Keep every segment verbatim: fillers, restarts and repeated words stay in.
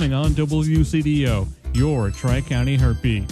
coming on W C D O, your Tri-County Heartbeat.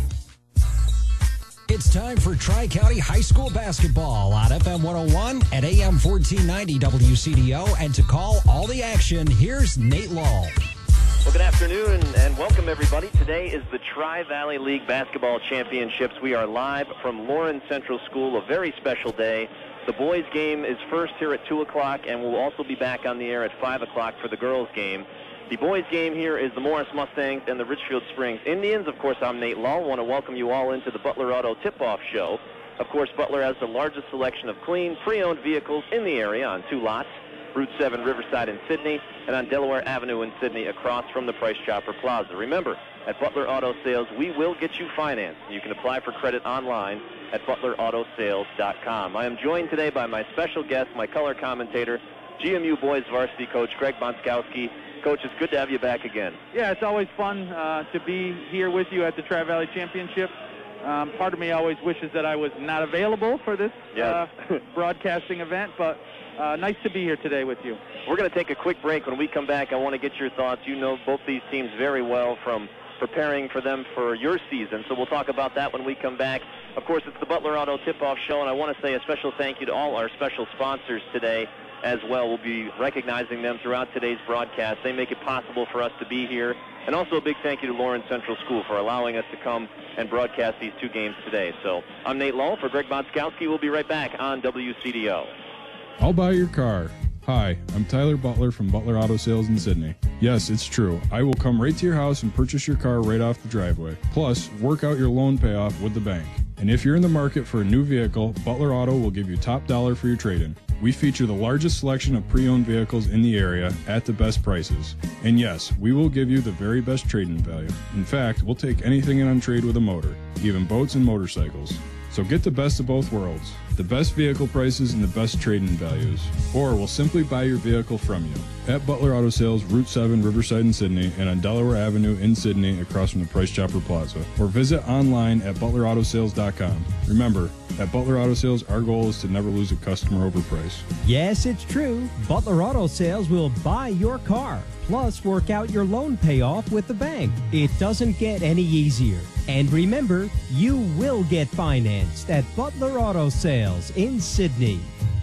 It's time for Tri-County High School basketball on F M one oh one and A M fourteen ninety W C D O. And to call all the action, here's Nate Law. Well, good afternoon and welcome, everybody. Today is the Tri-Valley League Basketball Championships. We are live from Lawrence Central School, a very special day. The boys' game is first here at two o'clock, and we'll also be back on the air at five o'clock for the girls' game. The boys' game here is the Morris Mustangs and the Richfield Springs Indians. Of course, I'm Nate Law. I want to welcome you all into the Butler Auto Tip-Off Show. Of course, Butler has the largest selection of clean, pre-owned vehicles in the area on two lots, Route seven Riverside in Sydney, and on Delaware Avenue in Sydney across from the Price Chopper Plaza. Remember, at Butler Auto Sales, we will get you financed. You can apply for credit online at butler auto sales dot com. I am joined today by my special guest, my color commentator, G M U boys varsity coach Greg Bonskowski. Coach, it's good to have you back again. Yeah, it's always fun uh, to be here with you at the Tri-Valley Championship. Um, part of me always wishes that I was not available for this yes. uh, broadcasting event, but uh, nice to be here today with you. We're going to take a quick break. When we come back, I want to get your thoughts. You know both these teams very well from preparing for them for your season, so we'll talk about that when we come back. Of course, it's the Butler Auto Tip-Off Show, and I want to say a special thank you to all our special sponsors today as well. We'll be recognizing them throughout today's broadcast. They make it possible for us to be here. And also a big thank you to Lawrence Central School for allowing us to come and broadcast these two games today. So I'm Nate Law for Greg Bonskowski. We'll be right back on W C D O. I'll buy your car. Hi, I'm Tyler Butler from Butler Auto Sales in Sydney. Yes, it's true. I will come right to your house and purchase your car right off the driveway. Plus, work out your loan payoff with the bank. And if you're in the market for a new vehicle, Butler Auto will give you top dollar for your trade-in. We feature the largest selection of pre-owned vehicles in the area at the best prices. And yes, we will give you the very best trade-in value. In fact, we'll take anything in on trade with a motor, even boats and motorcycles. So get the best of both worlds, the best vehicle prices and the best trade-in values. Or we'll simply buy your vehicle from you. At Butler Auto Sales, Route seven, Riverside in Sydney, and on Delaware Avenue in Sydney across from the Price Chopper Plaza. Or visit online at butler auto sales dot com. Remember, at Butler Auto Sales, our goal is to never lose a customer over price. Yes, it's true. Butler Auto Sales will buy your car, plus work out your loan payoff with the bank. It doesn't get any easier. And remember, you will get financed at Butler Auto Sales in Sydney.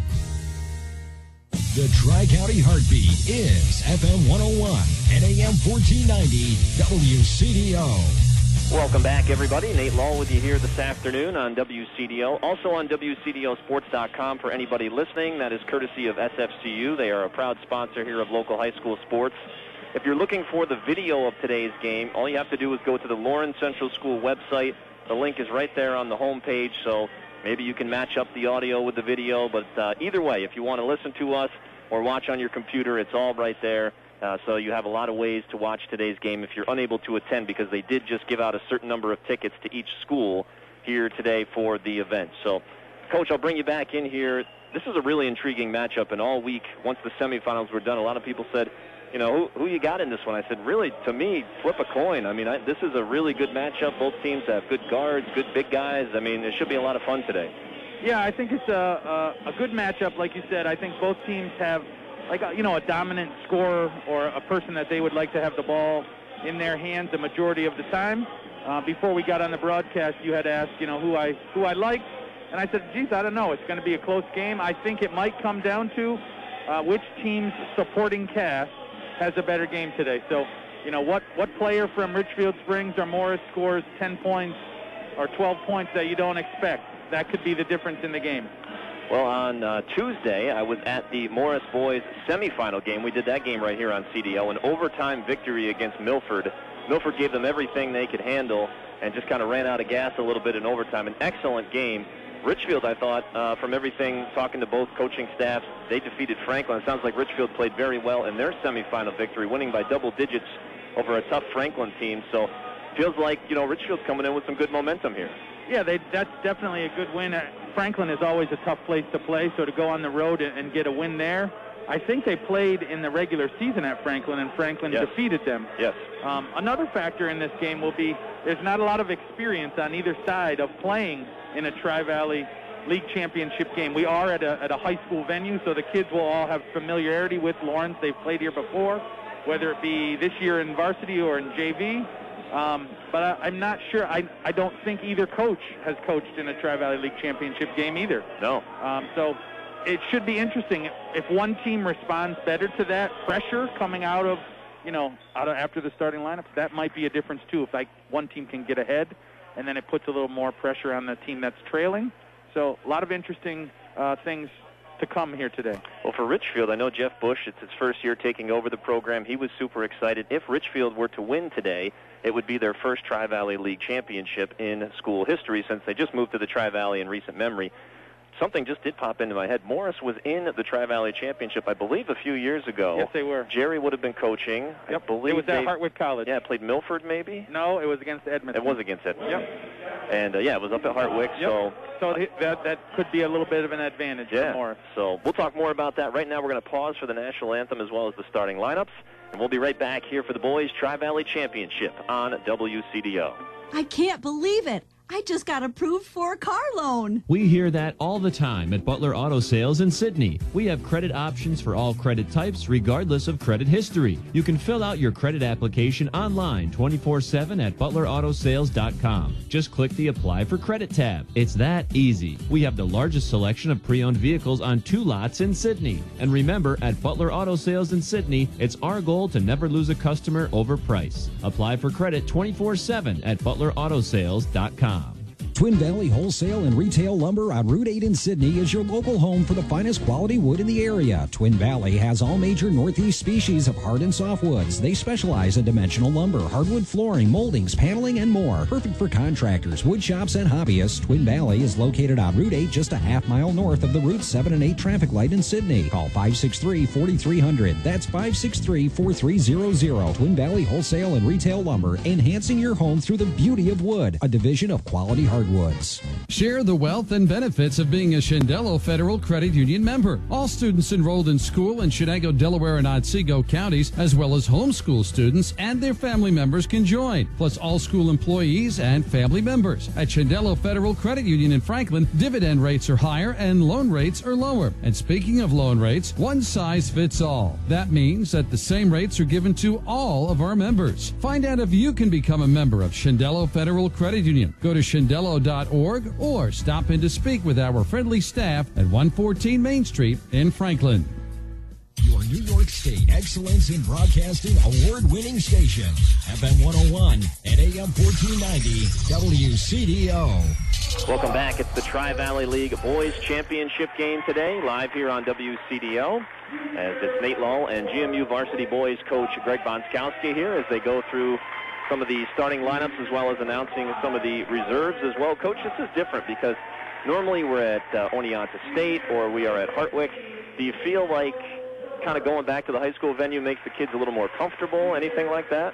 The Tri-County Heartbeat is F M one oh one and A M fourteen ninety W C D O. Welcome back, everybody. Nate Law with you here this afternoon on W C D O. Also on W C D O sports dot com for anybody listening. That is courtesy of S F C U. They are a proud sponsor here of local high school sports. If you're looking for the video of today's game, all you have to do is go to the Lawrence Central School website. The link is right there on the home page, so maybe you can match up the audio with the video. But uh, either way, if you want to listen to us or watch on your computer, it's all right there. Uh, so you have a lot of ways to watch today's game if you're unable to attend, because they did just give out a certain number of tickets to each school here today for the event. So, Coach, I'll bring you back in here. This is a really intriguing matchup, and all week, once the semifinals were done, a lot of people said, you know, who, who you got in this one? I said, really, to me, flip a coin. I mean, I, this is a really good matchup. Both teams have good guards, good big guys. I mean, it should be a lot of fun today. Yeah, I think it's a, a, a good matchup, like you said. I think both teams have, like, a, you know, a dominant scorer or a person that they would like to have the ball in their hands the majority of the time. Uh, before we got on the broadcast, you had asked, you know, who I who I liked, and I said, geez, I don't know. It's going to be a close game. I think it might come down to uh, which team's supporting cast has a better game today. So, you know, what, what player from Richfield Springs or Morris scores ten points or twelve points that you don't expect? That could be the difference in the game. Well, on uh, Tuesday, I was at the Morris boys semifinal game. We did that game right here on C D O, an overtime victory against Milford. Milford gave them everything they could handle and just kind of ran out of gas a little bit in overtime. An excellent game. Richfield, I thought, uh, from everything, talking to both coaching staffs, they defeated Franklin. It sounds like Richfield played very well in their semifinal victory, winning by double digits over a tough Franklin team. So feels like, you know, Richfield's coming in with some good momentum here. Yeah, they, that's definitely a good win. Uh, Franklin is always a tough place to play, so to go on the road and, and get a win there. I think they played in the regular season at Franklin, and Franklin yes. defeated them. Yes. Um, another factor in this game will be there's not a lot of experience on either side of playing in a Tri-Valley League Championship game. We are at a, at a high school venue, so the kids will all have familiarity with Lawrence. They've played here before. whether it be this year in varsity or in J V. Um, but I, I'm not sure. I, I don't think either coach has coached in a Tri-Valley League championship game either. No. Um, so it should be interesting. If one team responds better to that pressure coming out of, you know, out of after the starting lineups, that might be a difference too. If like one team can get ahead, and then it puts a little more pressure on the team that's trailing. So a lot of interesting uh, things to come here today. Well, for Richfield, I know Jeff Bush, it's his first year taking over the program. He was super excited. If Richfield were to win today, it would be their first Tri-Valley League championship in school history since they just moved to the Tri-Valley in recent memory. Something just did pop into my head. Morris was in the Tri-Valley Championship, I believe, a few years ago. Yes, they were. Jerry would have been coaching. Yep. I believe it was they, at Hartwick College. Yeah, played Milford, maybe? No, it was against Edmonton. It was against Edmonton. Yep. And, uh, yeah, it was up at Hartwick. Yep. So, so that, that could be a little bit of an advantage yeah, for Morris. So we'll talk more about that. Right now we're going to pause for the national anthem as well as the starting lineups. And we'll be right back here for the boys' Tri-Valley Championship on W C D O. I can't believe it. I just got approved for a car loan. We hear that all the time at Butler Auto Sales in Sydney. We have credit options for all credit types, regardless of credit history. You can fill out your credit application online twenty-four seven at butler auto sales dot com. Just click the Apply for Credit tab. It's that easy. We have the largest selection of pre-owned vehicles on two lots in Sydney. And remember, at Butler Auto Sales in Sydney, it's our goal to never lose a customer over price. Apply for credit twenty-four seven at butler auto sales dot com. Twin Valley Wholesale and Retail Lumber on Route eight in Sydney is your local home for the finest quality wood in the area. Twin Valley has all major Northeast species of hard and softwoods. They specialize in dimensional lumber, hardwood flooring, moldings, paneling, and more. Perfect for contractors, wood shops, and hobbyists. Twin Valley is located on Route eight, just a half mile north of the Route seven and eight traffic light in Sydney. Call five six three, four three zero zero. That's five six three, four three zero zero. Twin Valley Wholesale and Retail Lumber, enhancing your home through the beauty of wood, a division of Quality Hardwoods. Share the wealth and benefits of being a Shendello Federal Credit Union member. All students enrolled in school in Chenango, Delaware, and Otsego counties, as well as homeschool students and their family members can join, plus all school employees and family members. At Shendello Federal Credit Union in Franklin, dividend rates are higher and loan rates are lower. And speaking of loan rates, one size fits all. That means that the same rates are given to all of our members. Find out if you can become a member of Shendello Federal Credit Union. Go to shendello dot org or stop in to speak with our friendly staff at one fourteen Main Street in Franklin. Your New York State Excellence in Broadcasting award-winning station, F M one oh one and A M fourteen ninety W C D O. Welcome back. It's the Tri-Valley League Boys Championship game today, live here on W C D O. As it's Nate Lull and G M U varsity boys coach Greg Bonskowski here as they go through some of the starting lineups as well as announcing some of the reserves as well. Coach, this is different because normally we're at uh, Oneonta State or we are at Hartwick. Do you feel like kind of going back to the high school venue makes the kids a little more comfortable, anything like that?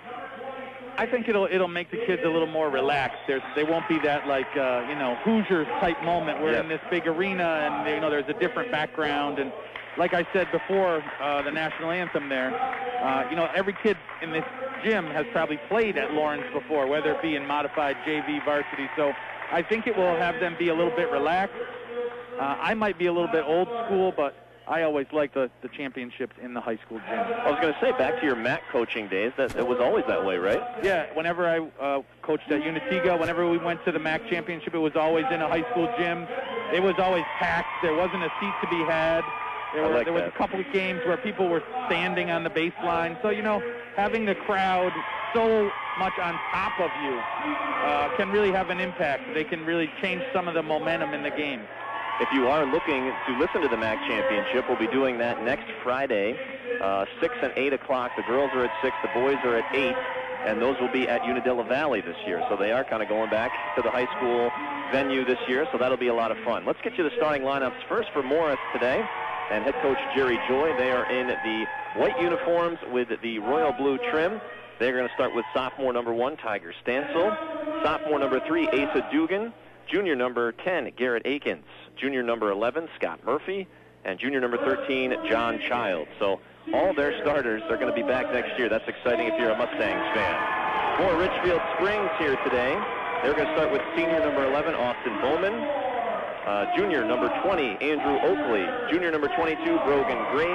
I think it'll it'll make the kids a little more relaxed. There's they won't be that like uh, you know Hoosiers type moment. We're yep. in this big arena and you know there's a different background and like I said before uh, the national anthem there, uh, you know every kid in this gym has probably played at Lawrence before, whether it be in modified J V varsity. So I think it will have them be a little bit relaxed. Uh, I might be a little bit old school, but I always like the, the championships in the high school gym. I was going to say, back to your M A C coaching days, that it was always that way, right? Yeah, whenever I uh, coached at Unitiga, whenever we went to the M A C championship, it was always in a high school gym. It was always packed. There wasn't a seat to be had. There, were, like there was that. a couple of games where people were standing on the baseline. So, you know, having the crowd so much on top of you uh, can really have an impact. They can really change some of the momentum in the game. If you are looking to listen to the M A C Championship, we'll be doing that next Friday, uh, six and eight o'clock. The girls are at six, the boys are at eight, and those will be at Unadilla Valley this year. So they are kind of going back to the high school venue this year, so that'll be a lot of fun. Let's get you the starting lineups first for Morris today. And head coach Jerry Joy, they are in the white uniforms with the royal blue trim. They're going to start with sophomore number one, Tiger Stansel. Sophomore number three, Asa Dugan. Junior number ten, Garrett Akins. Junior number eleven, Scott Murphy. And junior number thirteen, John Child. So all their starters are going to be back next year. That's exciting if you're a Mustangs fan. For Richfield Springs here today, they're going to start with senior number eleven, Austin Bowman. Uh, junior number twenty, Andrew Oakley. Junior number twenty-two, Brogan Graves.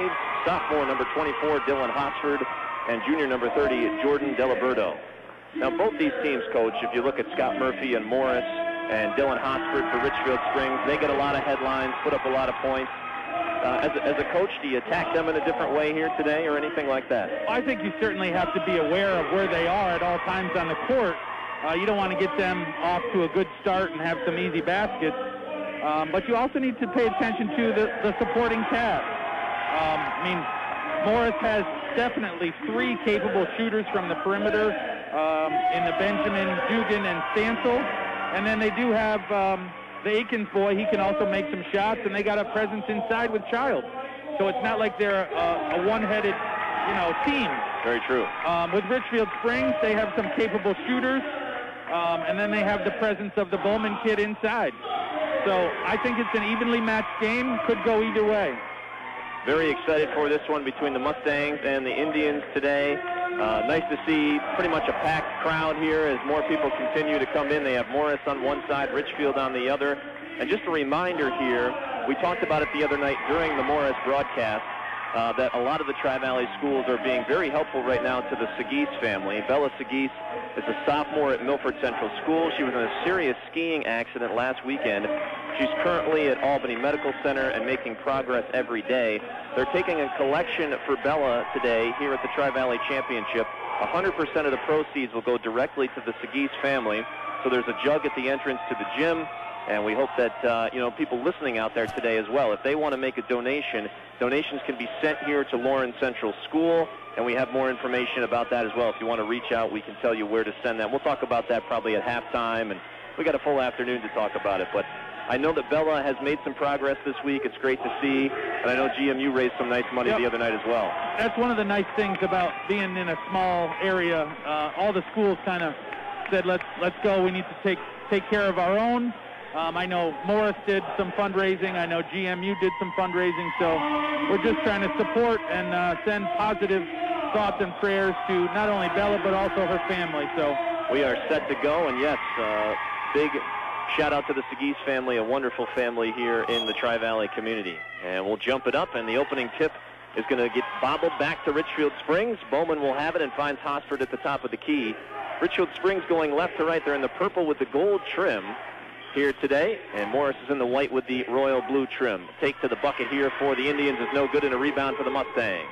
sophomore number twenty-four, Dylan Hosford, and junior number thirty, Jordan Delaberto. Now, both these teams, Coach, if you look at Scott Murphy and Morris and Dylan Hosford for Richfield Springs, they get a lot of headlines, put up a lot of points. Uh, as, a, as a coach, do you attack them in a different way here today or anything like that? I think you certainly have to be aware of where they are at all times on the court. Uh, you don't want to get them off to a good start and have some easy baskets. Um, but you also need to pay attention to the, the supporting cast. Um, I mean, Morris has definitely three capable shooters from the perimeter um, in the Benjamin, Dugan, and Stancil. And then they do have um, the Aikens boy. He can also make some shots, and they got a presence inside with Child. So it's not like they're a, a one-headed, you know, team. Very true. Um, with Richfield Springs, they have some capable shooters, um, and then they have the presence of the Bowman kid inside. So I think it's an evenly matched game. Could go either way. Very excited for this one between the Mustangs and the Indians today. Uh, nice to see pretty much a packed crowd here as more people continue to come in. They have Morris on one side, Richfield on the other. And just a reminder here, we talked about it the other night during the Morris broadcast, uh, that a lot of the Tri-Valley schools are being very helpful right now to the Seguis family. Bella Seguis is a sophomore at Milford Central School. She was in a serious skiing accident last weekend. She's currently at Albany Medical Center and making progress every day. They're taking a collection for Bella today here at the Tri-Valley Championship. one hundred percent of the proceeds will go directly to the Seguis family. So there's a jug at the entrance to the gym. And we hope that, uh, you know, people listening out there today as well, if they want to make a donation, donations can be sent here to Lawrence Central School, and we have more information about that as well. If you want to reach out, we can tell you where to send that. We'll talk about that probably at halftime, and we got a full afternoon to talk about it. But I know that Bella has made some progress this week. It's great to see, and I know G M U raised some nice money yep. the other night as well. That's one of the nice things about being in a small area. Uh, all the schools kind of said, let's, let's go. We need to take, take care of our own. Um, I know Morris did some fundraising. I know G M U did some fundraising. So we're just trying to support and uh, send positive thoughts and prayers to not only Bella but also her family. So we are set to go. And yes, uh, big shout out to the Seguis family, a wonderful family here in the Tri-Valley community. And we'll jump it up, and the opening tip is going to get bobbled back to Richfield Springs. Bowman will have it and finds Hosford at the top of the key. Richfield Springs going left to right. They're in the purple with the gold trim here today, and Morris is in the white with the royal blue trim. Take to the bucket here for the Indians is no good, and a rebound for the Mustangs.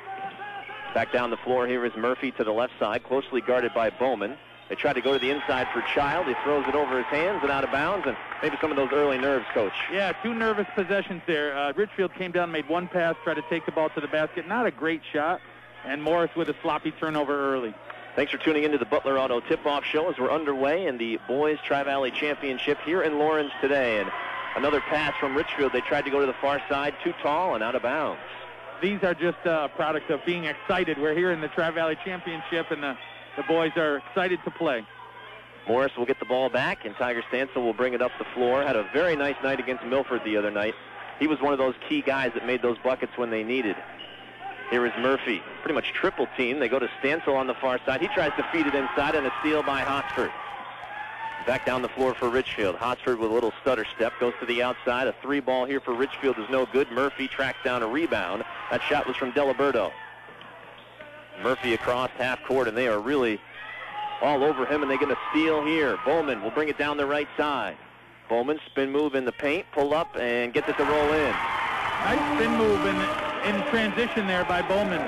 Back down the floor here is Murphy to the left side, closely guarded by Bowman. They try to go to the inside for Child. He throws it over his hands and out of bounds, and maybe some of those early nerves, Coach. Yeah, two nervous possessions there. Uh, Richfield came down, made one pass, tried to take the ball to the basket. Not a great shot, and Morris with a sloppy turnover early. Thanks for tuning into the Butler Auto Tip-Off Show as we're underway in the Boys Tri-Valley Championship here in Lawrence today. And another pass from Richfield. They tried to go to the far side, too tall and out of bounds. These are just a product of being excited. We're here in the Tri-Valley Championship, and the, the boys are excited to play. Morris will get the ball back, and Tiger Stancil will bring it up the floor. Had a very nice night against Milford the other night. He was one of those key guys that made those buckets when they needed. Here is Murphy, pretty much triple team. They go to Stancil on the far side. He tries to feed it inside, and a steal by Hosford. Back down the floor for Richfield. Hosford with a little stutter step, goes to the outside. A three ball here for Richfield is no good. Murphy tracks down a rebound. That shot was from Delaberto. Murphy across half court, and they are really all over him, and they get a steal here. Bowman will bring it down the right side. Bowman, spin move in the paint, pull up, and gets it to roll in. Nice spin move in, in transition there by Bowman.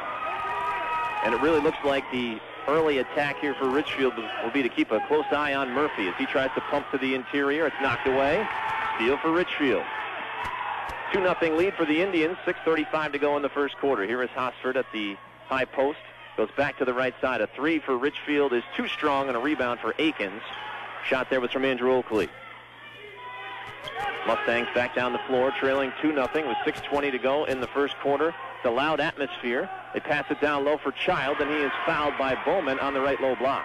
And it really looks like the early attack here for Richfield will be to keep a close eye on Murphy as he tries to pump to the interior. It's knocked away. Steal for Richfield. two nothing lead for the Indians. six thirty-five to go in the first quarter. Here is Hosford at the high post. Goes back to the right side. A three for Richfield is too strong, and a rebound for Aikens. Shot there was from Andrew Oakley. Mustangs back down the floor, trailing two nothing with six twenty to go in the first quarter. It's a loud atmosphere. They pass it down low for Child, and he is fouled by Bowman on the right low block.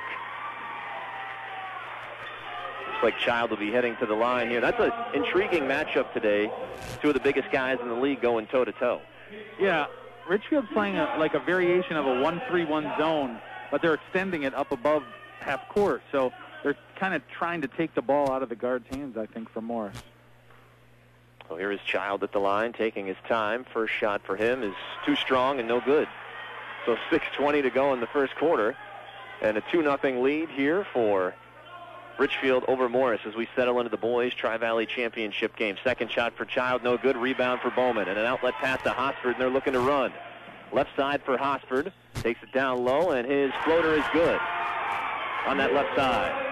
Looks like Child will be heading to the line here. That's an intriguing matchup today. Two of the biggest guys in the league going toe-to-toe. Yeah, Richfield's playing a, like a variation of a one three one zone, but they're extending it up above half court. So they're kind of trying to take the ball out of the guard's hands, I think, for Morris. So here is Child at the line, taking his time. First shot for him is too strong and no good. So six twenty to go in the first quarter. And a two nothing lead here for Richfield over Morris as we settle into the boys Tri-Valley Championship game. Second shot for Child, no good. Rebound for Bowman. And an outlet pass to Hosford, and they're looking to run. Left side for Hosford. Takes it down low, and his floater is good on that left side.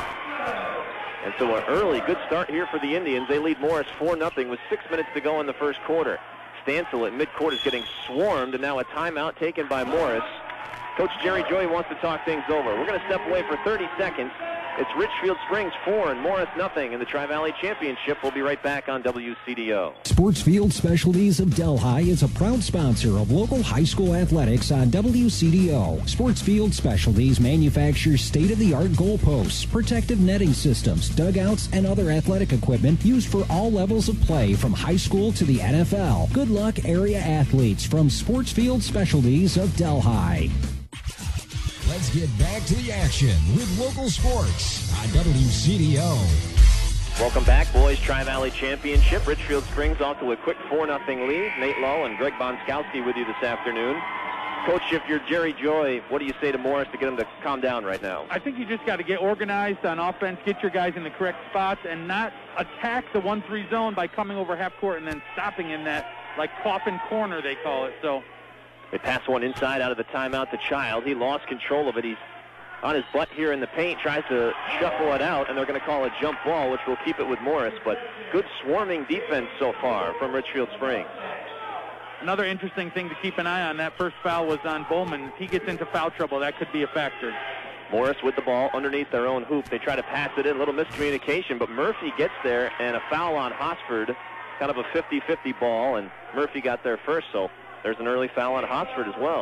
And so an early good start here for the Indians. They lead Morris four nothing with six minutes to go in the first quarter. Stancil at midcourt is getting swarmed, and now a timeout taken by Morris. Coach Jerry Joy wants to talk things over. We're going to step away for thirty seconds. It's Richfield Springs four and Morris nothing in the Tri-Valley Championship. We'll be right back on W C D O. Sportsfield Specialties of Delhi is a proud sponsor of local high school athletics on W C D O. Sportsfield Specialties manufactures state-of-the-art goalposts, protective netting systems, dugouts, and other athletic equipment used for all levels of play from high school to the N F L. Good luck, area athletes from Sportsfield Specialties of Delhi. Let's get back to the action with local sports on W C D O. Welcome back, boys Tri-Valley Championship. Richfield Springs off to a quick four nothing lead. Nate Lowe and Greg Bonskowski with you this afternoon. Coach, if you're Jerry Joy, what do you say to Morris to get him to calm down right now? I think you just got to get organized on offense, get your guys in the correct spots, and not attack the one three zone by coming over half court and then stopping in that, like, coffin corner, they call it. So they pass one inside out of the timeout to Child. He lost control of it. He's on his butt here in the paint, tries to shuffle it out, and they're going to call a jump ball, which will keep it with Morris. But good swarming defense so far from Richfield Springs. Another interesting thing to keep an eye on, that first foul was on Bowman. If he gets into foul trouble, that could be a factor. Morris with the ball underneath their own hoop. They try to pass it in, a little miscommunication, but Murphy gets there, and a foul on Hosford, kind of a fifty fifty ball, and Murphy got there first, so there's an early foul on Hosford as well.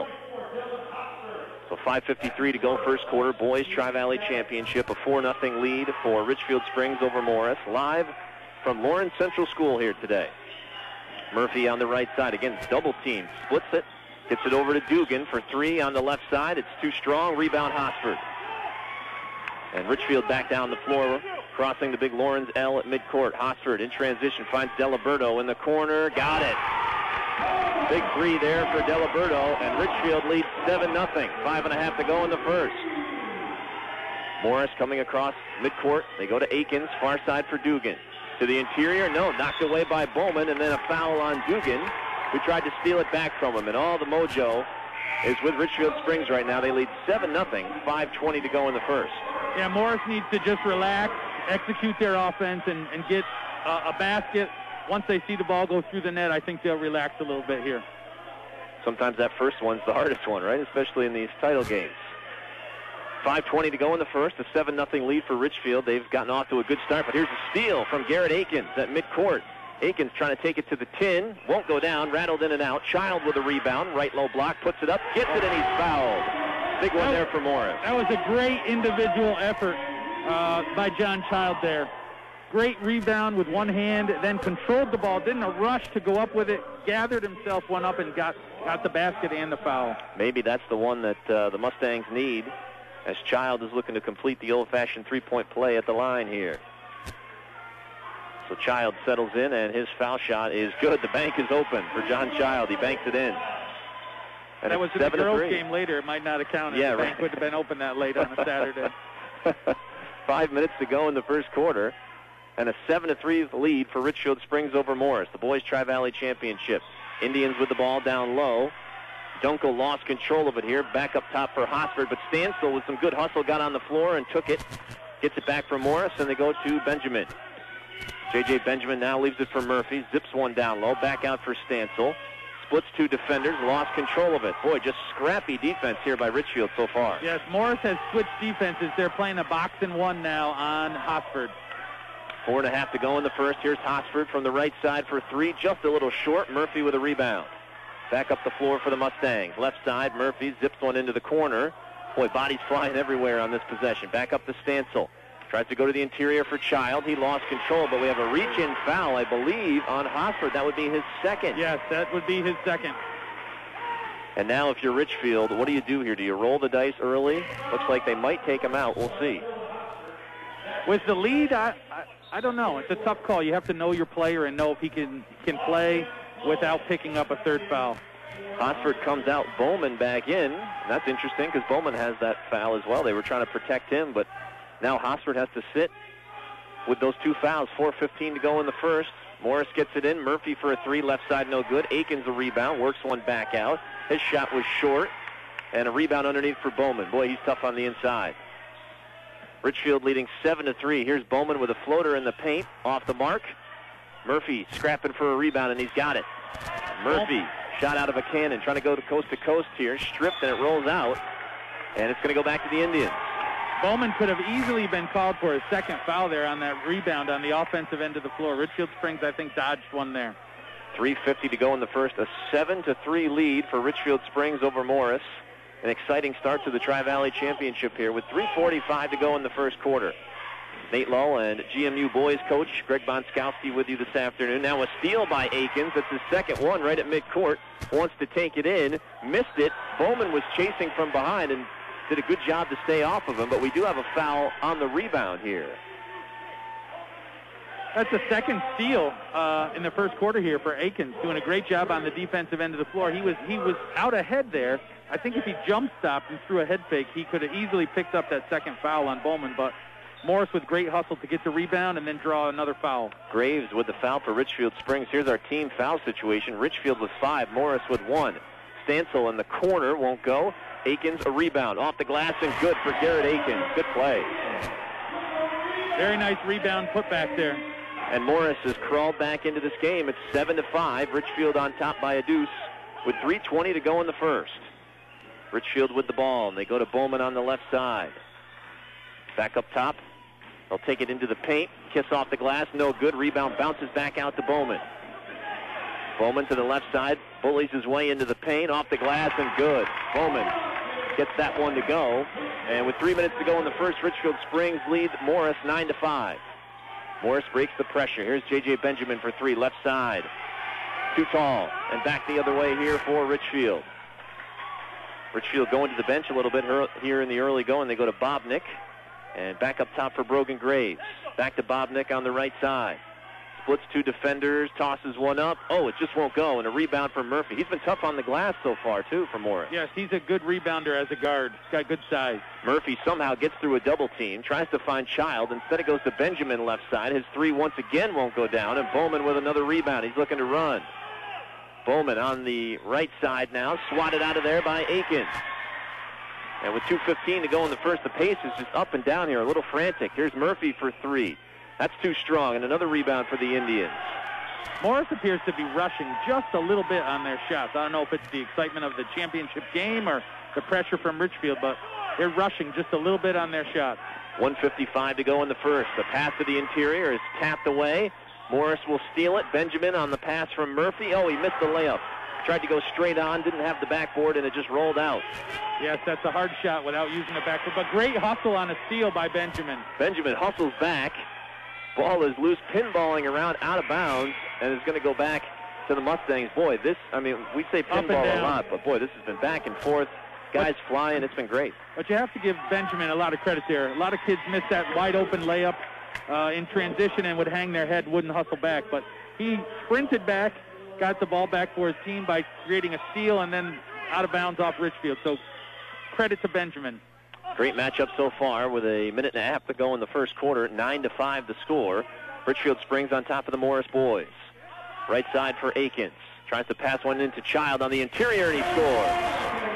So five fifty-three to go first quarter. Boys Tri-Valley Championship, a four nothing lead for Richfield Springs over Morris. Live from Lawrence Central School here today. Murphy on the right side. Again, double team. Splits it. Gets it over to Dugan for three on the left side. It's too strong. Rebound Hosford. And Richfield back down the floor, crossing the big Lawrence L at midcourt. Hosford in transition finds Delaberto in the corner. Got it. Big three there for Delaberto, and Richfield leads seven nothing. Five and a half to go in the first. Morris coming across midcourt. They go to Akins, far side for Dugan. To the interior, no, knocked away by Bowman, and then a foul on Dugan, who tried to steal it back from him. And all the mojo is with Richfield Springs right now. They lead seven nothing, five twenty to go in the first. Yeah, Morris needs to just relax, execute their offense, and, and get uh, a basket. Once they see the ball go through the net, I think they'll relax a little bit here. Sometimes that first one's the hardest one, right? Especially in these title games. five twenty to go in the first, a seven nothing lead for Richfield. They've gotten off to a good start, but here's a steal from Garrett Akins at midcourt. Akins trying to take it to the tin, won't go down, rattled in and out. Child with a rebound, right low block, puts it up, gets it, and he's fouled. Big one there for Morris. That was a great individual effort uh, by John Child there. Great rebound with one hand, then controlled the ball, didn't rush to go up with it, gathered himself one up and got, got the basket and the foul. Maybe that's the one that uh, the Mustangs need, as Child is looking to complete the old-fashioned three-point play at the line here. So Child settles in, and his foul shot is good. The bank is open for John Child. He banks it in. And that was in the girls' game later. It might not have counted. Yeah, the right. bank wouldn't have been open that late on a Saturday. Five minutes to go in the first quarter, and a seven to three lead for Richfield Springs over Morris. The boys Tri-Valley Championship. Indians with the ball down low. Dunkel lost control of it here. Back up top for Hosford, but Stansel with some good hustle got on the floor and took it. Gets it back for Morris, and they go to Benjamin. J J. Benjamin now leaves it for Murphy. Zips one down low. Back out for Stansel. Splits two defenders. Lost control of it. Boy, just scrappy defense here by Richfield so far. Yes, Morris has switched defenses. They're playing a box and one now on Hosford. Four and a half to go in the first. Here's Hosford from the right side for three. Just a little short. Murphy with a rebound. Back up the floor for the Mustangs. Left side, Murphy zips one into the corner. Boy, bodies flying everywhere on this possession. Back up to Stansel. Tries to go to the interior for Child. He lost control, but we have a reach-in foul, I believe, on Hosford. That would be his second. Yes, that would be his second. And now if you're Richfield, what do you do here? Do you roll the dice early? Looks like they might take him out. We'll see. With the lead, I, I don't know. It's a tough call. You have to know your player and know if he can can play without picking up a third foul. Hosford comes out, Bowman back in. That's interesting because Bowman has that foul as well. They were trying to protect him, but now Hosford has to sit with those two fouls. four fifteen to go in the first. Morris gets it in. Murphy for a three, left side no good. Akins a rebound, works one back out. His shot was short, and a rebound underneath for Bowman. Boy, he's tough on the inside. Richfield leading seven to three. Here's Bowman with a floater in the paint, off the mark. Murphy scrapping for a rebound, and he's got it. Murphy, shot out of a cannon, trying to go to coast to coast here. Stripped, and it rolls out, and it's going to go back to the Indians. Bowman could have easily been called for a second foul there on that rebound on the offensive end of the floor. Richfield Springs, I think, dodged one there. three fifty to go in the first. A seven to three lead for Richfield Springs over Morris. An exciting start to the Tri-Valley Championship here with three forty-five to go in the first quarter. Nate Lull and G M U boys coach Greg Bonskowski with you this afternoon. Now a steal by Akins. That's his second one right at midcourt. Wants to take it in. Missed it. Bowman was chasing from behind and did a good job to stay off of him, but we do have a foul on the rebound here. That's the second steal uh, in the first quarter here for Akins, doing a great job on the defensive end of the floor. He was he was out ahead there. I think if he jump stopped and threw a head fake, he could have easily picked up that second foul on Bowman, but Morris with great hustle to get the rebound and then draw another foul. Graves with the foul for Richfield Springs. Here's our team foul situation. Richfield with five, Morris with one. Stancil in the corner, won't go. Akins a rebound off the glass and good for Garrett Akins. Good play. Very nice rebound put back there. And Morris has crawled back into this game. It's seven to five. Richfield on top by a deuce with three twenty to go in the first. Richfield with the ball, and they go to Bowman on the left side. Back up top. They'll take it into the paint. Kiss off the glass, no good. Rebound bounces back out to Bowman. Bowman to the left side, bullies his way into the paint, off the glass, and good. Bowman gets that one to go. And with three minutes to go in the first, Richfield Springs leads Morris nine to five. Morris breaks the pressure. Here's J J Benjamin for three, left side. Too tall, and back the other way here for Richfield. Richfield going to the bench a little bit here in the early going. They go to Bobnick, and back up top for Brogan Graves. Back to Bobnick on the right side. Splits two defenders, tosses one up. Oh, it just won't go, and a rebound for Murphy. He's been tough on the glass so far, too, for Morris. Yes, he's a good rebounder as a guard. He's got good size. Murphy somehow gets through a double team, tries to find Child. Instead it goes to Benjamin left side. His three once again won't go down, and Bowman with another rebound. He's looking to run. Bowman on the right side now, swatted out of there by Akins. And with two fifteen to go in the first, the pace is just up and down here, a little frantic. Here's Murphy for three. That's too strong, and another rebound for the Indians. Morris appears to be rushing just a little bit on their shots. I don't know if it's the excitement of the championship game or the pressure from Richfield, but they're rushing just a little bit on their shots. one fifty-five to go in the first. The pass to the interior is tapped away. Morris will steal it. Benjamin on the pass from Murphy. Oh, he missed the layup. Tried to go straight on, didn't have the backboard, and it just rolled out. Yes, that's a hard shot without using the backboard, but great hustle on a steal by Benjamin. Benjamin hustles back. Ball is loose, pinballing around out of bounds, and is going to go back to the Mustangs. Boy, this, I mean, we say pinball a lot, but boy, this has been back and forth. Guys but, flying, it's been great. But you have to give Benjamin a lot of credit there. A lot of kids miss that wide open layup uh, in transition and would hang their head, wouldn't hustle back. But he sprinted back, got the ball back for his team by creating a steal and then out of bounds off Richfield. So credit to Benjamin. Great matchup so far with a minute and a half to go in the first quarter. Nine to five the score. Richfield Springs on top of the Morris boys. Right side for Akins. Tries to pass one into Child on the interior, and he scores.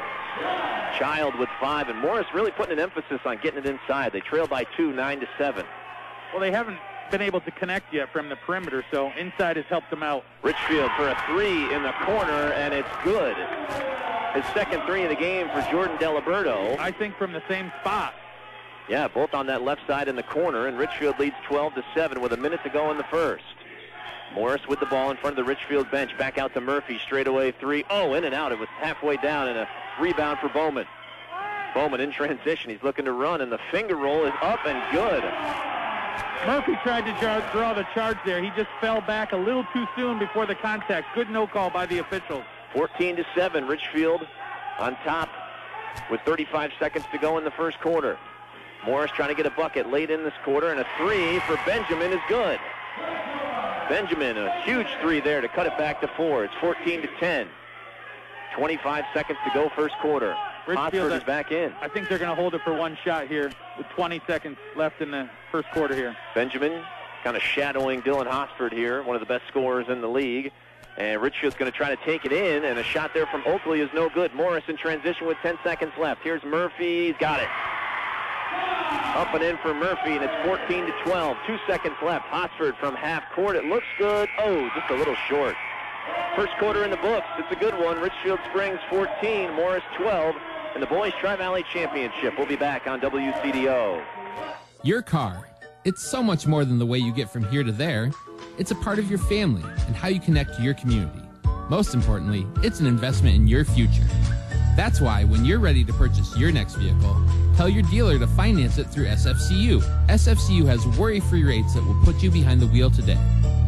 Child with five, and Morris really putting an emphasis on getting it inside. They trail by two, nine to seven. Well, they haven't been able to connect yet from the perimeter, so inside has helped them out. Richfield for a three in the corner, and it's good. His second three of the game for Jordan Delaberto. I think from the same spot. Yeah, both on that left side in the corner, and Richfield leads twelve to seven with a minute to go in the first. Morris with the ball in front of the Richfield bench. Back out to Murphy, straightaway three. Oh, in and out. It was halfway down, and a rebound for Bowman. Bowman in transition. He's looking to run, and the finger roll is up and good. Murphy tried to draw the charge there. He just fell back a little too soon before the contact. Good no call by the officials. fourteen to seven, Richfield on top with thirty-five seconds to go in the first quarter. Morris trying to get a bucket late in this quarter, and a three for Benjamin is good. Benjamin, a huge three there to cut it back to four. It's fourteen to ten. twenty-five seconds to go first quarter. Hosford is back in. I think they're going to hold it for one shot here with twenty seconds left in the first quarter here. Benjamin kind of shadowing Dylan Hosford here, one of the best scorers in the league. And Richfield's going to try to take it in, and a shot there from Oakley is no good. Morris in transition with ten seconds left. Here's Murphy. He's got it. Up and in for Murphy, and it's fourteen to twelve. Two seconds left. Hosford from half court. It looks good. Oh, just a little short. First quarter in the books. It's a good one. Richfield Springs fourteen, Morris twelve, and the Boys Tri-Valley Championship. We'll be back on W C D O. Your car. It's so much more than the way you get from here to there. It's a part of your family and how you connect to your community. Most importantly, it's an investment in your future. That's why when you're ready to purchase your next vehicle, tell your dealer to finance it through S F C U. S F C U has worry-free rates that will put you behind the wheel today.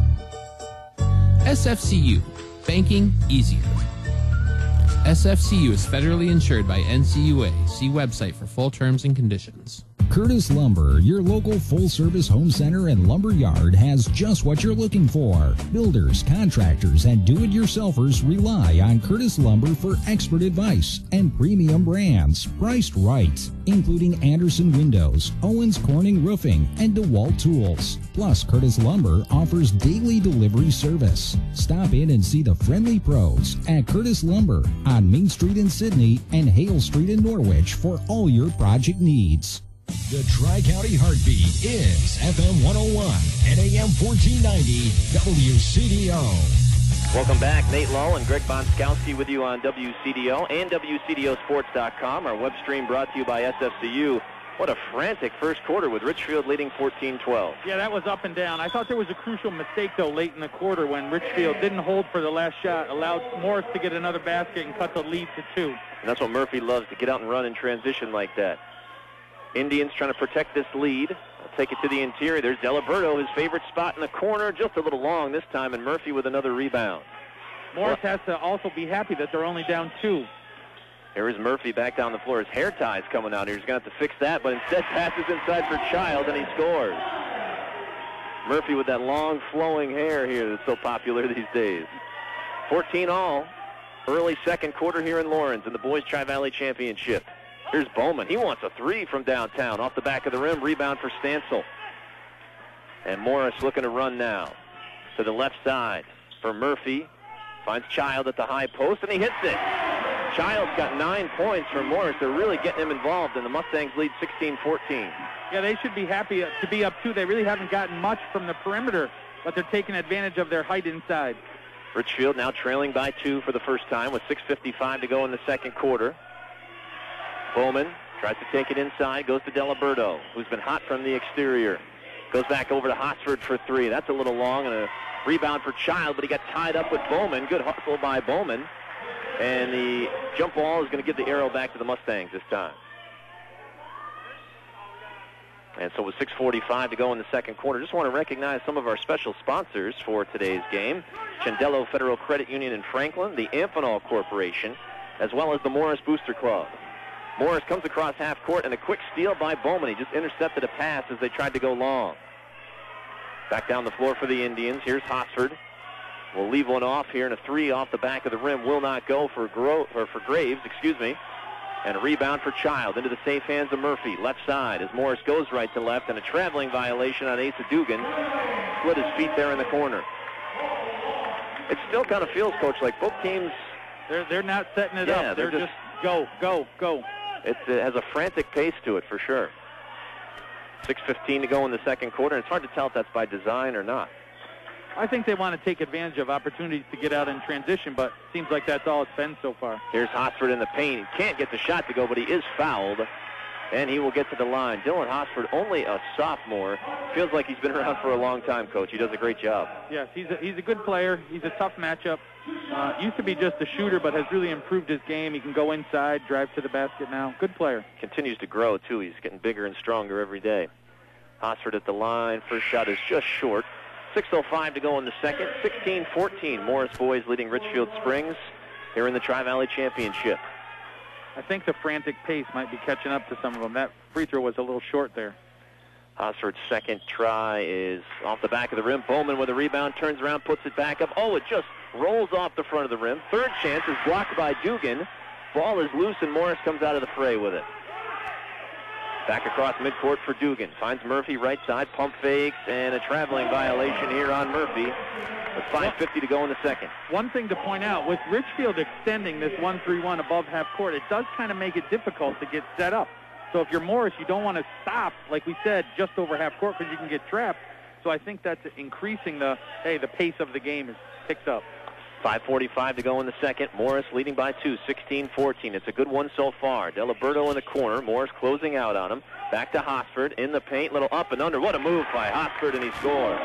S F C U. Banking easier. S F C U is federally insured by N C U A. See website for full terms and conditions. Curtis Lumber, your local full-service home center and lumber yard, has just what you're looking for. Builders, contractors, and do-it-yourselfers rely on Curtis Lumber for expert advice and premium brands priced right, including Anderson Windows, Owens Corning Roofing, and DeWalt Tools. Plus, Curtis Lumber offers daily delivery service. Stop in and see the friendly pros at Curtis Lumber on Main Street in Sydney and Hale Street in Norwich for all your project needs. The Tri-County Heartbeat is F M one oh one and A M fourteen ninety W C D O. Welcome back. Nate Lull and Greg Bonskowski with you on W C D O and W C D O sports dot com. Our web stream brought to you by S F C U. What a frantic first quarter with Richfield leading fourteen twelve. Yeah, that was up and down. I thought there was a crucial mistake, though, late in the quarter when Richfield didn't hold for the last shot, allowed Morris to get another basket and cut the lead to two. And that's what Murphy loves, to get out and run in transition like that. Indians trying to protect this lead. I'll take it to the interior. There's Delaberto, his favorite spot in the corner, just a little long this time, and Murphy with another rebound. Morris has to also be happy that they're only down two. Here is Murphy back down the floor. His hair tie's coming out here. He's going to have to fix that, but instead passes inside for Child, and he scores. Murphy with that long flowing hair here that's so popular these days. fourteen all. Early second quarter here in Lawrence in the Boys Tri-Valley Championship. Here's Bowman. He wants a three from downtown. Off the back of the rim. Rebound for Stansel. And Morris looking to run now. To the left side for Murphy. Finds Child at the high post, and he hits it. Child's got nine points for Morris. They're really getting him involved, and the Mustangs lead sixteen fourteen. Yeah, they should be happy to be up two. They really haven't gotten much from the perimeter, but they're taking advantage of their height inside. Richfield now trailing by two for the first time with six fifty-five to go in the second quarter. Bowman tries to take it inside, goes to Delaberto, who's been hot from the exterior. Goes back over to Hosford for three. That's a little long, and a rebound for Child, but he got tied up with Bowman. Good hustle by Bowman. And the jump ball is going to give the arrow back to the Mustangs this time. And so with six forty-five to go in the second quarter, just want to recognize some of our special sponsors for today's game. Chendello Federal Credit Union in Franklin, the Amphenol Corporation, as well as the Morris Booster Club. Morris comes across half court, and a quick steal by Bowman. He just intercepted a pass as they tried to go long. Back down the floor for the Indians. Here's Hosford. Will leave one off here, and a three off the back of the rim will not go for Gro- or for Graves, excuse me. And a rebound for Child into the safe hands of Murphy. Left side as Morris goes right to left, and a traveling violation on Asa Dugan. Split his feet there in the corner. It still kind of feels, Coach, like both teams... They're, they're not setting it yeah, up. They're, they're just, just go, go, go. It has a frantic pace to it for sure. six fifteen to go in the second quarter. And it's hard to tell if that's by design or not. I think they want to take advantage of opportunities to get out in transition, but it seems like that's all it's been so far. Here's Hosford in the paint. He can't get the shot to go, but he is fouled, and he will get to the line. Dylan Hosford, only a sophomore. Feels like he's been around for a long time, Coach. He does a great job. Yes, he's a, he's a good player. He's a tough matchup. Uh, used to be just a shooter, but has really improved his game. He can go inside, drive to the basket now. Good player. Continues to grow, too. He's getting bigger and stronger every day. Hosford at the line. First shot is just short. six oh five to go in the second. sixteen fourteen. Morris boys leading Richfield Springs here in the Tri-Valley Championship. I think the frantic pace might be catching up to some of them. That free throw was a little short there. Hosford's second try is off the back of the rim. Bowman with a rebound, turns around, puts it back up. Oh, it just rolls off the front of the rim. Third chance is blocked by Dugan. Ball is loose, and Morris comes out of the fray with it. Back across midcourt for Dugan. Finds Murphy right side, pump fakes, and a traveling violation here on Murphy. With five fifty to go in the second. One thing to point out, with Richfield extending this one three one above half court, it does kind of make it difficult to get set up. So if you're Morris, you don't want to stop, like we said, just over half court because you can get trapped. So I think that's increasing the, hey, the pace of the game is picked up. five forty-five to go in the second. Morris leading by two, sixteen fourteen. It's a good one so far. Deliberto in the corner. Morris closing out on him. Back to Hosford in the paint. Little up and under. What a move by Hosford, and he scores.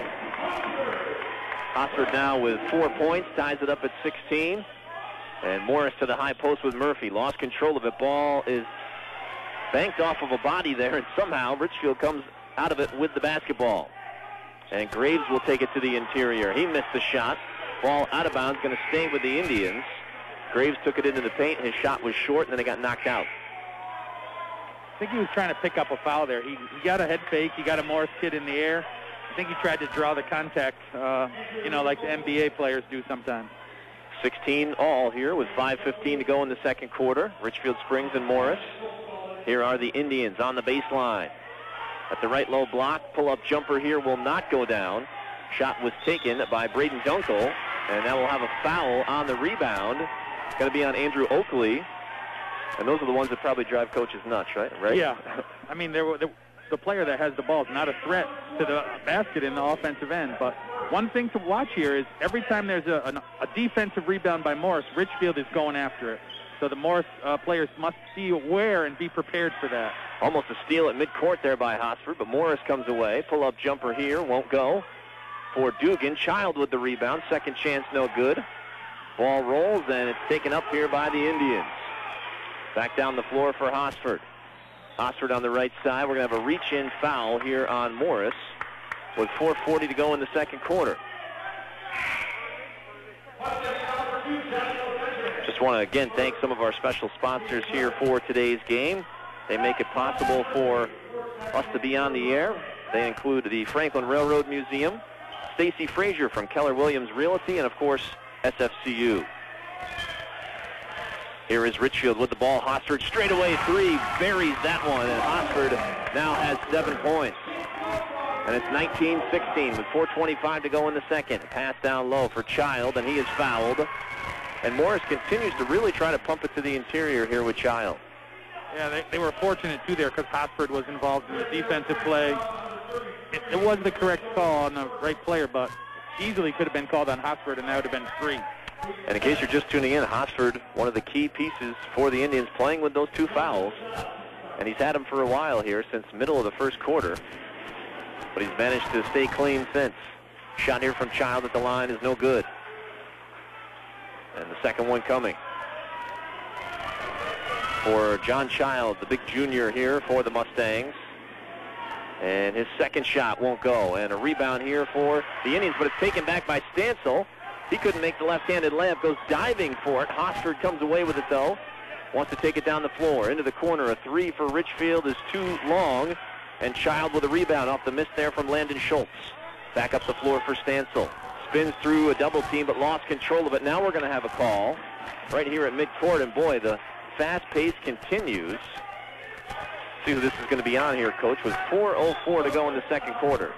Hosford now with four points. Ties it up at sixteen. And Morris to the high post with Murphy. Lost control of it. Ball is banked off of a body there, and somehow Richfield comes out of it with the basketball. And Graves will take it to the interior. He missed the shot. Ball out of bounds, going to stay with the Indians. Graves took it into the paint. His shot was short, and then it got knocked out. I think he was trying to pick up a foul there. He, he got a head fake. He got a Morris kid in the air. I think he tried to draw the contact, uh, you know, like the N B A players do sometimes. sixteen all here with five fifteen to go in the second quarter. Richfield Springs and Morris. Here are the Indians on the baseline. At the right low block, pull-up jumper here will not go down. Shot was taken by Braden Dunkel, and that will have a foul on the rebound. It's going to be on Andrew Oakley. And those are the ones that probably drive coaches nuts, right? Right? Yeah. I mean, there were, the, the player that has the ball is not a threat to the basket in the offensive end. But one thing to watch here is every time there's a, an, a defensive rebound by Morris, Richfield is going after it. So the Morris uh, players must be aware and be prepared for that. Almost a steal at midcourt there by Hosford, but Morris comes away. Pull-up jumper here, won't go. For Dugan, Child with the rebound. Second chance, no good. Ball rolls, and it's taken up here by the Indians. Back down the floor for Hosford. Hosford on the right side. We're going to have a reach-in foul here on Morris with four forty to go in the second quarter. Just want to, again, thank some of our special sponsors here for today's game. They make it possible for us to be on the air. They include the Franklin Railroad Museum, Stacy Frazier from Keller Williams Realty, and, of course, S F C U. Here is Richfield with the ball. Hosford straight away three, buries that one, and Hosford now has seven points. And it's nineteen sixteen with four twenty-five to go in the second. Pass down low for Child, and he is fouled. And Morris continues to really try to pump it to the interior here with Child. Yeah, they, they were fortunate, too, there because Hosford was involved in the defensive play. It, it was the correct call on the right player, but easily could have been called on Hosford, and that would have been free. And in case you're just tuning in, Hosford, one of the key pieces for the Indians, playing with those two fouls. And he's had them for a while here since middle of the first quarter. But he's managed to stay clean since. Shot here from Child at the line is no good. And the second one coming for John Child, the big junior here for the Mustangs. And his second shot won't go. And a rebound here for the Indians, but it's taken back by Stansel. He couldn't make the left-handed layup, goes diving for it. Hosford comes away with it, though. Wants to take it down the floor. Into the corner, a three for Richfield is too long. And Child with a rebound off the miss there from Landon Schultz. Back up the floor for Stansel. Spins through a double team, but lost control of it. Now we're going to have a call right here at midcourt. And, boy, the fast pace continues. See who this is going to be on here, Coach, with four oh four to go in the second quarter.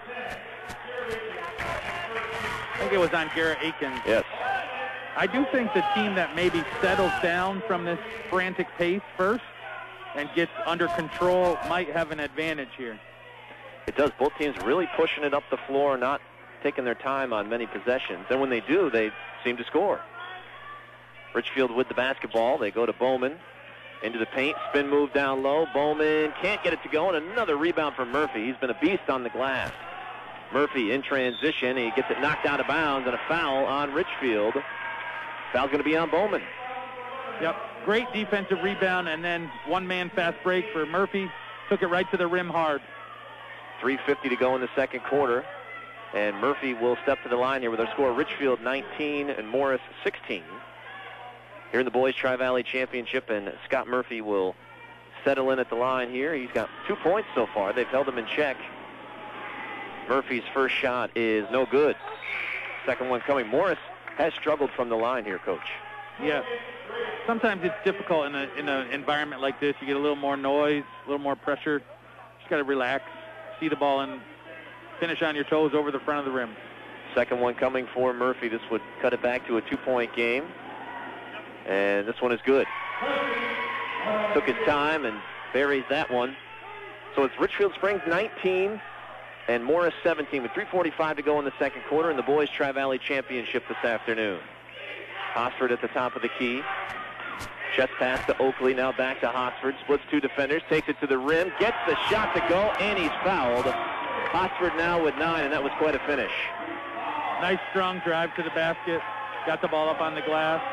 I think it was on Garrett Aikens. Yes. I do think the team that maybe settles down from this frantic pace first and gets under control might have an advantage here. It does. Both teams really pushing it up the floor, not taking their time on many possessions. And when they do, they seem to score. Richfield with the basketball. They go to Bowman. Into the paint. Spin move down low. Bowman can't get it to go. And another rebound from Murphy. He's been a beast on the glass. Murphy in transition. He gets it knocked out of bounds, and a foul on Richfield. Foul's going to be on Bowman. Yep. Great defensive rebound, and then one-man fast break for Murphy. Took it right to the rim hard. three fifty to go in the second quarter. And Murphy will step to the line here with our score. Richfield nineteen and Morris sixteen. here in the Boys Tri-Valley Championship, and Scott Murphy will settle in at the line here. He's got two points so far. They've held him in check. Murphy's first shot is no good. Second one coming. Morris has struggled from the line here, Coach. Yeah. Sometimes it's difficult in a in an environment like this. You get a little more noise, a little more pressure. Just got to relax, see the ball, and finish on your toes over the front of the rim. Second one coming for Murphy. This would cut it back to a two-point game. And this one is good. Took his time and buries that one. So it's Richfield Springs nineteen and Morris seventeen with three forty-five to go in the second quarter in the Boys Tri-Valley Championship this afternoon. Hosford at the top of the key. Chest pass to Oakley, now back to Hosford. Splits two defenders, takes it to the rim, gets the shot to go, and he's fouled. Hosford now with nine, and that was quite a finish. Nice strong drive to the basket. Got the ball up on the glass.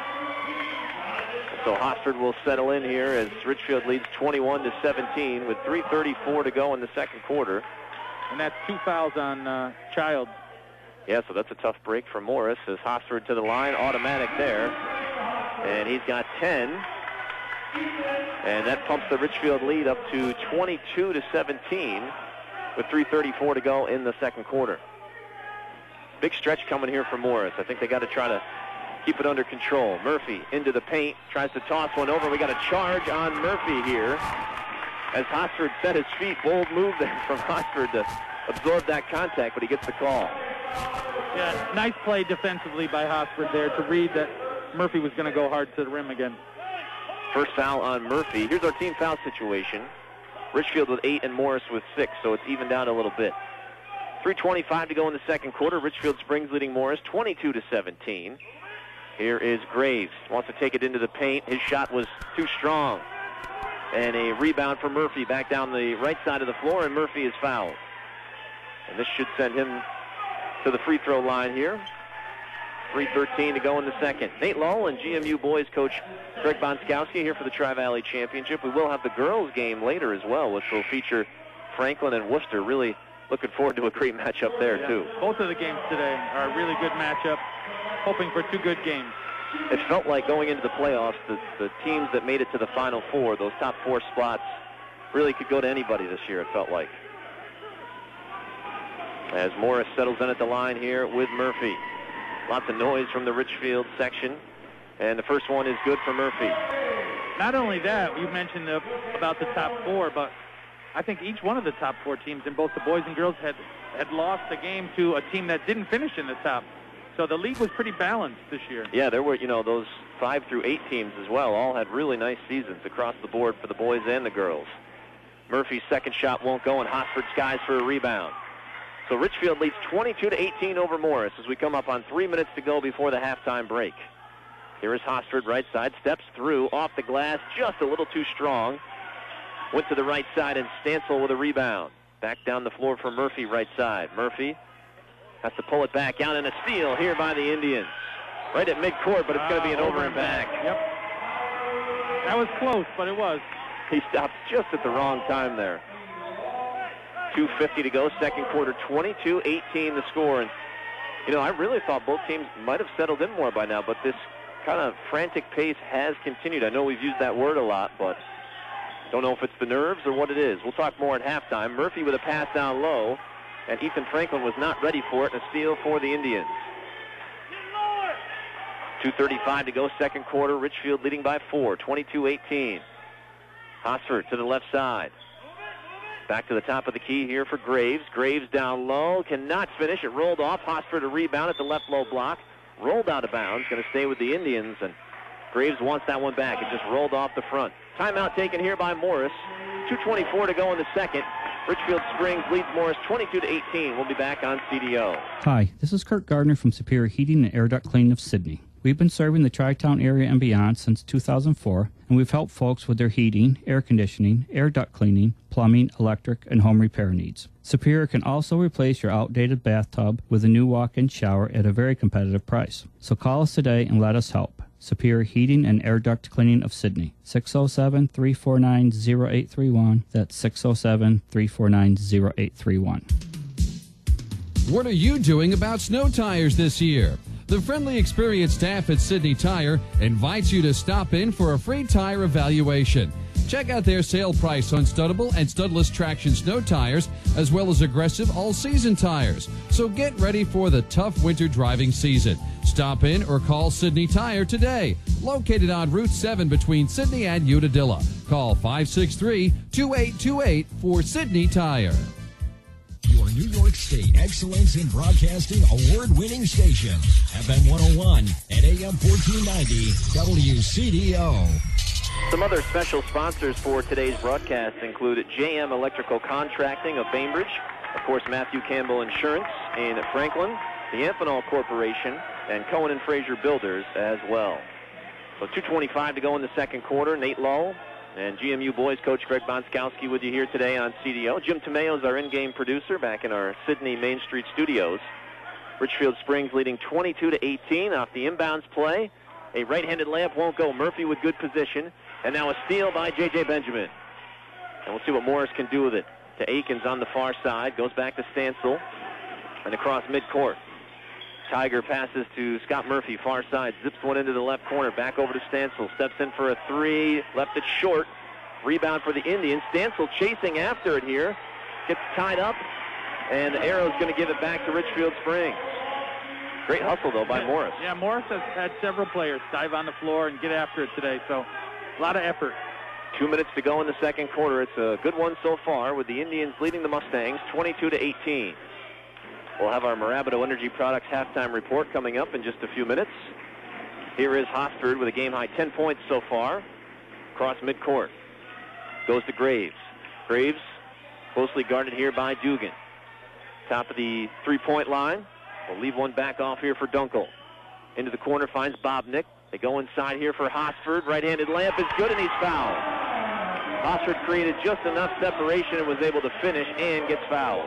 So Hosford will settle in here as Richfield leads twenty-one to seventeen with three thirty-four to go in the second quarter. And that's two fouls on uh, Child. Yeah, so that's a tough break for Morris as Hosford to the line, automatic there. And he's got ten. And that pumps the Richfield lead up to twenty-two to seventeen with three thirty-four to go in the second quarter. Big stretch coming here for Morris. I think they got to try to keep it under control. Murphy into the paint, tries to toss one over. We got a charge on Murphy here as Hosford set his feet. Bold move there from Hosford to absorb that contact, but he gets the call. Yeah, nice play defensively by Hosford there to read that Murphy was going to go hard to the rim again. First foul on Murphy. Here's our team foul situation. Richfield with eight and Morris with six, so it's evened out a little bit. three twenty-five to go in the second quarter. Richfield Springs leading Morris twenty-two to seventeen. Here is Graves. Wants to take it into the paint. His shot was too strong. And a rebound for Murphy back down the right side of the floor, and Murphy is fouled. And this should send him to the free throw line here. three thirteen to go in the second. Nate Lowell and G M U boys coach Greg Bonskowski here for the Tri-Valley Championship. We will have the girls game later as well, which will feature Franklin and Worcester. Really looking forward to a great matchup there, yeah. too. Both of the games today are a really good matchup. Hoping for two good games. It felt like going into the playoffs, the, the teams that made it to the Final Four, those top four spots, really could go to anybody this year, it felt like. As Morris settles in at the line here with Murphy. Lots of noise from the Richfield section. And the first one is good for Murphy. Not only that, you mentioned the, about the top four, but I think each one of the top four teams in both the boys and girls had, had lost a game to a team that didn't finish in the top. So the league was pretty balanced this year. Yeah, there were, you know, those five through eight teams as well. All had really nice seasons across the board for the boys and the girls. Murphy's second shot won't go, and Hosford skies for a rebound. So Richfield leads twenty-two to eighteen over Morris as we come up on three minutes to go before the halftime break. Here is Hosford right side, steps through, off the glass, just a little too strong. Went to the right side, and Stansel with a rebound. Back down the floor for Murphy right side. Murphy has to pull it back out, and a steal here by the Indians. Right at midcourt, but it's going to be an uh, over and back. Yep. That was close, but it was. He stopped just at the wrong time there. two fifty to go, second quarter, twenty-two eighteen the score. And, you know, I really thought both teams might have settled in more by now, but this kind of frantic pace has continued. I know we've used that word a lot, but don't know if it's the nerves or what it is. We'll talk more at halftime. Murphy with a pass down low. And Ethan Franklin was not ready for it, and a steal for the Indians. two thirty-five to go, second quarter. Richfield leading by four, twenty-two eighteen. Hosford to the left side. Back to the top of the key here for Graves. Graves down low, cannot finish. It rolled off. Hosford a rebound at the left low block. Rolled out of bounds, going to stay with the Indians, and Graves wants that one back. It just rolled off the front. Timeout taken here by Morris. two twenty-four to go in the second. Richfield Springs leads Morris twenty-two to eighteen. We'll be back on C D O. Hi, this is Kurt Gardner from Superior Heating and Air Duct Cleaning of Sydney. We've been serving the Tri-Town area and beyond since two thousand four, and we've helped folks with their heating, air conditioning, air duct cleaning, plumbing, electric, and home repair needs. Superior can also replace your outdated bathtub with a new walk-in shower at a very competitive price. So call us today and let us help. Superior Heating and Air Duct Cleaning of Sydney. six oh seven, three four nine, oh eight three one. That's six oh seven, three four nine, oh eight three one. What are you doing about snow tires this year? The friendly, experienced staff at Sydney Tire invites you to stop in for a free tire evaluation. Check out their sale price on studdable and studless traction snow tires, as well as aggressive all-season tires. So get ready for the tough winter driving season. Stop in or call Sydney Tire today. Located on Route seven between Sydney and Unadilla. Call five six three, two eight two eight for Sydney Tire. Your New York State Excellence in Broadcasting award-winning station. F M one oh one and A M fourteen ninety W C D O. Some other special sponsors for today's broadcast include J M Electrical Contracting of Bainbridge, of course Matthew Campbell Insurance in Franklin, the Amphenol Corporation, and Cohen and Fraser Builders as well. So two twenty-five to go in the second quarter. Nate Lull and G M U boys coach Greg Bonskowski with you here today on C D O. Jim Tomeo is our in-game producer back in our Sydney Main Street studios. Richfield Springs leading twenty-two to eighteen off the inbounds play. A right-handed layup won't go. Murphy with good position. And now a steal by J J Benjamin. And we'll see what Morris can do with it. To Akins on the far side. Goes back to Stansel. And across midcourt. Tiger passes to Scott Murphy, far side. Zips one into the left corner. Back over to Stansel. Steps in for a three. Left it short. Rebound for the Indians. Stansel chasing after it here. Gets tied up. And Arrow's going to give it back to Richfield Springs. Great hustle, though, by Morris. Yeah, Morris has had several players dive on the floor and get after it today. So a lot of effort. Two minutes to go in the second quarter. It's a good one so far with the Indians leading the Mustangs twenty-two to eighteen. We'll have our Marabito Energy Products halftime report coming up in just a few minutes. Here is Hosford with a game-high ten points so far. Across midcourt. Goes to Graves. Graves closely guarded here by Dugan. Top of the three-point line. We'll leave one back off here for Dunkel. Into the corner finds Bobnick. They go inside here for Hosford. Right-handed layup is good, and he's fouled. Hosford created just enough separation and was able to finish and gets fouled.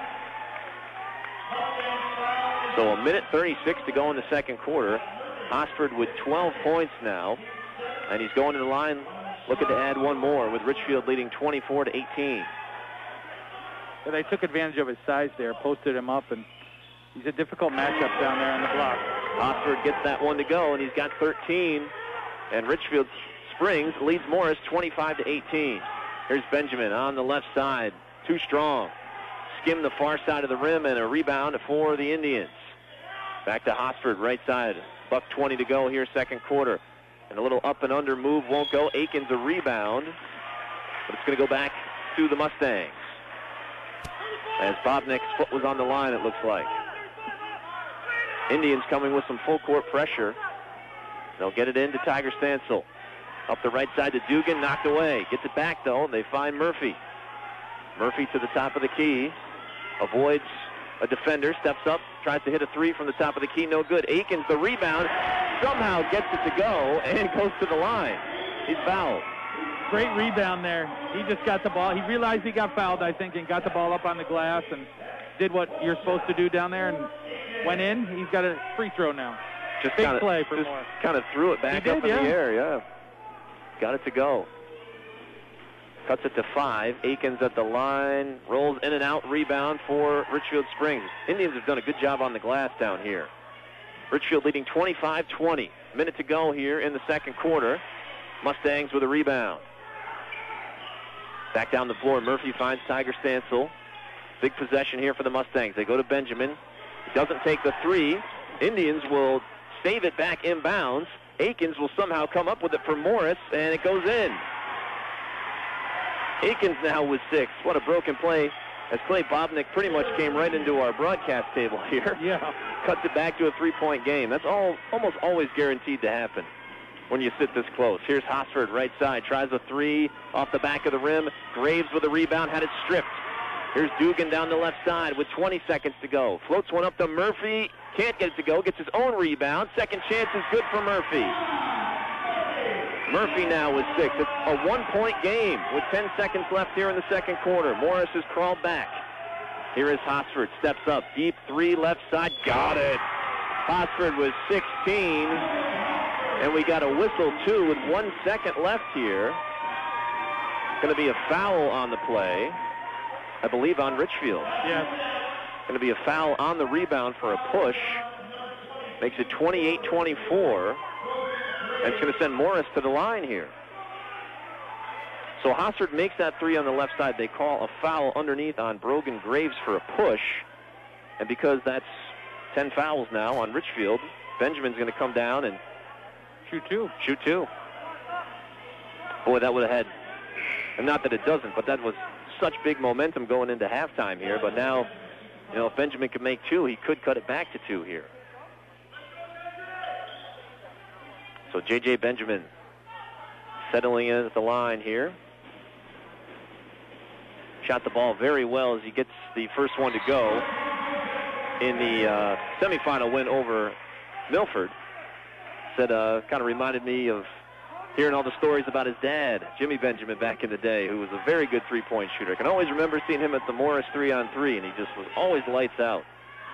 So a minute thirty-six to go in the second quarter. Hosford with twelve points now, and he's going to the line looking to add one more with Richfield leading twenty-four to eighteen. Yeah, they took advantage of his size there, posted him up, and he's a difficult matchup down there on the block. Hosford gets that one to go, and he's got thirteen. And Richfield Springs leads Morris twenty-five to eighteen. Here's Benjamin on the left side. Too strong. Skim the far side of the rim, and a rebound for the Indians. Back to Hosford, right side. Buck twenty to go here, second quarter. And a little up and under move won't go. Akins a rebound. But it's going to go back to the Mustangs. As Bobnick's foot was on the line, it looks like. Indians coming with some full court pressure. They'll get it into Tiger Stansel. Up the right side to Dugan, knocked away. Gets it back, though, and they find Murphy. Murphy to the top of the key. Avoids a defender, steps up, tries to hit a three from the top of the key, no good. Akins, the rebound, somehow gets it to go and goes to the line. He's fouled. Great rebound there. He just got the ball. He realized he got fouled, I think, and got the ball up on the glass and did what you're supposed to do down there and went in. He's got a free throw now. Just Big kinda, play for just Morris. kind of threw it back He up did, in yeah. the air, yeah. Got it to go. Cuts it to five. Akins at the line. Rolls in and out. Rebound for Richfield Springs. Indians have done a good job on the glass down here. Richfield leading twenty-five twenty. Minute to go here in the second quarter. Mustangs with a rebound. Back down the floor. Murphy finds Tiger Stansel. Big possession here for the Mustangs. They go to Benjamin. He doesn't take the three. Indians will save it back inbounds. Akins will somehow come up with it for Morris, and it goes in. Akins now with six. What a broken play as Clay Bobnick pretty much came right into our broadcast table here. Yeah. Cuts it back to a three-point game. That's all almost always guaranteed to happen when you sit this close. Here's Hosford, right side. Tries a three off the back of the rim. Graves with a rebound, had it stripped. Here's Dugan down the left side with twenty seconds to go. Floats one up to Murphy. Can't get it to go. Gets his own rebound. Second chance is good for Murphy. Murphy now with six. It's a one-point game with ten seconds left here in the second quarter. Morris has crawled back. Here is Hosford. Steps up. Deep three left side. Got it. Hosford with sixteen. And we got a whistle, too, with one second left here. Going to be a foul on the play, I believe, on Richfield. Yes. Going to be a foul on the rebound for a push. makes it twenty-eight twenty-four. And it's going to send Morris to the line here. So Hossard makes that three on the left side. They call a foul underneath on Brogan Graves for a push. And because that's ten fouls now on Richfield, Benjamin's going to come down and shoot two. Shoot two. Boy, that would have had, and not that it doesn't, but that was such big momentum going into halftime here. But now, you know, if Benjamin could make two, he could cut it back to two here. So J J Benjamin settling in at the line here. Shot the ball very well as he gets the first one to go in the uh, semifinal win over Milford. Said, uh, kind of reminded me of hearing all the stories about his dad, Jimmy Benjamin, back in the day, who was a very good three-point shooter. I can always remember seeing him at the Morris three-on-three, and he just was always lights out.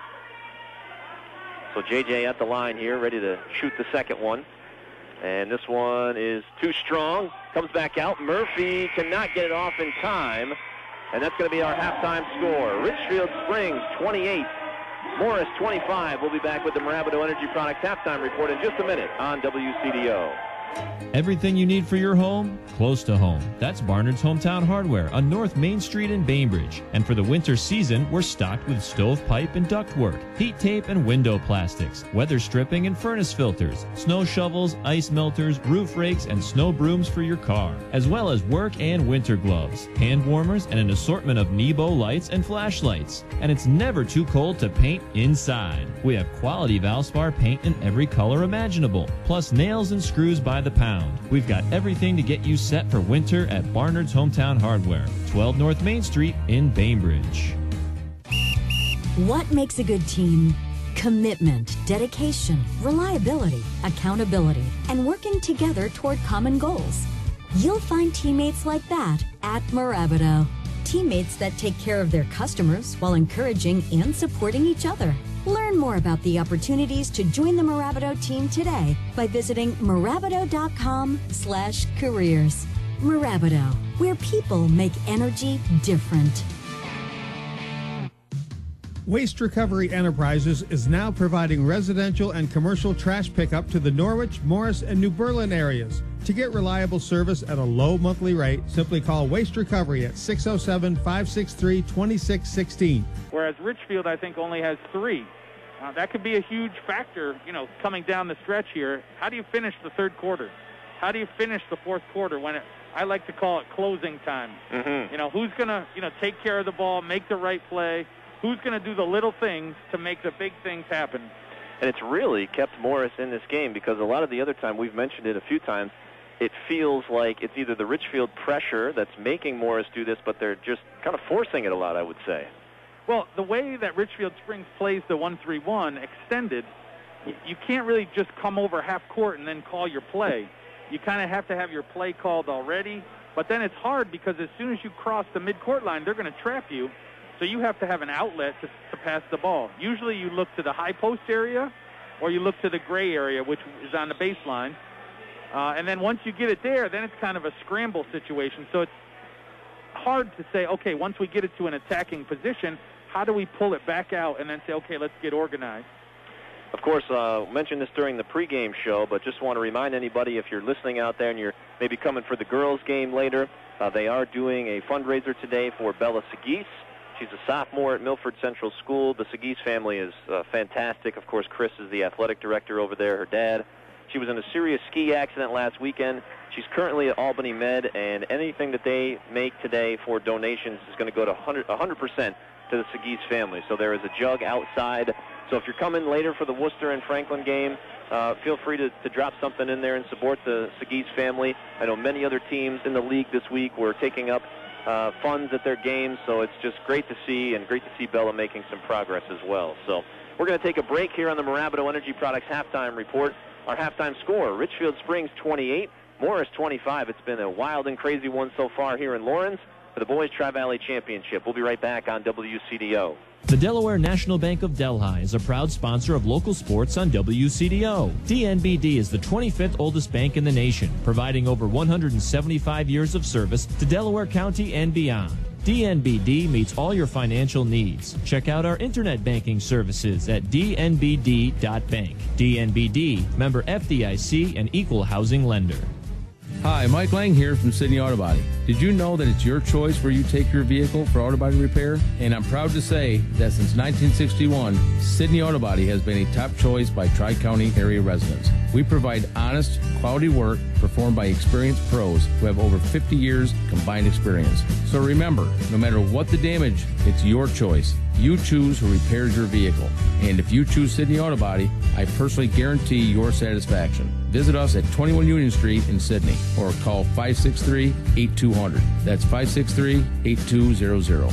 So J J at the line here, ready to shoot the second one. And this one is too strong. Comes back out. Murphy cannot get it off in time. And that's going to be our halftime score. Richfield Springs twenty-eight, Morris twenty-five. We'll be back with the Marabito Energy Products halftime report in just a minute on W C D O. Everything you need for your home, close to home. That's Barnard's Hometown Hardware on North Main Street in Bainbridge. And for the winter season, we're stocked with stovepipe and ductwork, heat tape and window plastics, weather stripping and furnace filters, snow shovels, ice melters, roof rakes, and snow brooms for your car, as well as work and winter gloves, hand warmers, and an assortment of Nebo lights and flashlights. And it's never too cold to paint inside. We have quality Valspar paint in every color imaginable, plus nails and screws by the pound. We've got everything to get you set for winter at Barnard's Hometown Hardware, twelve North Main Street in Bainbridge. What makes a good team? Commitment, dedication, reliability, accountability, and working together toward common goals. You'll find teammates like that at Marabito. Teammates that take care of their customers while encouraging and supporting each other. Learn more about the opportunities to join the Marabito team today by visiting marabito.com slash careers. Marabito, where people make energy different. Waste Recovery Enterprises is now providing residential and commercial trash pickup to the Norwich, Morris, and New Berlin areas. To get reliable service at a low monthly rate, simply call Waste Recovery at six oh seven, five six three, two six one six. Whereas Richfield, I think, only has three. Uh, that could be a huge factor, you know, coming down the stretch here. How do you finish the third quarter? How do you finish the fourth quarter when it, I like to call it closing time? Mm-hmm. You know, who's going to, you know, take care of the ball, make the right play? Who's going to do the little things to make the big things happen? And it's really kept Morris in this game because a lot of the other time, we've mentioned it a few times, it feels like it's either the Richfield pressure that's making Morris do this, but they're just kind of forcing it a lot, I would say. Well, the way that Richfield Springs plays the one three one extended, you can't really just come over half court and then call your play. You kind of have to have your play called already, but then it's hard because as soon as you cross the midcourt line, they're going to trap you, so you have to have an outlet to, to pass the ball. Usually you look to the high post area or you look to the gray area, which is on the baseline. Uh, and then once you get it there, then it's kind of a scramble situation. So it's hard to say, okay, once we get it to an attacking position, how do we pull it back out and then say, okay, let's get organized? Of course, uh, mentioned this during the pregame show, but just want to remind anybody, if you're listening out there and you're maybe coming for the girls' game later, uh, they are doing a fundraiser today for Bella Seguis. She's a sophomore at Milford Central School. The Seguis family is uh, fantastic. Of course, Chris is the athletic director over there, her dad. She was in a serious ski accident last weekend. She's currently at Albany Med, and anything that they make today for donations is going to go to one hundred percent to the Seguis family. So there is a jug outside. So if you're coming later for the Worcester and Franklin game, uh, feel free to, to drop something in there and support the Seguis family. I know many other teams in the league this week were taking up uh, funds at their games, so it's just great to see, and great to see Bella making some progress as well. So we're going to take a break here on the Marabito Energy Products halftime report. Our halftime score, Richfield Springs twenty-eight, Morris twenty-five. It's been a wild and crazy one so far here in Lawrence for the Boys Tri-Valley Championship. We'll be right back on W C D O. The Delaware National Bank of Delhi is a proud sponsor of local sports on W C D O. D N B D is the twenty-fifth oldest bank in the nation, providing over one hundred seventy-five years of service to Delaware County and beyond. D N B D meets all your financial needs. Check out our internet banking services at d n b d dot bank. D N B D, member F D I C and equal housing lender. Hi, Mike Lang here from Sydney Auto Body. Did you know that it's your choice where you take your vehicle for auto body repair? And I'm proud to say that since nineteen sixty-one, Sydney Auto Body has been a top choice by Tri-County area residents. We provide honest, quality work performed by experienced pros who have over fifty years combined experience. So remember, no matter what the damage, it's your choice. You choose who repairs your vehicle. And if you choose Sydney Auto Body, I personally guarantee your satisfaction. Visit us at twenty-one Union Street in Sydney or call five six three, eight two zero zero. That's five six three, eight two zero zero.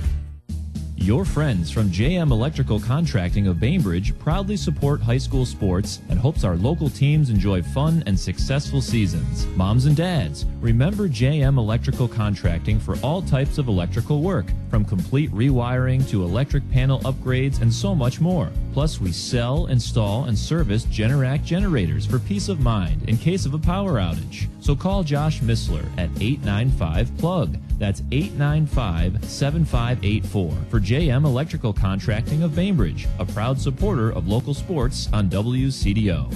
Your friends from J M Electrical Contracting of Bainbridge proudly support high school sports and hopes our local teams enjoy fun and successful seasons. Moms and dads, remember J M Electrical Contracting for all types of electrical work, from complete rewiring to electric panel upgrades and so much more. Plus, we sell, install, and service Generac generators for peace of mind in case of a power outage. So call Josh Missler at eight nine five plug. That's eight nine five, seven five eight four for J M Electrical Contracting of Bainbridge, a proud supporter of local sports on W C D O.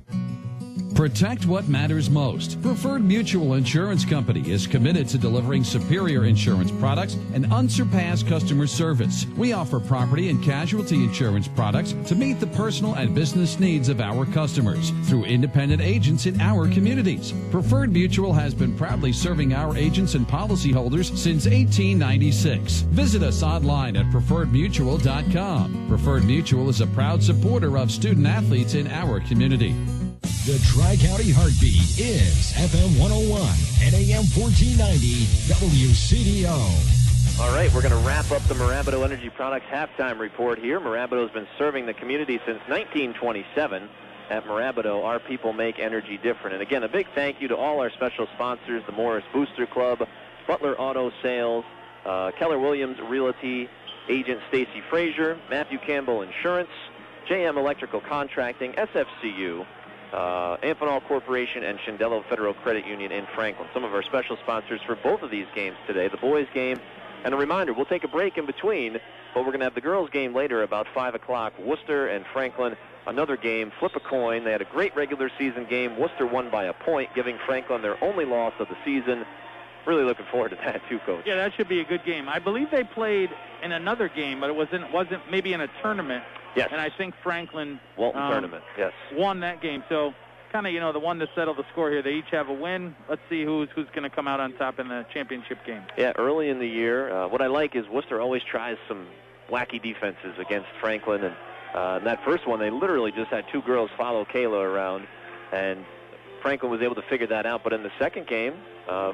Protect what matters most. Preferred Mutual Insurance Company is committed to delivering superior insurance products and unsurpassed customer service. We offer property and casualty insurance products to meet the personal and business needs of our customers through independent agents in our communities. Preferred Mutual has been proudly serving our agents and policyholders since eighteen ninety-six. Visit us online at preferred mutual dot com. Preferred Mutual is a proud supporter of student athletes in our community. The Tri-County Heartbeat is F M one oh one and A M fourteen ninety W C D O. All right, we're going to wrap up the Mirabito Energy Products halftime report here. Mirabito has been serving the community since nineteen twenty-seven. At Mirabito, our people make energy different. And again, a big thank you to all our special sponsors, the Morris Booster Club, Butler Auto Sales, uh, Keller Williams Realty, Agent Stacy Frazier, Matthew Campbell Insurance, J M Electrical Contracting, S F C U, Uh, Amphenol Corporation, and Shindello Federal Credit Union in Franklin. Some of our special sponsors for both of these games today, the boys game. And a reminder, we'll take a break in between, but we're going to have the girls game later about five o'clock. Worcester and Franklin, another game, flip a coin. They had a great regular season game. Worcester won by a point, giving Franklin their only loss of the season. Really looking forward to that too, Coach. Yeah, that should be a good game. I believe they played in another game, but it wasn't, wasn't maybe in a tournament. Yes. And I think Franklin Walton um, tournament, yes. won that game. So kind of, you know, the one to settle the score here. They each have a win. Let's see who's who's going to come out on top in the championship game. Yeah, early in the year. Uh, what I like is Worcester always tries some wacky defenses against Franklin. And uh, in that first one, they literally just had two girls follow Kayla around. And Franklin was able to figure that out. But in the second game, uh,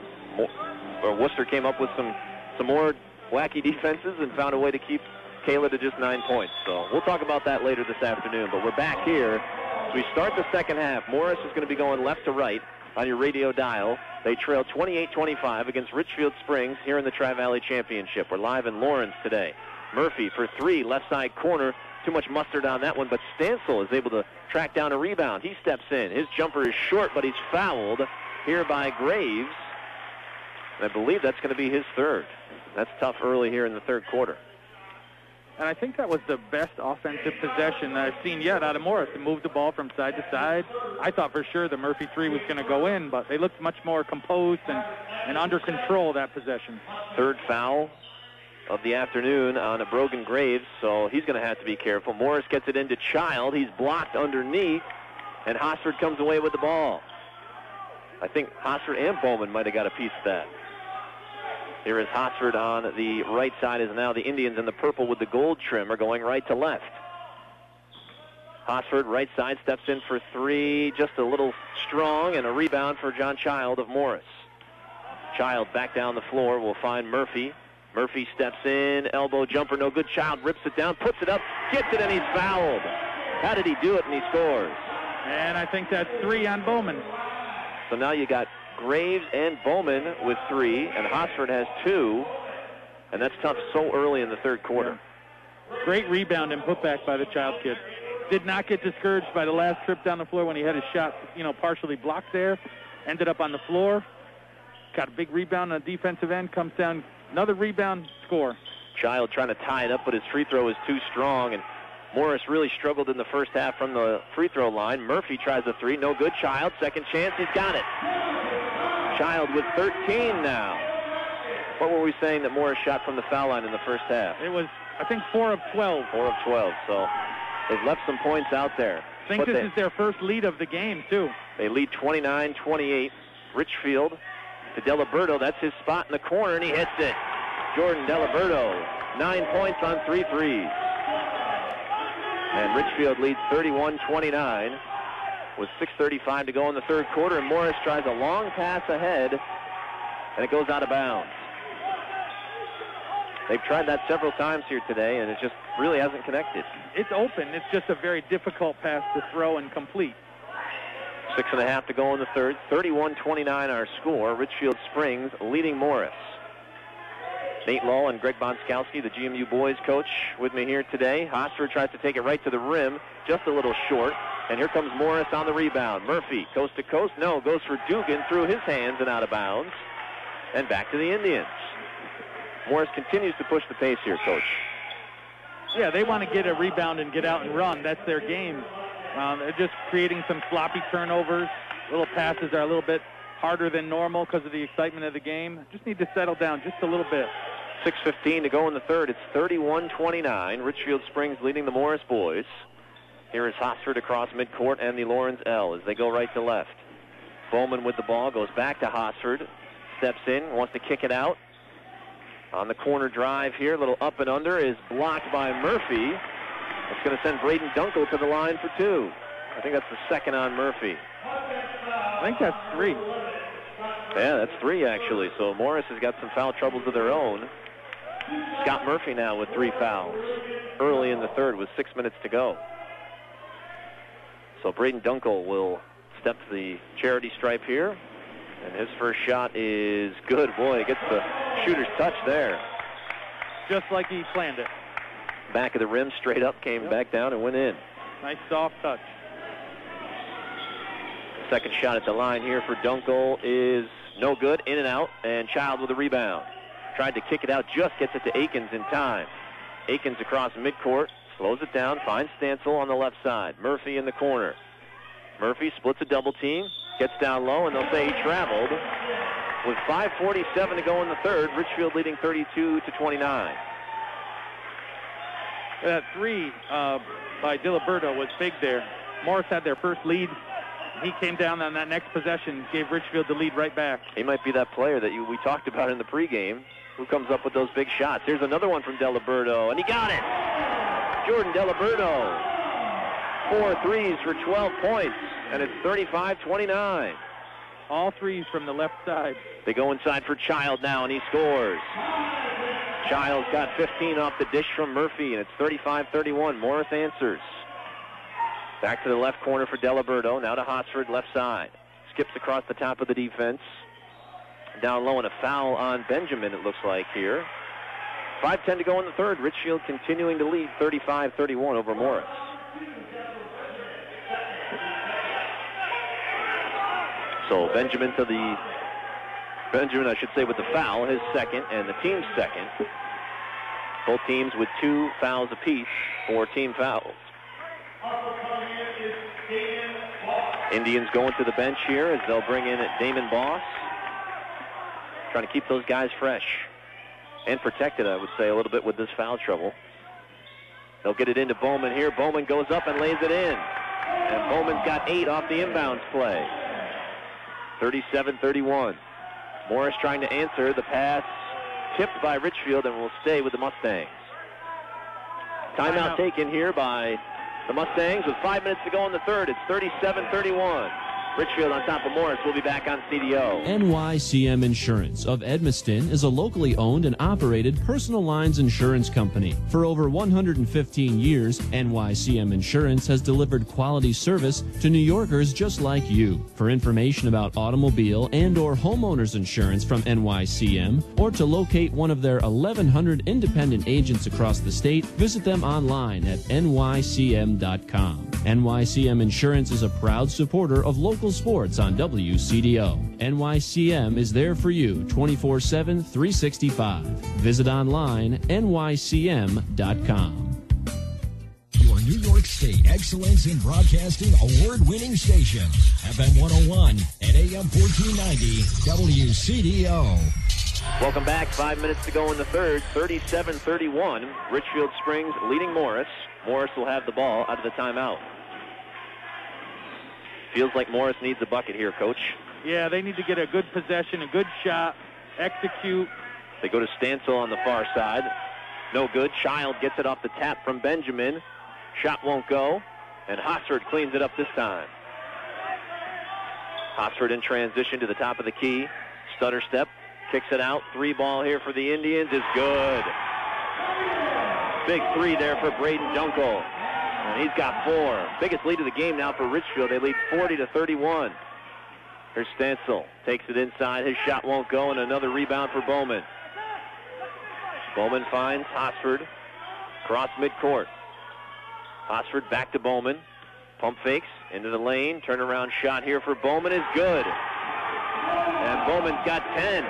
or Worcester came up with some, some more wacky defenses and found a way to keep Kayla to just nine points. So we'll talk about that later this afternoon. But we're back here. As we start the second half, Morris is going to be going left to right on your radio dial. They trail twenty-eight twenty-five against Richfield Springs here in the Tri-Valley Championship. We're live in Lawrence today. Murphy for three, left side corner. Too much mustard on that one, but Stansel is able to track down a rebound. He steps in. His jumper is short, but he's fouled here by Graves. And I believe that's going to be his third. That's tough early here in the third quarter. And I think that was the best offensive possession that I've seen yet out of Morris. They moved the ball from side to side. I thought for sure the Murphy three was going to go in, but they looked much more composed and, and under control that possession. Third foul of the afternoon on a Brogan Graves, so he's going to have to be careful. Morris gets it into Child. He's blocked underneath, and Hosford comes away with the ball. I think Hosford and Bowman might have got a piece of that. Here is Hosford on the right side, as now the Indians in the purple with the gold trim are going right to left. Hosford, right side, steps in for three, just a little strong, and a rebound for John Child of Morris. Child back down the floor will find Murphy. Murphy steps in, elbow jumper, no good. Child rips it down, puts it up, gets it, and he's fouled. How did he do it? And he scores. And I think that's three on Bowman. So now you got Graves and Bowman with three, and Hosford has two, and that's tough so early in the third quarter. Yeah. Great rebound and putback by the Child kid. Did not get discouraged by the last trip down the floor when he had his shot, you know, partially blocked there. Ended up on the floor. Got a big rebound on the defensive end, comes down, Another rebound score. Child trying to tie it up, but his free throw is too strong, and Morris really struggled in the first half from the free throw line. Murphy tries a three. No good. Child, second chance. He's got it. Child with thirteen now. What were we saying that Morris shot from the foul line in the first half? It was, I think, four of twelve. four of twelve, so they've left some points out there. I think but this they, is their first lead of the game, too. They lead twenty-nine twenty-eight. Richfield to Delaberto. That's his spot in the corner, and he hits it. Jordan Delaberto, nine points on three threes. And Richfield leads thirty-one twenty-nine with six thirty-five to go in the third quarter, and Morris tries a long pass ahead, and it goes out of bounds. They've tried that several times here today, and it just really hasn't connected. It's open. It's just a very difficult pass to throw and complete. Six and a half to go in the third. thirty-one twenty-nine our score. Richfield Springs leading Morris. Nate Law and Greg Bonskowski, the G M U boys coach, with me here today. Hosford tries to take it right to the rim, just a little short. And here comes Morris on the rebound. Murphy, coast to coast. No, goes for Dugan through his hands and out of bounds. And back to the Indians. Morris continues to push the pace here, Coach. Yeah, they want to get a rebound and get out and run. That's their game. Um, they're just creating some sloppy turnovers. Little passes are a little bit harder than normal because of the excitement of the game. Just need to settle down just a little bit. six fifteen to go in the third. It's thirty-one twenty-nine. Richfield Springs leading the Morris boys. Here is Hosford across midcourt and the Lawrence L as they go right to left. Bowman with the ball, goes back to Hosford. Steps in, wants to kick it out. On the corner drive here, a little up and under, is blocked by Murphy. It's going to send Braden Dunkel to the line for two. I think that's the second on Murphy. I think that's three. Yeah, that's three, actually. So Morris has got some foul troubles of their own. Scott Murphy now with three fouls early in the third with six minutes to go. So Braden Dunkel will step to the charity stripe here. And his first shot is good. Boy, he gets the shooter's touch there. Just like he planned it. Back of the rim, straight up, came yep. back down and went in. Nice soft touch. Second shot at the line here for Dunkel is no good. In and out, and Child with a rebound. Tried to kick it out, just gets it to Akins in time. Akins across midcourt, slows it down, finds Stancil on the left side. Murphy in the corner. Murphy splits a double team, gets down low, and they'll say he traveled. With five forty-seven to go in the third, Richfield leading thirty-two to twenty-nine. That three uh, by Diliberto was big there. Morris had their first lead. He came down on that next possession, gave Richfield the lead right back. He might be that player that you, we talked about in the pregame who comes up with those big shots. Here's another one from Diliberto, and he got it. Jordan Diliberto. Four threes for twelve points, and it's thirty-five twenty-nine. All threes from the left side. They go inside for Child now, and he scores. Child's got fifteen off the dish from Murphy, and it's thirty-five thirty-one. Morris answers. Back to the left corner for Diliberto. Now to Hosford, left side. Skips across the top of the defense. Down low, and a foul on Benjamin, it looks like here. five ten to go in the third. Richfield continuing to lead thirty-five thirty-one over Morris. So Benjamin to the, Benjamin, I should say, with the foul, his second, and the team's second. Both teams with two fouls apiece for team fouls. Indians going to the bench here as they'll bring in Damon Boss. Trying to keep those guys fresh and protected, I would say, a little bit with this foul trouble. They'll get it into Bowman here. Bowman goes up and lays it in. And Bowman's got eight off the inbounds play. thirty-seven thirty-one. Morris trying to answer the pass, tipped by Richfield, and will stay with the Mustangs. Timeout taken here by the Mustangs with five minutes to go in the third. It's thirty-seven thirty-one. Richfield on top of Morris. We'll be back on C D O. N Y C M Insurance of Edmiston is a locally owned and operated personal lines insurance company. For over one hundred fifteen years, N Y C M Insurance has delivered quality service to New Yorkers just like you. For information about automobile and or homeowners insurance from N Y C M, or to locate one of their eleven hundred independent agents across the state, visit them online at N Y C M dot com. N Y C M Insurance is a proud supporter of local local sports on W C D O. N Y C M is there for you twenty-four seven, three sixty-five. Visit online, N Y C M dot com. Your New York State Excellence in Broadcasting award-winning station, F M one oh one and A M fourteen ninety, W C D O. Welcome back. Five minutes to go in the third. thirty-seven thirty-one. Richfield Springs leading Morris. Morris will have the ball out of the timeout. Feels like Morris needs a bucket here, Coach. Yeah, they need to get a good possession, a good shot, execute. They go to Stancil on the far side. No good. Child gets it off the tap from Benjamin. Shot won't go, and Hosford cleans it up this time. Hosford in transition to the top of the key. Stutter step, kicks it out. Three ball here for the Indians is good. Big three there for Braden Dunkel. And he's got four. Biggest lead of the game now for Richfield. They lead forty to thirty-one. Here's Stancil. Takes it inside. His shot won't go, and another rebound for Bowman. Bowman finds Hosford. Cross midcourt. Hosford back to Bowman. Pump fakes into the lane. Turnaround shot here for Bowman is good. And Bowman's got ten.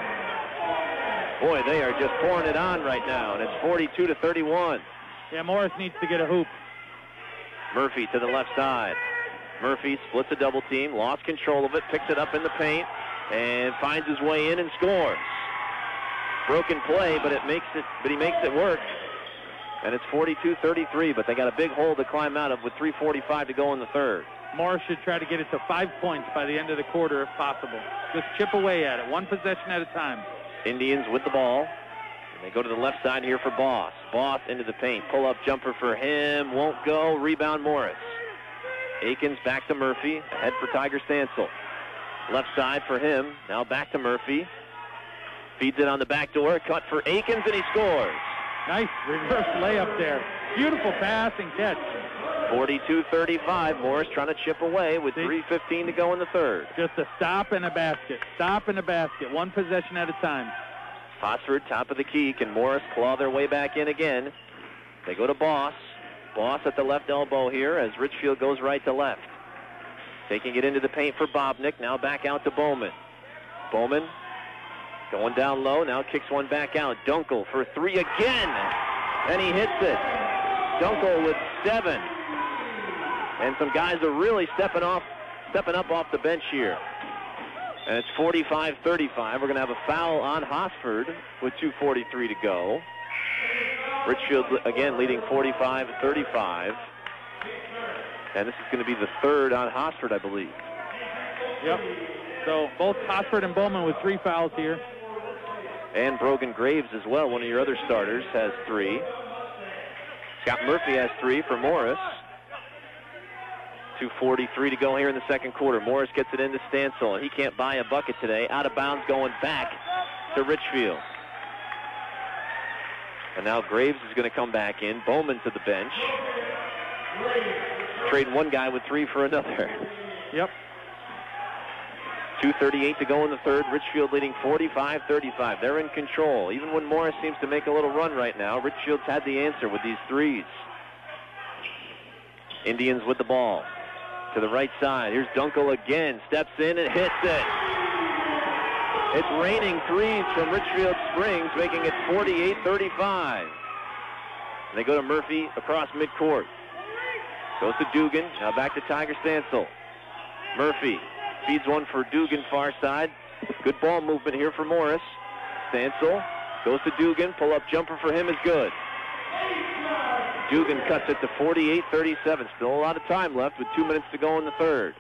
Boy, they are just pouring it on right now, and it's forty-two to thirty-one. Yeah, Morris needs to get a hoop. Murphy to the left side. Murphy splits a double team, lost control of it, picks it up in the paint, and finds his way in and scores. Broken play, but it makes it. But he makes it work. And it's forty-two thirty-three, but they got a big hole to climb out of with three forty-five to go in the third. Morris should try to get it to five points by the end of the quarter if possible. Just chip away at it, one possession at a time. Indians with the ball. And they go to the left side here for Boss. Boss into the paint. Pull-up jumper for him. Won't go. Rebound Morris. Akins back to Murphy. Ahead for Tiger Stancil. Left side for him. Now back to Murphy. Feeds it on the back door. Cut for Akins, and he scores. Nice reverse layup there. Beautiful pass and catch. forty-two thirty-five. Morris trying to chip away with three fifteen to go in the third. Just a stop and a basket. Stop and a basket. One possession at a time. Hosford, top of the key. Can Morris claw their way back in again? They go to Boss. Boss at the left elbow here as Richfield goes right to left. Taking it into the paint for Bobnick. Now back out to Bowman. Bowman going down low. Now kicks one back out. Dunkel for three again. And he hits it. Dunkel with seven. And some guys are really stepping off, stepping up off the bench here. And it's forty-five thirty-five. We're going to have a foul on Hosford with two forty-three to go. Richfield, again, leading forty-five thirty-five. And this is going to be the third on Hosford, I believe. Yep. So both Hosford and Bowman with three fouls here. And Brogan Graves as well, one of your other starters, has three. Scott Murphy has three for Morris. two forty-three to go here in the second quarter. Morris gets it into Stancil. He can't buy a bucket today. Out of bounds going back to Richfield. And now Graves is going to come back in. Bowman to the bench. Trading one guy with three for another. Yep. two thirty-eight to go in the third. Richfield leading forty-five thirty-five. They're in control. Even when Morris seems to make a little run right now, Richfield's had the answer with these threes. Indians with the ball. To the right side. Here's Dunkel again. Steps in and hits it. It's raining threes from Richfield Springs, making it forty-eight thirty-five. And they go to Murphy across midcourt. Goes to Dugan. Now back to Tiger Stancil. Murphy feeds one for Dugan far side. Good ball movement here for Morris. Stancil goes to Dugan. Pull-up jumper for him is good. Dugan cuts it to forty-eight thirty-seven. Still a lot of time left with two minutes to go in the third.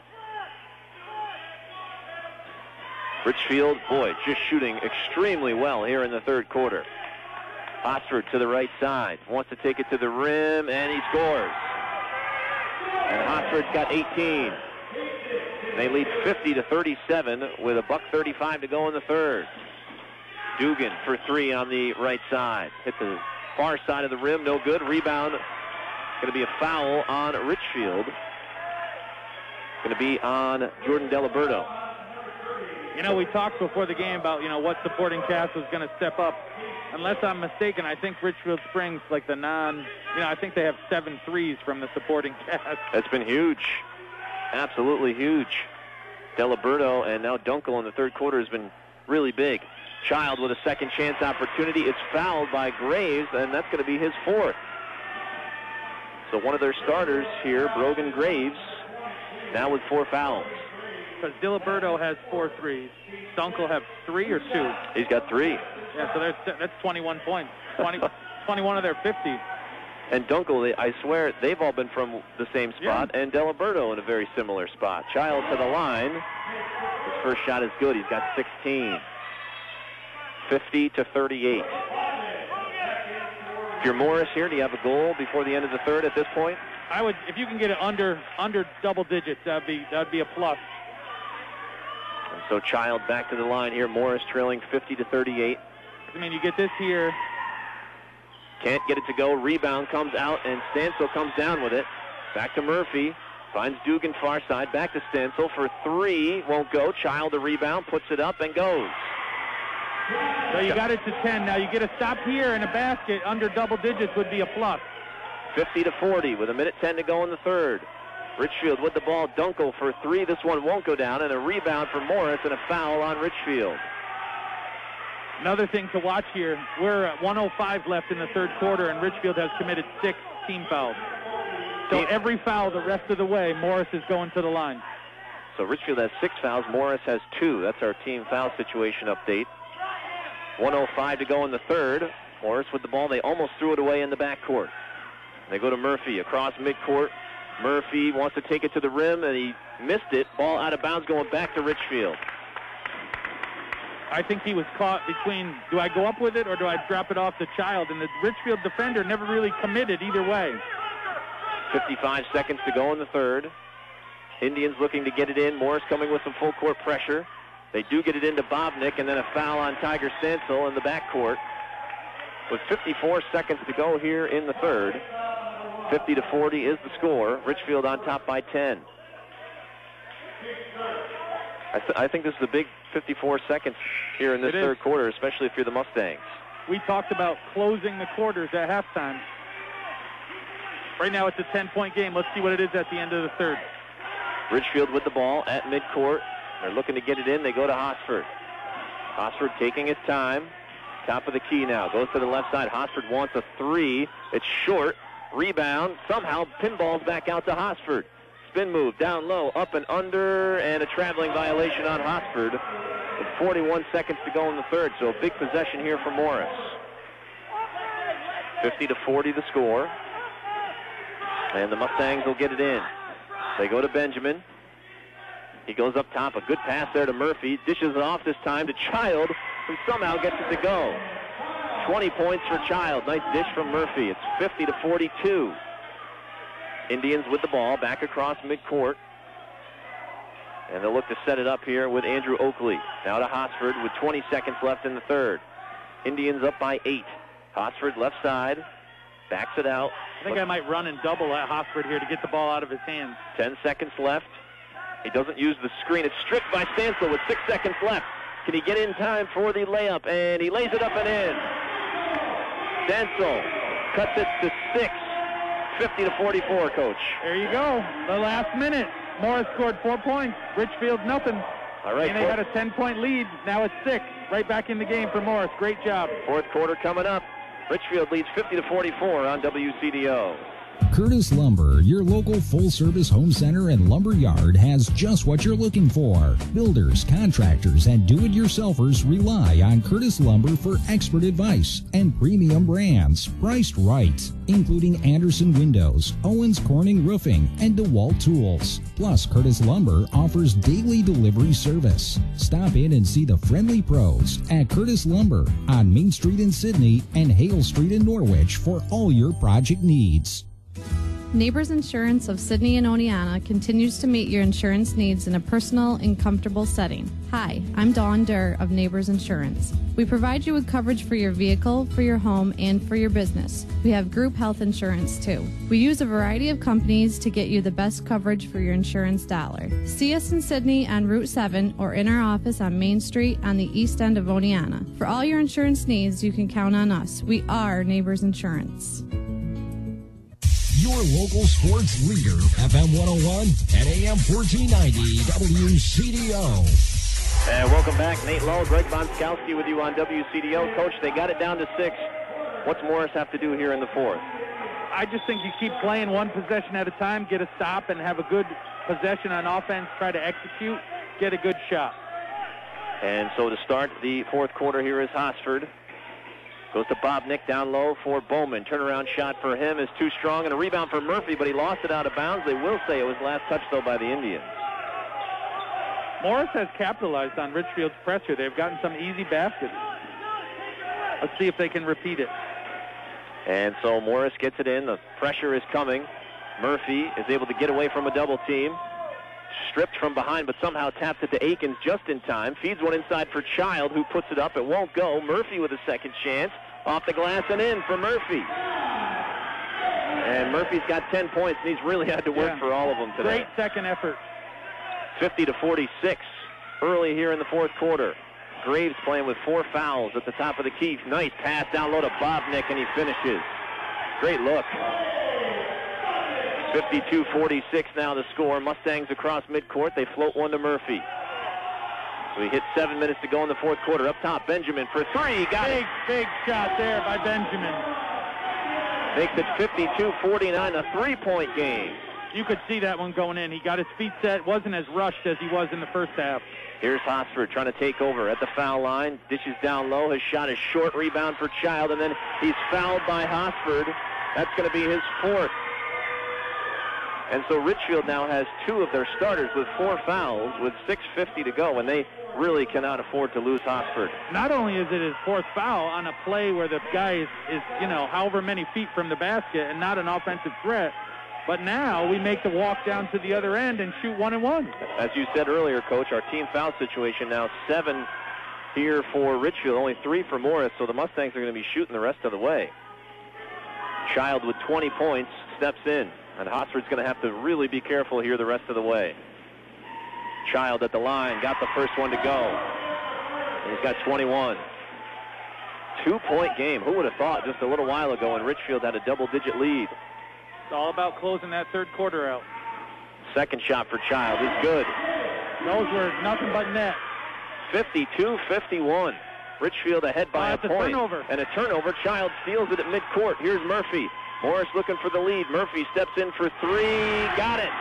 Richfield, boy, just shooting extremely well here in the third quarter. Hosford to the right side. Wants to take it to the rim, and he scores. And Hosford's got eighteen. They lead fifty to thirty-seven with a buck thirty-five to go in the third. Dugan for three on the right side. Hit the far side of the rim, no good. Rebound, going to be a foul on Richfield. Going to be on Jordan Delaberto. You know, we talked before the game about, you know, what supporting cast was going to step up. Unless I'm mistaken, I think Richfield Springs, like the non, you know, I think they have seven threes from the supporting cast. That's been huge. Absolutely huge. Delaberto and now Dunkel in the third quarter has been really big. Child with a second chance opportunity. It's fouled by Graves, and that's going to be his fourth. So one of their starters here, Brogan Graves, now with four fouls. Because Diliberto has four threes. Dunkel have three or two? He's got three. Yeah, so there's, that's twenty-one points. twenty, twenty-one of their fifty. And Dunkel, they, I swear, they've all been from the same spot, yeah. And Diliberto in a very similar spot. Child to the line. His first shot is good. He's got sixteen. fifty to thirty-eight. If you're Morris here, do you have a goal before the end of the third at this point? I would, if you can get it under under double digits, that'd be that'd be a plus. And so Child back to the line here. Morris trailing fifty to thirty-eight. I mean, you get this here. Can't get it to go. Rebound comes out, and Stansel comes down with it. Back to Murphy. Finds Dugan far side. Back to Stansel for three. Won't go. Child the rebound. Puts it up and goes. So you got it to ten. Now you get a stop here and a basket under double digits would be a plus. fifty to forty with a minute ten to go in the third. Richfield with the ball. Dunkel for three. This one won't go down. And a rebound for Morris and a foul on Richfield. Another thing to watch here, we're at one oh five left in the third quarter, and Richfield has committed six team fouls. So team. Every foul the rest of the way, Morris is going to the line. So Richfield has six fouls. Morris has two. That's our team foul situation update. one oh five to go in the third. Morris with the ball. They almost threw it away in the backcourt. They go to Murphy across midcourt. Murphy wants to take it to the rim, and he missed it. Ball out of bounds going back to Richfield. I think he was caught between, do I go up with it or do I drop it off the Child? And the Richfield defender never really committed either way. fifty-five seconds to go in the third. Indians looking to get it in. Morris coming with some full court pressure. They do get it into Bobnick, and then a foul on Tiger Stansel in the backcourt. With fifty-four seconds to go here in the third. fifty to forty is the score. Richfield on top by ten. I, th- I think this is a big fifty-four seconds here in this third quarter, especially if you're the Mustangs. We talked about closing the quarters at halftime. Right now it's a ten-point game. Let's see what it is at the end of the third. Richfield with the ball at midcourt. They're looking to get it in. They go to Hosford. Hosford taking his time. Top of the key now. Goes to the left side. Hosford wants a three. It's short. Rebound. Somehow pinballs back out to Hosford. Spin move, down low, up and under, and a traveling violation on Hosford with forty-one seconds to go in the third, so a big possession here for Morris. fifty to forty the score, and the Mustangs will get it in. They go to Benjamin. He goes up top, a good pass there to Murphy, dishes it off this time to Child, who somehow gets it to go. twenty points for Child, nice dish from Murphy. It's fifty to forty-two. Indians with the ball back across midcourt. And they'll look to set it up here with Andrew Oakley. Now to Hosford with twenty seconds left in the third. Indians up by eight. Hosford left side. Backs it out. I think I might run and double at Hosford here to get the ball out of his hands. Ten seconds left. He doesn't use the screen. It's stripped by Stansel with six seconds left. Can he get in time for the layup? And he lays it up and in. Stansel cuts it to six. fifty to forty-four, Coach. There you go. The last minute. Morris scored four points. Richfield, nothing. All right. And they had a ten-point lead. Now it's six. Right back in the game for Morris. Great job. Fourth quarter coming up. Richfield leads fifty to forty-four on W C D O. Curtis Lumber, your local full-service home center and lumber yard, has just what you're looking for. Builders, contractors, and do-it-yourselfers rely on Curtis Lumber for expert advice and premium brands priced right, including Anderson Windows, Owens Corning Roofing, and DeWalt Tools. Plus, Curtis Lumber offers daily delivery service. Stop in and see the friendly pros at Curtis Lumber on Main Street in Sydney and Hale Street in Norwich for all your project needs. Neighbors Insurance of Sydney and Oneonta continues to meet your insurance needs in a personal and comfortable setting. Hi, I'm Dawn Durr of Neighbors Insurance. We provide you with coverage for your vehicle, for your home, and for your business. We have group health insurance too. We use a variety of companies to get you the best coverage for your insurance dollar. See us in Sydney on Route seven or in our office on Main Street on the east end of Oneonta. For all your insurance needs, you can count on us. We are Neighbors Insurance. your local sports leader. F M one oh one and A M fourteen ninety W C D O. And welcome back. Nate Lowe, Greg Bonskowski with you on W C D O. Coach, they got it down to six. What's Morris have to do here in the fourth? I just think you keep playing one possession at a time, get a stop, and have a good possession on offense, try to execute, get a good shot. And so to start the fourth quarter here is Hosford. Goes to Bob Nick down low for Bowman. Turnaround shot for him is too strong, and a rebound for Murphy, but he lost it out of bounds. They will say it was last touch, though, by the Indians. Morris has capitalized on Richfield's pressure. They've gotten some easy baskets. Let's see if they can repeat it. And so Morris gets it in. The pressure is coming. Murphy is able to get away from a double team. Stripped from behind, but somehow taps it to Akins just in time. Feeds one inside for Child, who puts it up. It won't go. Murphy with a second chance. Off the glass and in for Murphy. And Murphy's got ten points, and he's really had to work yeah. for all of them today. Great second effort. fifty to forty-six early here in the fourth quarter. Graves playing with four fouls at the top of the key. Nice pass down low to Bobnick, and he finishes. Great look. fifty-two forty-six now the score. Mustangs across midcourt. They float one to Murphy. We hit seven minutes to go in the fourth quarter. Up top, Benjamin for three. Got big, it. Big shot there by Benjamin. Makes it fifty-two forty-nine, a three-point game. You could see that one going in. He got his feet set. Wasn't as rushed as he was in the first half. Here's Hosford trying to take over at the foul line. Dishes down low. His shot is short. Rebound for Child, and then he's fouled by Hosford. That's going to be his fourth. And so Richfield now has two of their starters with four fouls with six fifty to go, and they really cannot afford to lose Hosford. Not only is it his fourth foul on a play where the guy is, is, you know, however many feet from the basket and not an offensive threat, but now we make the walk down to the other end and shoot one and one. As you said earlier, Coach, our team foul situation now seven here for Richfield, only three for Morris, so the Mustangs are going to be shooting the rest of the way. Child with twenty points steps in, and Hosford's going to have to really be careful here the rest of the way. Child at the line, got the first one to go. And he's got twenty-one. Two-point game. Who would have thought just a little while ago when Richfield had a double-digit lead? It's all about closing that third quarter out. Second shot for Child is good. Those were nothing but net. fifty-two fifty-one. Richfield ahead by oh, a point. A turnover. And a turnover. Child steals it at midcourt. Here's Murphy. Morris looking for the lead. Murphy steps in for three. Got it.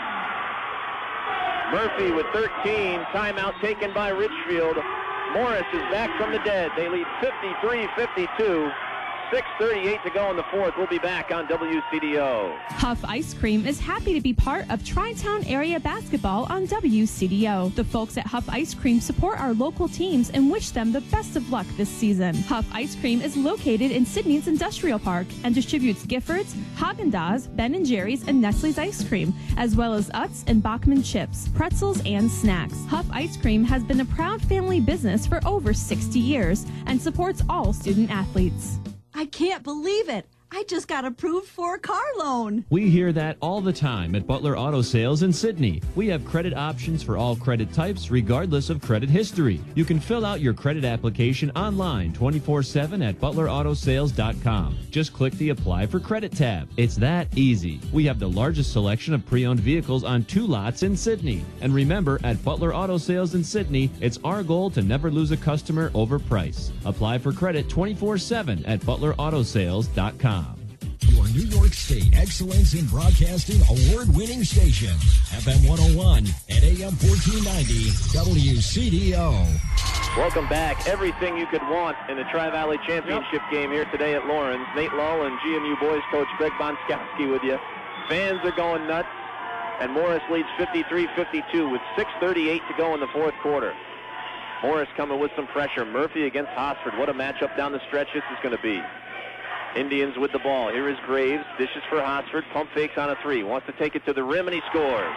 Murphy with thirteen. Timeout taken by Richfield. Morris is back from the dead. They lead fifty-three fifty-two. six thirty-eight to go in the fourth. We'll be back on W C D O. Huff Ice Cream is happy to be part of Tri-Town area basketball on W C D O. The folks at Huff Ice Cream support our local teams and wish them the best of luck this season. Huff Ice Cream is located in Sydney's Industrial Park and distributes Giffords, Haagen-Dazs, Ben and Jerry's, and Nestle's ice cream, as well as Utz and Bachman chips, pretzels, and snacks. Huff Ice Cream has been a proud family business for over sixty years and supports all student athletes. I can't believe it. I just got approved for a car loan. We hear that all the time at Butler Auto Sales in Sydney. We have credit options for all credit types, regardless of credit history. You can fill out your credit application online twenty-four seven at butler auto sales dot com. Just click the Apply for Credit tab. It's that easy. We have the largest selection of pre-owned vehicles on two lots in Sydney. And remember, at Butler Auto Sales in Sydney, it's our goal to never lose a customer over price. Apply for credit twenty-four seven at butler auto sales dot com. Your New York State Excellence in Broadcasting award-winning station. F M one oh one and A M fourteen ninety W C D O. Welcome back. Everything you could want in the Tri-Valley Championship yep. game here today at Lawrence. Nate Lowe and G M U boys coach Greg Bonskowski with you. Fans are going nuts. And Morris leads fifty-three fifty-two with six thirty-eight to go in the fourth quarter. Morris coming with some pressure. Murphy against Hosford. What a matchup down the stretch this is going to be. Indians with the ball. Here is Graves. Dishes for Hosford. Pump fakes on a three. Wants to take it to the rim, and he scores.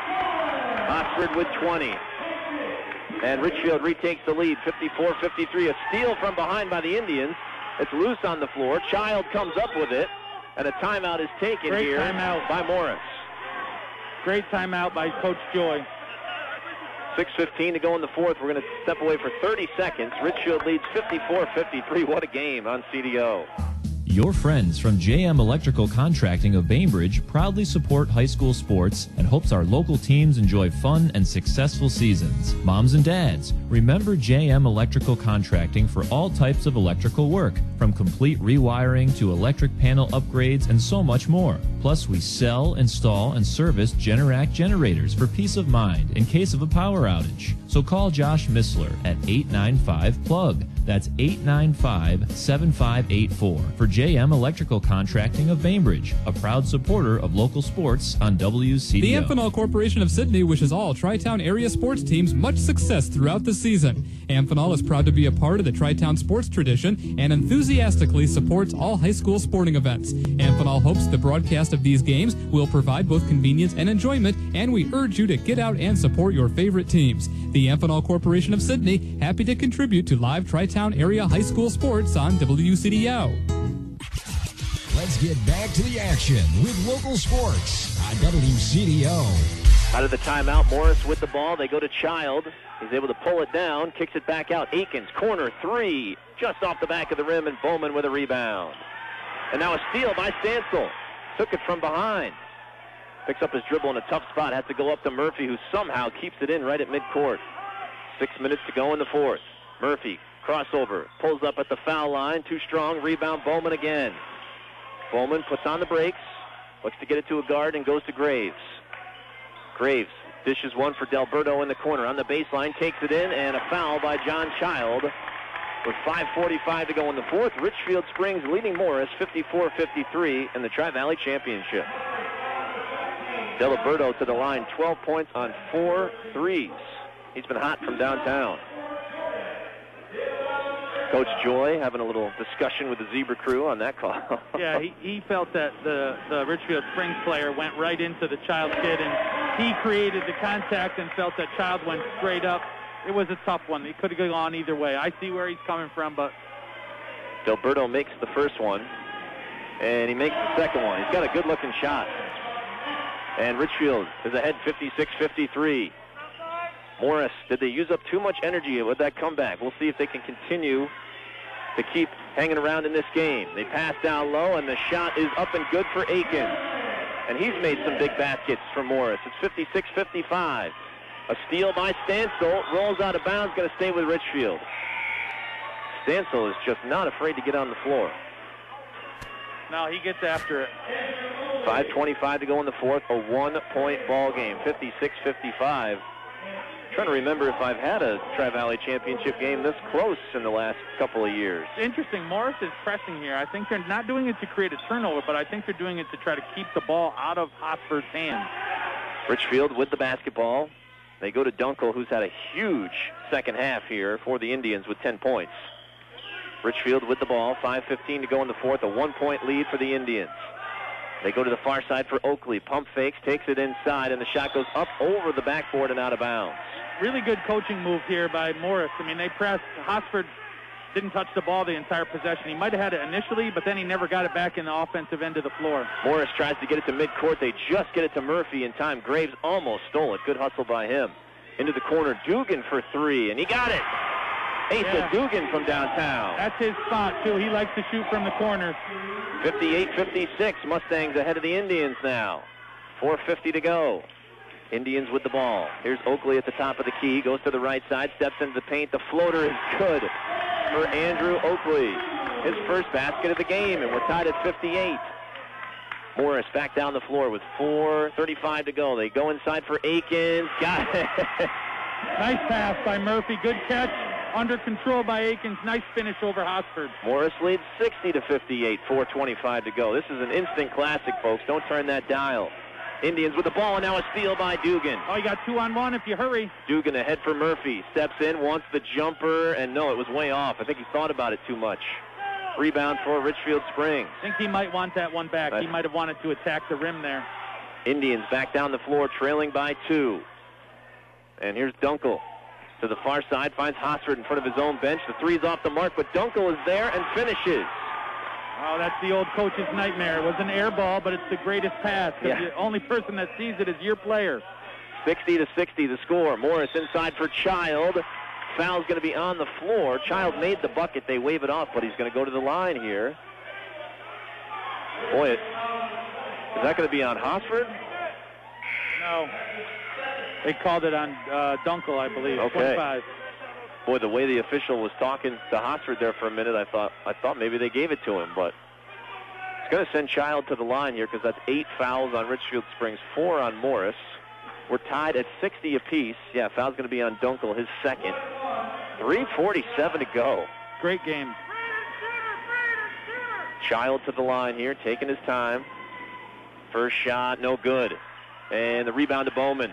Hosford with twenty. And Richfield retakes the lead, fifty-four fifty-three. A steal from behind by the Indians. It's loose on the floor. Child comes up with it, and a timeout is taken Great here timeout. by Morris. Great timeout by Coach Joy. six fifteen to go in the fourth. We're going to step away for thirty seconds. Richfield leads fifty-four fifty-three. What a game on C D O. Your friends from J M Electrical Contracting of Bainbridge proudly support high school sports and hopes our local teams enjoy fun and successful seasons. Moms and dads, remember J M Electrical Contracting for all types of electrical work, from complete rewiring to electric panel upgrades and so much more. Plus, we sell, install, and service Generac generators for peace of mind in case of a power outage. So call Josh Missler at eight nine five plug. That's eight nine five, seven five eight four for J M Electrical Contracting of Bainbridge, a proud supporter of local sports on W C D O. The Amphenol Corporation of Sydney wishes all Tri-Town area sports teams much success throughout the season. Amphenol is proud to be a part of the Tri-Town sports tradition and enthusiastically supports all high school sporting events. Amphenol hopes the broadcast of these games will provide both convenience and enjoyment, and we urge you to get out and support your favorite teams. The Amphenol Corporation of Sydney, happy to contribute to live Tri-Town area high school sports on W C D O. Let's get back to the action with local sports on W C D O. Out of the timeout, Morris with the ball. They go to Child. He's able to pull it down, kicks it back out. Akins, corner three, just off the back of the rim, and Bowman with a rebound. And now a steal by Stansel. Took it from behind. Picks up his dribble in a tough spot. Has to go up to Murphy, who somehow keeps it in right at midcourt. Six minutes to go in the fourth. Murphy, crossover, pulls up at the foul line. Too strong, rebound, Bowman again. Bowman puts on the brakes, looks to get it to a guard, and goes to Graves. Graves dishes one for Delberto in the corner. On the baseline, takes it in, and a foul by John Child. With five forty-five to go in the fourth, Richfield Springs leading Morris fifty-four fifty-three in the Tri-Valley Championship. Delberto to the line, twelve points on four threes. He's been hot from downtown. Coach Joy having a little discussion with the Zebra crew on that call. Yeah, he, he felt that the, the Richfield Springs player went right into the Child kid, and he created the contact and felt that Child went straight up. It was a tough one. He could have gone either way. I see where he's coming from, but... Delberto makes the first one, and he makes the second one. He's got a good-looking shot. And Richfield is ahead fifty-six fifty-three. Morris, did they use up too much energy with that comeback? We'll see if they can continue to keep hanging around in this game. They pass down low, and the shot is up and good for Aiken. And he's made some big baskets for Morris. It's fifty-six fifty-five. A steal by Stansel, rolls out of bounds, going to stay with Richfield. Stansel is just not afraid to get on the floor. No, he gets after it. five twenty-five to go in the fourth, a one-point ball game, fifty-six fifty-five. Trying to remember if I've had a Tri-Valley Championship game this close in the last couple of years. Interesting. Morris is pressing here. I think they're not doing it to create a turnover, but I think they're doing it to try to keep the ball out of Hotspur's hands. Richfield with the basketball. They go to Dunkel, who's had a huge second half here for the Indians with ten points. Richfield with the ball, five fifteen to go in the fourth, a one-point lead for the Indians. They go to the far side for Oakley. Pump fakes, takes it inside, and the shot goes up over the backboard and out of bounds. Really good coaching move here by Morris. I mean, they pressed. Hotspur didn't touch the ball the entire possession. He might have had it initially, but then he never got it back in the offensive end of the floor. Morris tries to get it to midcourt. They just get it to Murphy in time. Graves almost stole it. Good hustle by him. Into the corner, Dugan for three, and he got it. Asa yeah. Dugan from downtown. That's his spot, too. He likes to shoot from the corner. fifty-eight fifty-six. Mustangs ahead of the Indians now. four fifty to go. Indians with the ball. Here's Oakley at the top of the key. Goes to the right side, steps into the paint. The floater is good for Andrew Oakley. His first basket of the game, and we're tied at fifty-eight. Morris back down the floor with four thirty-five to go. They go inside for Akins. Got it. Nice pass by Murphy. Good catch. Under control by Akins. Nice finish over Hotspur. Morris leads sixty to fifty-eight. four twenty-five to go. This is an instant classic, folks. Don't turn that dial. Indians with the ball, and now a steal by Dugan. Oh, you got two on one if you hurry. Dugan ahead for Murphy. Steps in, wants the jumper, and no, it was way off. I think he thought about it too much. Rebound for Richfield Springs. I think he might want that one back. That's... He might have wanted to attack the rim there. Indians back down the floor, trailing by two. And here's Dunkel. To the far side, finds Hosford in front of his own bench. The three's off the mark, but Dunkel is there and finishes. Oh, that's the old coach's nightmare. It was an air ball, but it's the greatest pass. Yeah. The only person that sees it is your player. sixty to sixty the score. Morris inside for Child. Foul's going to be on the floor. Child made the bucket. They wave it off, but he's going to go to the line here. Boy, it, is that going to be on Hosford? No. They called it on uh, Dunkel, I believe. Okay. twenty-five. Boy, the way the official was talking to Hosford there for a minute, I thought I thought maybe they gave it to him, but it's going to send Child to the line here because that's eight fouls on Richfield Springs, four on Morris. We're tied at sixty apiece. Yeah, foul's going to be on Dunkel, his second. three forty-seven to go. Great game. Child to the line here, taking his time. First shot, no good. And the rebound to Bowman.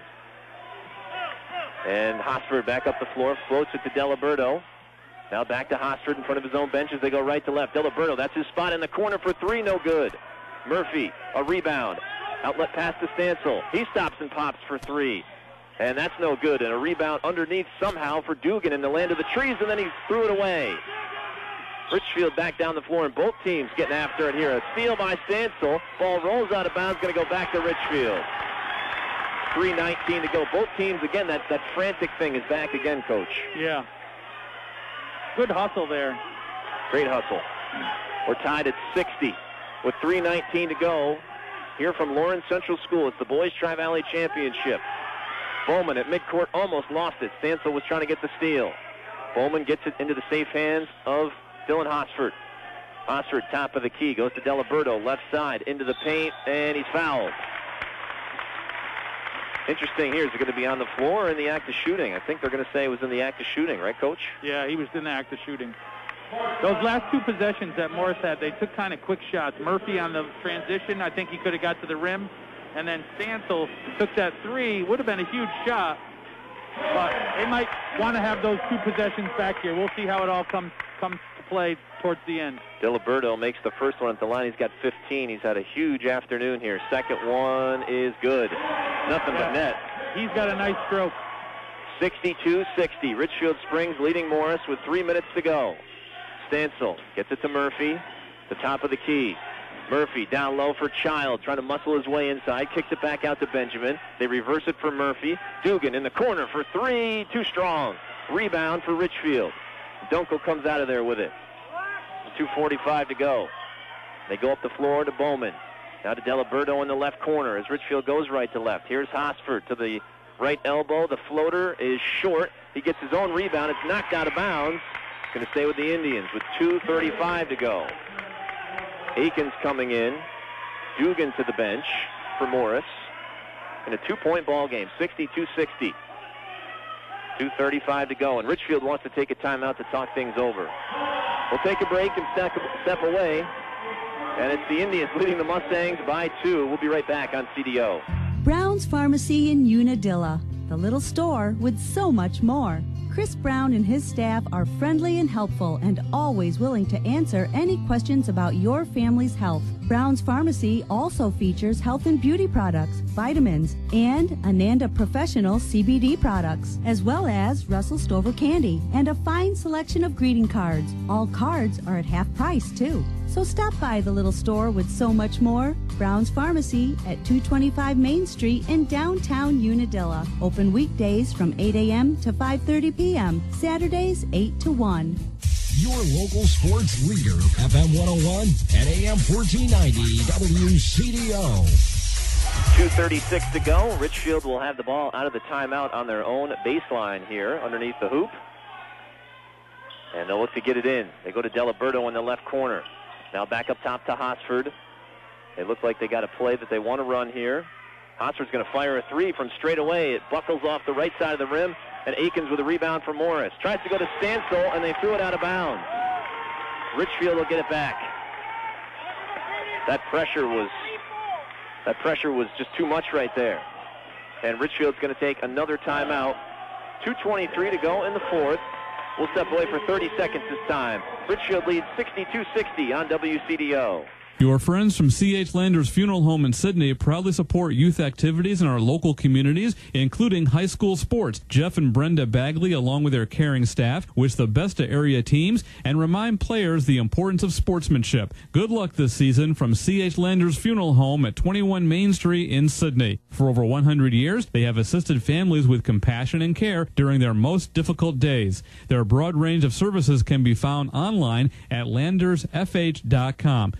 And Hosford back up the floor, floats it to Delaberto. Now back to Hosford in front of his own bench as they go right to left. Delaberto, that's his spot in the corner for three, no good. Murphy, a rebound. Outlet pass to Stancil. He stops and pops for three. And that's no good. And a rebound underneath somehow for Dugan in the land of the trees, and then he threw it away. Richfield back down the floor, and both teams getting after it here. A steal by Stancil. Ball rolls out of bounds, going to go back to Richfield. three nineteen to go. Both teams, again, that, that frantic thing is back again, Coach. Yeah. Good hustle there. Great hustle. We're tied at sixty with three nineteen to go. Here from Lawrence Central School. It's the Boys Tri-Valley Championship. Bowman at midcourt almost lost it. Stancil was trying to get the steal. Bowman gets it into the safe hands of Dylan Hosford. Hosford, top of the key, goes to Delaberto, left side, into the paint, and he's fouled. Interesting here, is it going to be on the floor or in the act of shooting? I think they're going to say it was in the act of shooting, right, Coach? Yeah, he was in the act of shooting. Those last two possessions that Morris had, they took kind of quick shots. Murphy on the transition, I think he could have got to the rim. And then Stancil took that three, would have been a huge shot. But they might want to have those two possessions back here. We'll see how it all comes comes to play towards the end. Delaberto makes the first one at the line. He's got fifteen. He's had a huge afternoon here. Second one is good. Nothing yeah. but net. He's got a nice stroke. sixty-two sixty. Richfield Springs leading Morris with three minutes to go. Stancil gets it to Murphy, the top of the key. Murphy down low for Child, trying to muscle his way inside, kicks it back out to Benjamin. They reverse it for Murphy. Dugan in the corner for three, too strong. Rebound for Richfield. Dunkel comes out of there with it. two forty-five to go. They go up the floor to Bowman. Now to Delaberto in the left corner as Richfield goes right to left. Here's Hosford to the right elbow. The floater is short. He gets his own rebound. It's knocked out of bounds. Going to stay with the Indians with two thirty-five to go. Akins coming in. Dugan to the bench for Morris. In a two-point ball game, sixty-two sixty. two thirty-five to go, and Richfield wants to take a timeout to talk things over. We'll take a break and step, step away. And it's the Indians leading the Mustangs by two. We'll be right back on C D O. Brown's Pharmacy in Unadilla, the little store with so much more. Chris Brown and his staff are friendly and helpful and always willing to answer any questions about your family's health. Brown's Pharmacy also features health and beauty products, vitamins, and Ananda Professional C B D products, as well as Russell Stover candy and a fine selection of greeting cards. All cards are at half price, too. So stop by the little store with so much more. Brown's Pharmacy at two twenty-five Main Street in downtown Unadilla. Open weekdays from eight a.m. to five thirty p.m. Saturdays eight to one. Your local sports leader, F M one oh one and A M fourteen ninety W C D O. two thirty-six to go. Richfield will have the ball out of the timeout on their own baseline here underneath the hoop. And they'll look to get it in. They go to Delaberto in the left corner. Now back up top to Hosford. They look like they got a play that they want to run here. Hosford's going to fire a three from straight away. It buckles off the right side of the rim, and Akins with a rebound for Morris. Tries to go to Stancil, and they threw it out of bounds. Richfield will get it back. That pressure was that pressure was just too much right there. And Richfield's going to take another timeout. two twenty-three to go in the fourth. We'll step away for thirty seconds this time. Richfield leads sixty-two sixty on W C D O. Your friends from C H Landers Funeral Home in Sydney proudly support youth activities in our local communities, including high school sports. Jeff and Brenda Bagley, along with their caring staff, wish the best to area teams and remind players the importance of sportsmanship. Good luck this season from C H Landers Funeral Home at twenty-one Main Street in Sydney. For over one hundred years, they have assisted families with compassion and care during their most difficult days. Their broad range of services can be found online at landers f h dot com. C H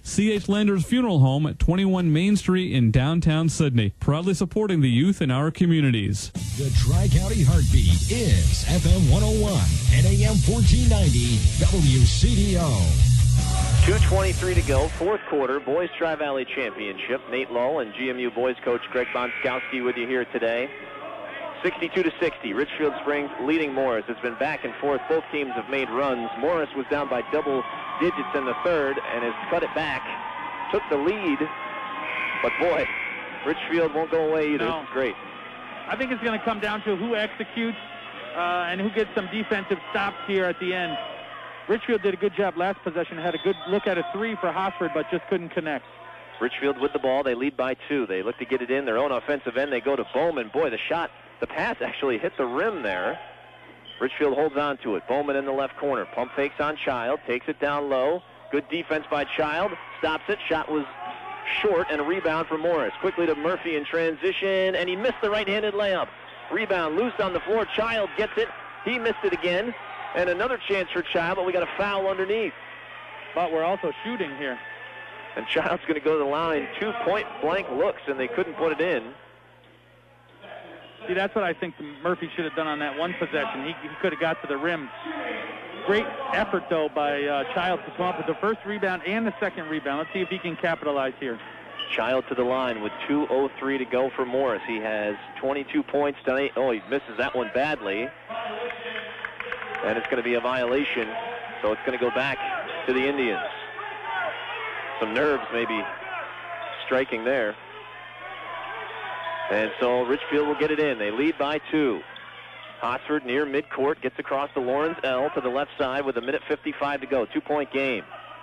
H. Landers Funeral Home at twenty-one Main Street in downtown Sydney, proudly supporting the youth in our communities. The Tri-County Heartbeat is F M one oh one and A M fourteen ninety W C D O. two twenty-three to go, fourth quarter, Boys Tri-Valley Championship. Nate Lull and G M U boys coach Greg Bonskowski with you here today. sixty-two to sixty, Richfield Springs leading Morris. It's been back and forth. Both teams have made runs. Morris was down by double digits in the third and has cut it back. Took the lead, but boy, Richfield won't go away either. No. This is great. I think it's going to come down to who executes uh, and who gets some defensive stops here at the end. Richfield did a good job last possession, had a good look at a three for Hosford, but just couldn't connect. Richfield with the ball. They lead by two. They look to get it in their own offensive end. They go to Bowman. Boy, the shot, the pass actually hit the rim there. Richfield holds on to it. Bowman in the left corner. Pump fakes on Child. Takes it down low. Good defense by Child. Stops it. Shot was short and a rebound for Morris. Quickly to Murphy in transition, and he missed the right-handed layup. Rebound loose on the floor. Child gets it. He missed it again. And another chance for Child, but we got a foul underneath. But we're also shooting here. And Child's going to go to the line. Two point-blank looks, and they couldn't put it in. See, that's what I think Murphy should have done on that one possession. He, he could have got to the rim. Great effort, though, by uh, Child to come up with the first rebound and the second rebound. Let's see if he can capitalize here. Child to the line with two oh three to go for Morris. He has twenty-two points tonight. Oh, he misses that one badly. And it's going to be a violation, so it's going to go back to the Indians. Some nerves maybe striking there. And so Richfield will get it in. They lead by two. Hosford near midcourt, gets across to Lawrence L to the left side with a minute fifty-five to go. Two-point game.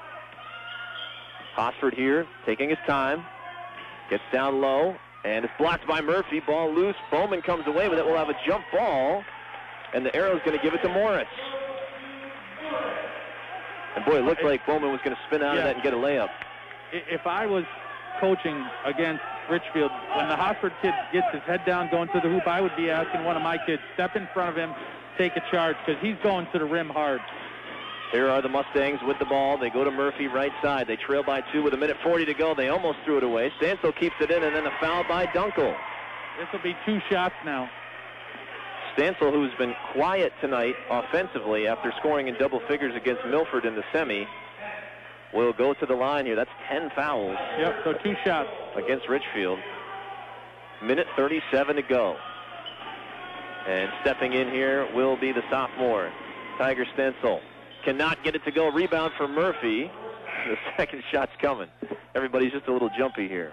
Hosford here, taking his time. Gets down low, and it's blocked by Murphy. Ball loose. Bowman comes away with it. We'll have a jump ball, and the arrow's going to give it to Morris. And boy, it looked like Bowman was going to spin out yeah. of that and get a layup. If I was coaching against Richfield, when the Hosford kid gets his head down going to the hoop, I would be asking one of my kids, step in front of him, take a charge, because he's going to the rim hard. Here are the Mustangs with the ball. They go to Murphy right side. They trail by two with a minute forty to go. They almost threw it away. Stansel keeps it in, and then a foul by Dunkel. This will be two shots now. Stansel, who's been quiet tonight offensively after scoring in double figures against Milford in the semi, will go to the line here. That's ten fouls. Yep, so two shots. Against Richfield. Minute thirty-seven to go. And stepping in here will be the sophomore, Tiger Stansel. Cannot get it to go. Rebound for Murphy. The second shot's coming. Everybody's just a little jumpy here.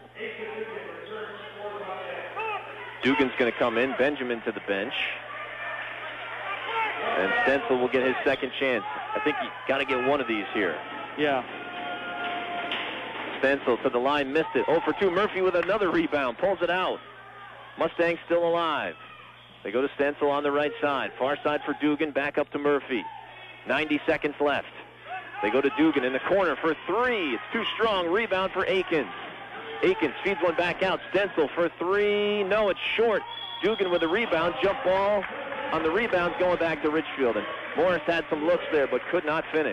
Dugan's going to come in. Benjamin to the bench. And Stansel will get his second chance. I think you got to get one of these here. Yeah. Stansel to the line, missed it. oh for two. Murphy with another rebound. Pulls it out. Mustangs still alive. They go to Stansel on the right side. Far side for Dugan. Back up to Murphy. ninety seconds left. They go to Dugan in the corner for three. It's too strong. Rebound for Akins. Akins feeds one back out. Stansel for three. No, it's short. Dugan with a rebound. Jump ball on the rebounds going back to Richfield. And Morris had some looks there but could not finish.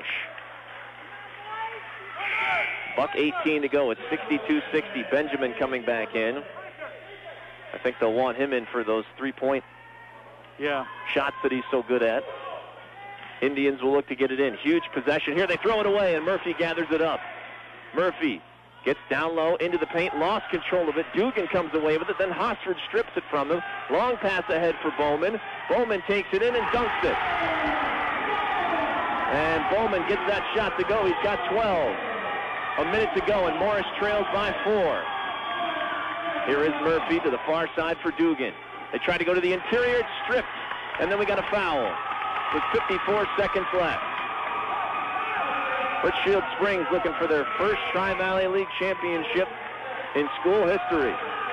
Buck eighteen to go. It's sixty-two sixty. Benjamin coming back in. I think they'll want him in for those three-point yeah. shots that he's so good at. Indians will look to get it in. Huge possession here. They throw it away, and Murphy gathers it up. Murphy gets down low into the paint, lost control of it. Dugan comes away with it. Then Hosford strips it from him. Long pass ahead for Bowman. Bowman takes it in and dunks it. And Bowman gets that shot to go. He's got twelve. A minute to go, and Morris trails by four. Here is Murphy to the far side for Dugan. They try to go to the interior. It's stripped. And then we got a foul with fifty-four seconds left. Richfield Springs looking for their first Tri-Valley League championship in school history.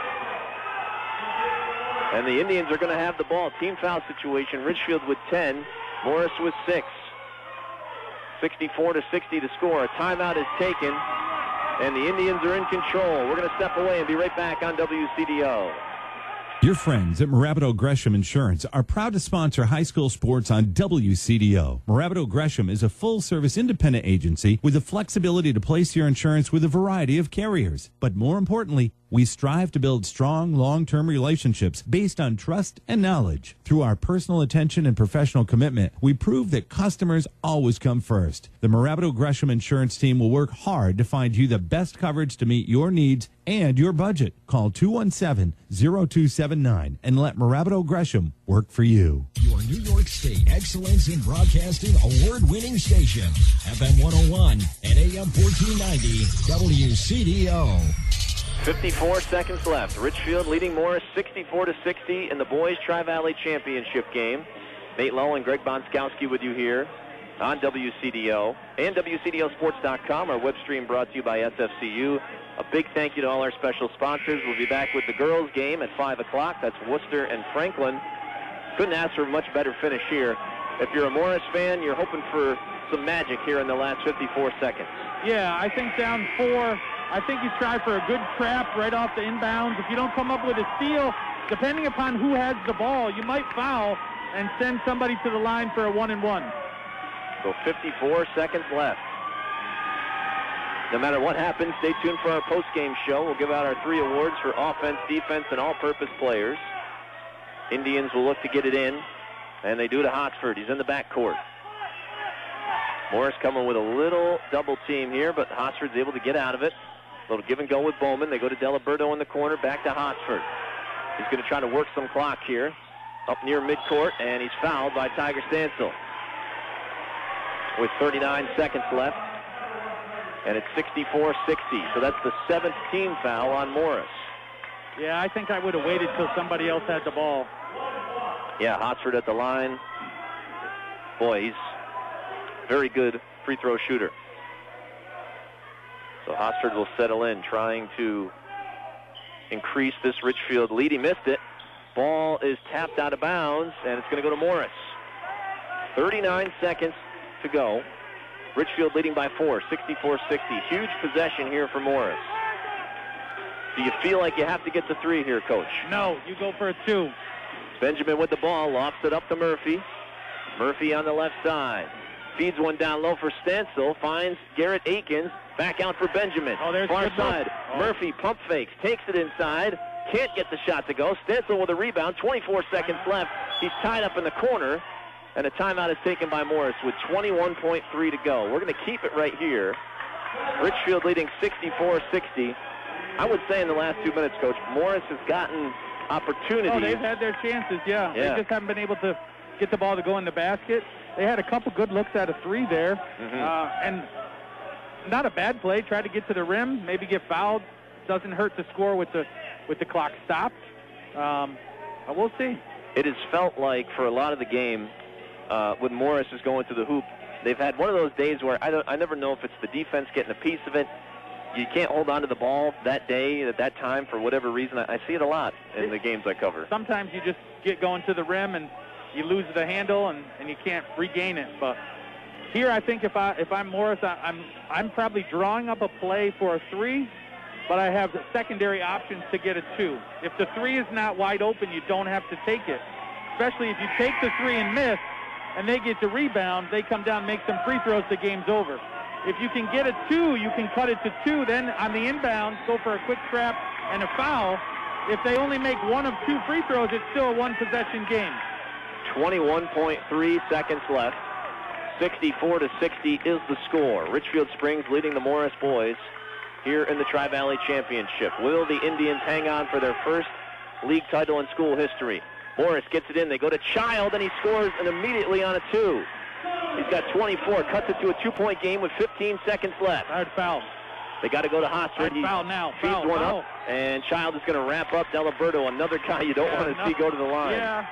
And the Indians are going to have the ball. Team foul situation. Richfield with ten. Morris with six. sixty-four to sixty to score. A timeout is taken, and the Indians are in control. We're going to step away and be right back on W C D O. Your friends at Morabito Gresham Insurance are proud to sponsor high school sports on W C D O. Morabito Gresham is a full-service independent agency with the flexibility to place your insurance with a variety of carriers. But more importantly, we strive to build strong, long-term relationships based on trust and knowledge. Through our personal attention and professional commitment, we prove that customers always come first. The Morabito Gresham Insurance team will work hard to find you the best coverage to meet your needs and your budget. Call two one seven, zero two seven nine and let Morabito Gresham work for you. Your New York State Excellence in Broadcasting award-winning station, F M one oh one and A M fourteen ninety W C D O. fifty-four seconds left. Richfield leading Morris sixty-four to sixty in the boys Tri-Valley Championship game. Nate Lowe and Greg Bonskowski with you here on W C D O and W C D O Sports dot com. Our web stream brought to you by S F C U. A big thank you to all our special sponsors. We'll be back with the girls game at five o'clock. That's Worcester and Franklin. Couldn't ask for a much better finish here. If you're a Morris fan, you're hoping for some magic here in the last fifty-four seconds. Yeah, I think down four, I think you try for a good trap right off the inbounds. If you don't come up with a steal, depending upon who has the ball, you might foul and send somebody to the line for a one and one. So fifty-four seconds left. No matter what happens, stay tuned for our post-game show. We'll give out our three awards for offense, defense, and all-purpose players. Indians will look to get it in, and they do to Hotsford. He's in the backcourt. Morris coming with a little double team here, but Hotsford's able to get out of it. A little give and go with Bowman. They go to Delaberto in the corner, back to Hotsford. He's going to try to work some clock here. Up near midcourt, and he's fouled by Tiger Stansel. With thirty-nine seconds left. And it's sixty-four sixty. So that's the seventh team foul on Morris. Yeah, I think I would have waited till somebody else had the ball. Yeah, Hotsford at the line. Boy, he's very good free throw shooter. So Hotsford will settle in, trying to increase this Richfield lead. He missed it. Ball is tapped out of bounds, and it's going to go to Morris. thirty-nine seconds to go. Richfield leading by four, sixty-four sixty. Huge possession here for Morris. Do you feel like you have to get the three here, Coach? No, you go for a two. Benjamin with the ball, lofts it up to Murphy. Murphy on the left side. Feeds one down low for Stansel. Finds Garrett Aikens. Back out for Benjamin. Oh, there's far good side. Oh. Murphy pump fakes. Takes it inside. Can't get the shot to go. Stansel with a rebound. twenty-four seconds left. He's tied up in the corner. And a timeout is taken by Morris with twenty-one point three to go. We're going to keep it right here. Richfield leading sixty-four sixty. I would say in the last two minutes, Coach, Morris has gotten opportunities. Oh, they've had their chances, yeah. yeah. They just haven't been able to get the ball to go in the basket. They had a couple good looks at a three there. Mm-hmm. uh, and not a bad play. Try to get to the rim, maybe get fouled. Doesn't hurt to score with the, with the clock stopped. Um, but we'll see. It has felt like for a lot of the game, Uh, when Morris is going to the hoop, they've had one of those days where I, don't, I never know if it's the defense getting a piece of it. You can't hold on to the ball that day, at that time, for whatever reason. I, I see it a lot in the games I cover. Sometimes you just get going to the rim and you lose the handle and, and you can't regain it. But here I think if, I, if I'm Morris, I, I'm, I'm probably drawing up a play for a three, but I have the secondary options to get a two. If the three is not wide open, you don't have to take it. Especially if you take the three and miss, and they get the rebound, they come down, make some free throws, the game's over. If you can get a two, you can cut it to two. Then on the inbound, go for a quick trap and a foul. If they only make one of two free throws, it's still a one-possession game. twenty-one point three seconds left. sixty-four to sixty is the score. Richfield Springs leading the Morris boys here in the Tri-Valley Championship. Will the Indians hang on for their first league title in school history? Morris gets it in. They go to Child, and he scores and immediately on a two. He's got twenty-four. Cuts it to a two-point game with fifteen seconds left. Hard foul. They got to go to Hotsford. Hard foul now. Feeds Foul, one foul. up, and Child is going to wrap up Delaberto, another guy you don't Yeah, want to no, see go to the line. Yeah.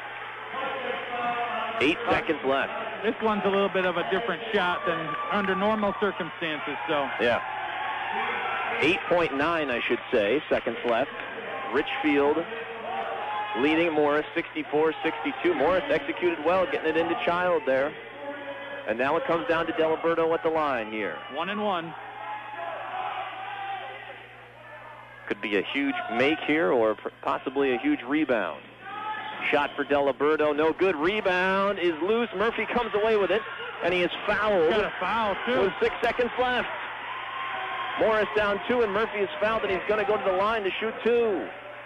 Eight uh, seconds left. This one's a little bit of a different shot than under normal circumstances. So. Yeah. eight point nine, I should say, seconds left. Richfield leading Morris sixty-four sixty-two. Morris executed well, getting it into Child there. And now it comes down to Delaberto at the line here. One and one. Could be a huge make here or possibly a huge rebound. Shot for Delaberto, no good. Rebound is loose. Murphy comes away with it, and he is fouled. Got a foul, too. With six seconds left. Morris down two, and Murphy is fouled, and he's going to go to the line to shoot two.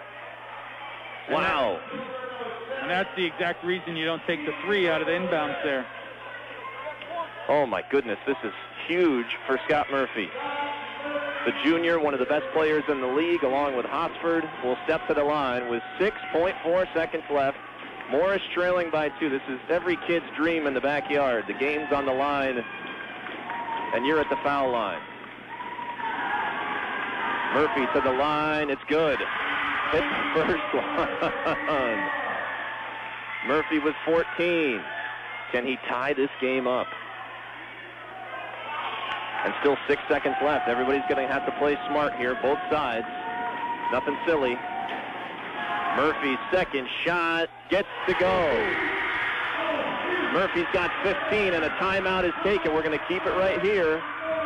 Wow. And that's the exact reason you don't take the three out of the inbounds there. Oh, my goodness. This is huge for Scott Murphy. The junior, one of the best players in the league, along with Hosford, will step to the line with six point four seconds left. Morris trailing by two. This is every kid's dream in the backyard. The game's on the line, and you're at the foul line. Murphy to the line. It's good. Hit the first one. Murphy with fourteen. Can he tie this game up? And still six seconds left. Everybody's going to have to play smart here, both sides. Nothing silly. Murphy's second shot gets to go. Murphy's got fifteen, and a timeout is taken. We're going to keep it right here.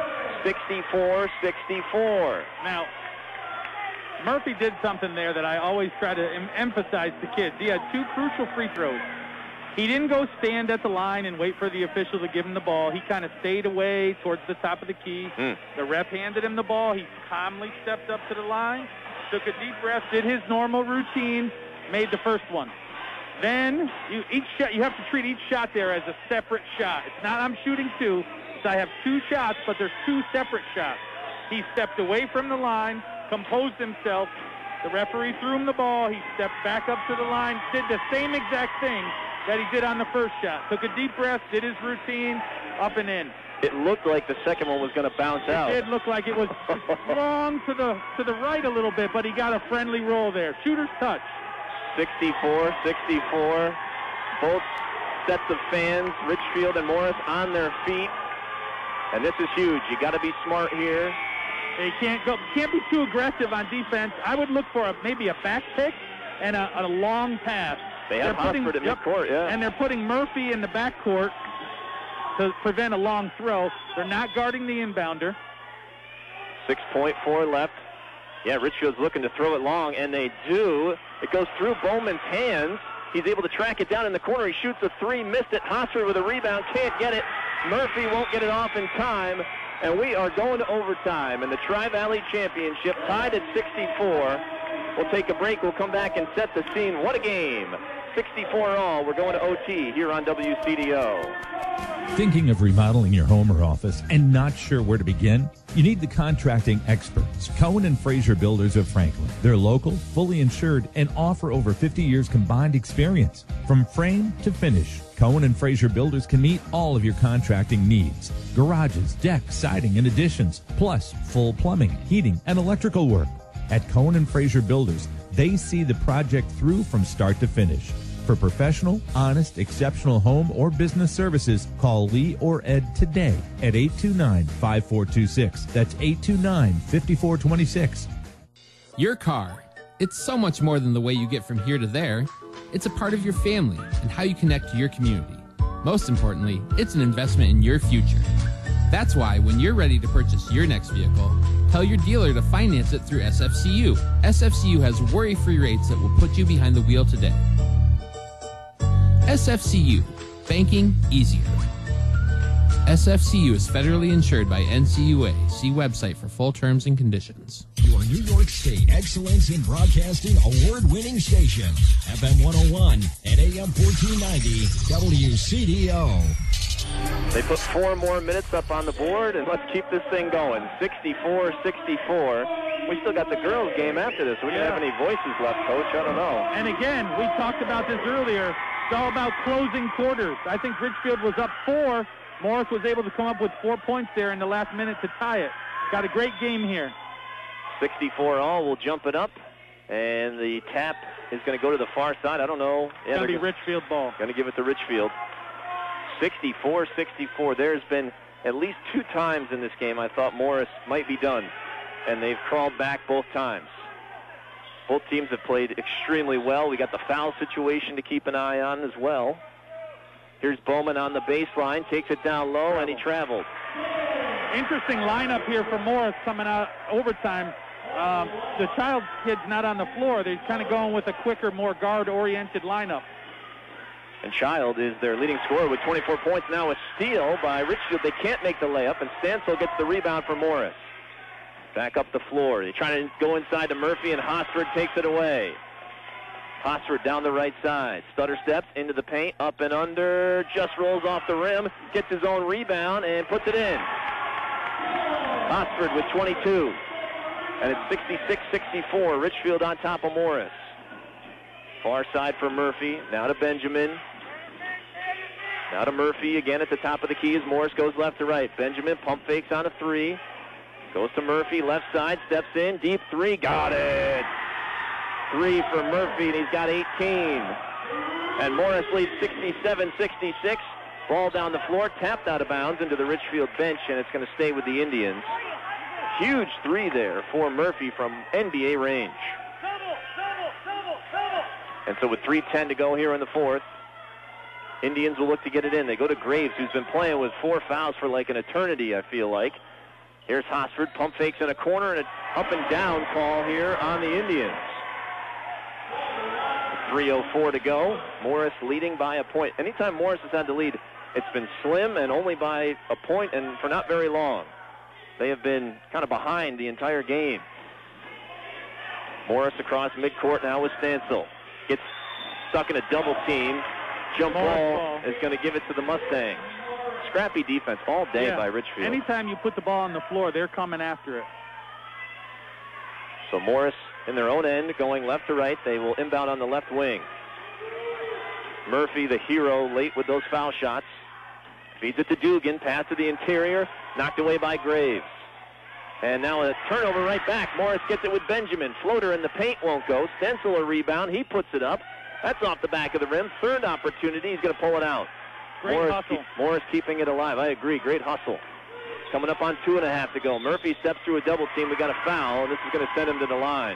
sixty-four sixty-four. Now, Murphy did something there that I always try to em- emphasize to kids. He had two crucial free throws. He didn't go stand at the line and wait for the official to give him the ball. He kind of stayed away towards the top of the key. Mm. The ref handed him the ball. He calmly stepped up to the line, took a deep breath, did his normal routine, made the first one. Then you each shot, you have to treat each shot there as a separate shot. It's not I'm shooting two. So I have two shots, but there's two separate shots. He stepped away from the line, composed himself. The referee threw him the ball. He stepped back up to the line, did the same exact thing that he did on the first shot. Took a deep breath, did his routine, up and in. It looked like the second one was going to bounce It out. did look like it was wrong to the to the right a little bit, but he got a friendly roll there. Shooter's touch. sixty-four sixty-four. Both sets of fans, Richfield and Morris, on their feet. And this is huge. You got to be smart here. You can't go, can't be too aggressive on defense. I would look for a, maybe a back pick and a, a long pass. They have Hosford in yep, midcourt, yeah. And they're putting Murphy in the backcourt to prevent a long throw. They're not guarding the inbounder. six point four left. Yeah, Richfield's looking to throw it long, and they do. It goes through Bowman's hands. He's able to track it down in the corner. He shoots a three, missed it. Hosford with a rebound, can't get it. Murphy won't get it off in time, and we are going to overtime. And the Tri-Valley Championship tied at sixty-four. We'll take a break. We'll come back and set the scene. What a game. sixty-four all. We're going to O T here on W C D O. Thinking of remodeling your home or office and not sure where to begin? You need the contracting experts, Cohen and Fraser Builders of Franklin. They're local, fully insured, and offer over fifty years combined experience. From frame to finish, Cohen and Fraser Builders can meet all of your contracting needs. Garages, decks, siding, and additions, plus full plumbing, heating, and electrical work. At Cohen and Fraser Builders, they see the project through from start to finish. For professional, honest, exceptional home or business services, call Lee or Ed today at eight two nine, five four two six. That's eight two nine, five four two six. Your car. It's so much more than the way you get from here to there. It's a part of your family and how you connect to your community. Most importantly, it's an investment in your future. That's why when you're ready to purchase your next vehicle, tell your dealer to finance it through S F C U. S F C U has worry-free rates that will put you behind the wheel today. S F C U, banking easier. S F C U is federally insured by N C U A. See website for full terms and conditions. Your New York State Excellence in Broadcasting award-winning station, F M one oh one and A M fourteen ninety W C D O. They put four more minutes up on the board, and let's keep this thing going. sixty-four sixty-four. We still got the girls' game after this. We don't Yeah. have any voices left, Coach. I don't know. And again, we talked about this earlier. It's all about closing quarters. I think Richfield was up four. Morris was able to come up with four points there in the last minute to tie it. Got a great game here. sixty-four all. We'll jump it up, and the tap is going to go to the far side. I don't know. It's Yeah, going to be they're Richfield ball. Going to give it to Richfield. sixty-four sixty-four. There's been at least two times in this game I thought Morris might be done, and they've crawled back both times. Both teams have played extremely well. We got the foul situation to keep an eye on as well. Here's Bowman on the baseline, takes it down low, and he traveled. Interesting lineup here for Morris coming out overtime. Um, the child kid's not on the floor. They're kind of going with a quicker, more guard-oriented lineup. And Child is their leading scorer with twenty-four points. Now a steal by Richfield. They can't make the layup, and Stansel gets the rebound for Morris. Back up the floor. They try to go inside to Murphy, and Hosford takes it away. Hosford down the right side. Stutter steps into the paint, up and under, just rolls off the rim, gets his own rebound, and puts it in. Hosford with twenty-two. And it's sixty-six sixty-four. Richfield on top of Morris. Far side for Murphy. Now to Benjamin. Now to Murphy again at the top of the key as Morris goes left to right. Benjamin pump fakes on a three. Goes to Murphy, left side, steps in, deep three, got it! Three for Murphy, and he's got eighteen. And Morris leads sixty-seven sixty-six. Ball down the floor, tapped out of bounds into the Richfield bench, and it's going to stay with the Indians. Huge three there for Murphy from N B A range. And so with three ten to go here in the fourth, Indians will look to get it in. They go to Graves, who's been playing with four fouls for like an eternity, I feel like. Here's Hosford, pump fakes in a corner, and an up and down call here on the Indians. three oh four to go. Morris leading by a point. Anytime Morris has had the lead, it's been slim and only by a point and for not very long. They have been kind of behind the entire game. Morris across midcourt now with Stansel. Gets stuck in a double team. Jump ball, ball is going to give it to the Mustangs. Scrappy defense all day yeah. by Richfield. Anytime you put the ball on the floor, they're coming after it. So Morris in their own end going left to right. They will inbound on the left wing. Murphy, the hero, late with those foul shots. Feeds it to Dugan. Pass to the interior. Knocked away by Graves. And now a turnover right back. Morris gets it with Benjamin. Floater in the paint won't go. Stencil a rebound. He puts it up. That's off the back of the rim. Third opportunity. He's going to pull it out. Great Morris, hustle. keep, Morris keeping it alive. I agree. Great hustle. Coming up on two and a half to go. Murphy steps through a double team. We got a foul, and this is going to send him to the line.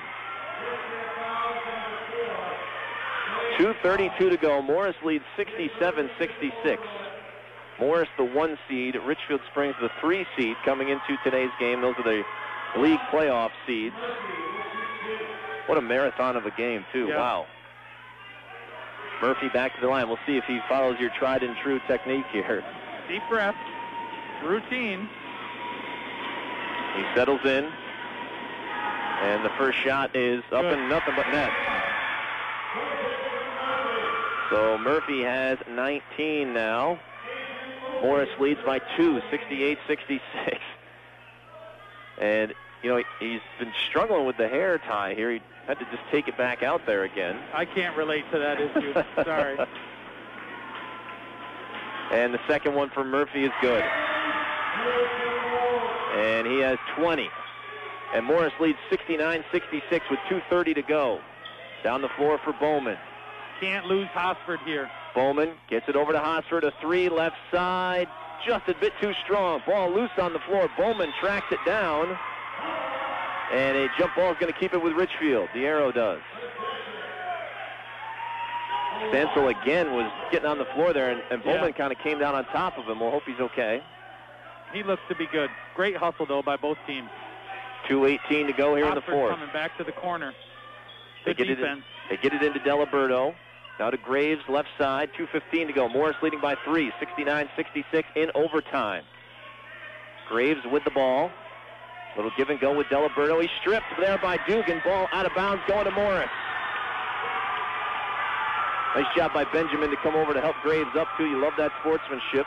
two thirty-two to go. Morris leads sixty-seven sixty-six. Morris, the one seed. Richfield Springs, the three seed coming into today's game. Those are the league playoff seeds. What a marathon of a game, too. Yeah. Wow. Murphy back to the line. We'll see if he follows your tried and true technique here. Deep breath. Routine. He settles in. And the first shot is up Good. and nothing but net. So Murphy has nineteen now. Morris leads by two, sixty-eight sixty-six. And, you know, he's been struggling with the hair tie here. He had to just take it back out there again. I can't relate to that issue. Sorry. And the second one for Murphy is good. And he has twenty. And Morris leads sixty-nine sixty-six with two thirty to go. Down the floor for Bowman. Can't lose Hosford here. Bowman gets it over to Hosford. A three left side. Just a bit too strong. Ball loose on the floor. Bowman tracks it down. And a jump ball is going to keep it with Richfield. The arrow does. Stansel again was getting on the floor there, and, and Bowman Yeah. kind of came down on top of him. We'll hope he's okay. He looks to be good. Great hustle, though, by both teams. two eighteen to go here in the Hosford fourth. coming back to the corner. They Good get, it in, defense. they get it into Delaberto. Now to Graves, left side, two fifteen to go. Morris leading by three, sixty-nine sixty-six in overtime. Graves with the ball. Little give and go with Delaberto. He's stripped there by Dugan. Ball out of bounds going to Morris. Nice job by Benjamin to come over to help Graves up, too. You love that sportsmanship.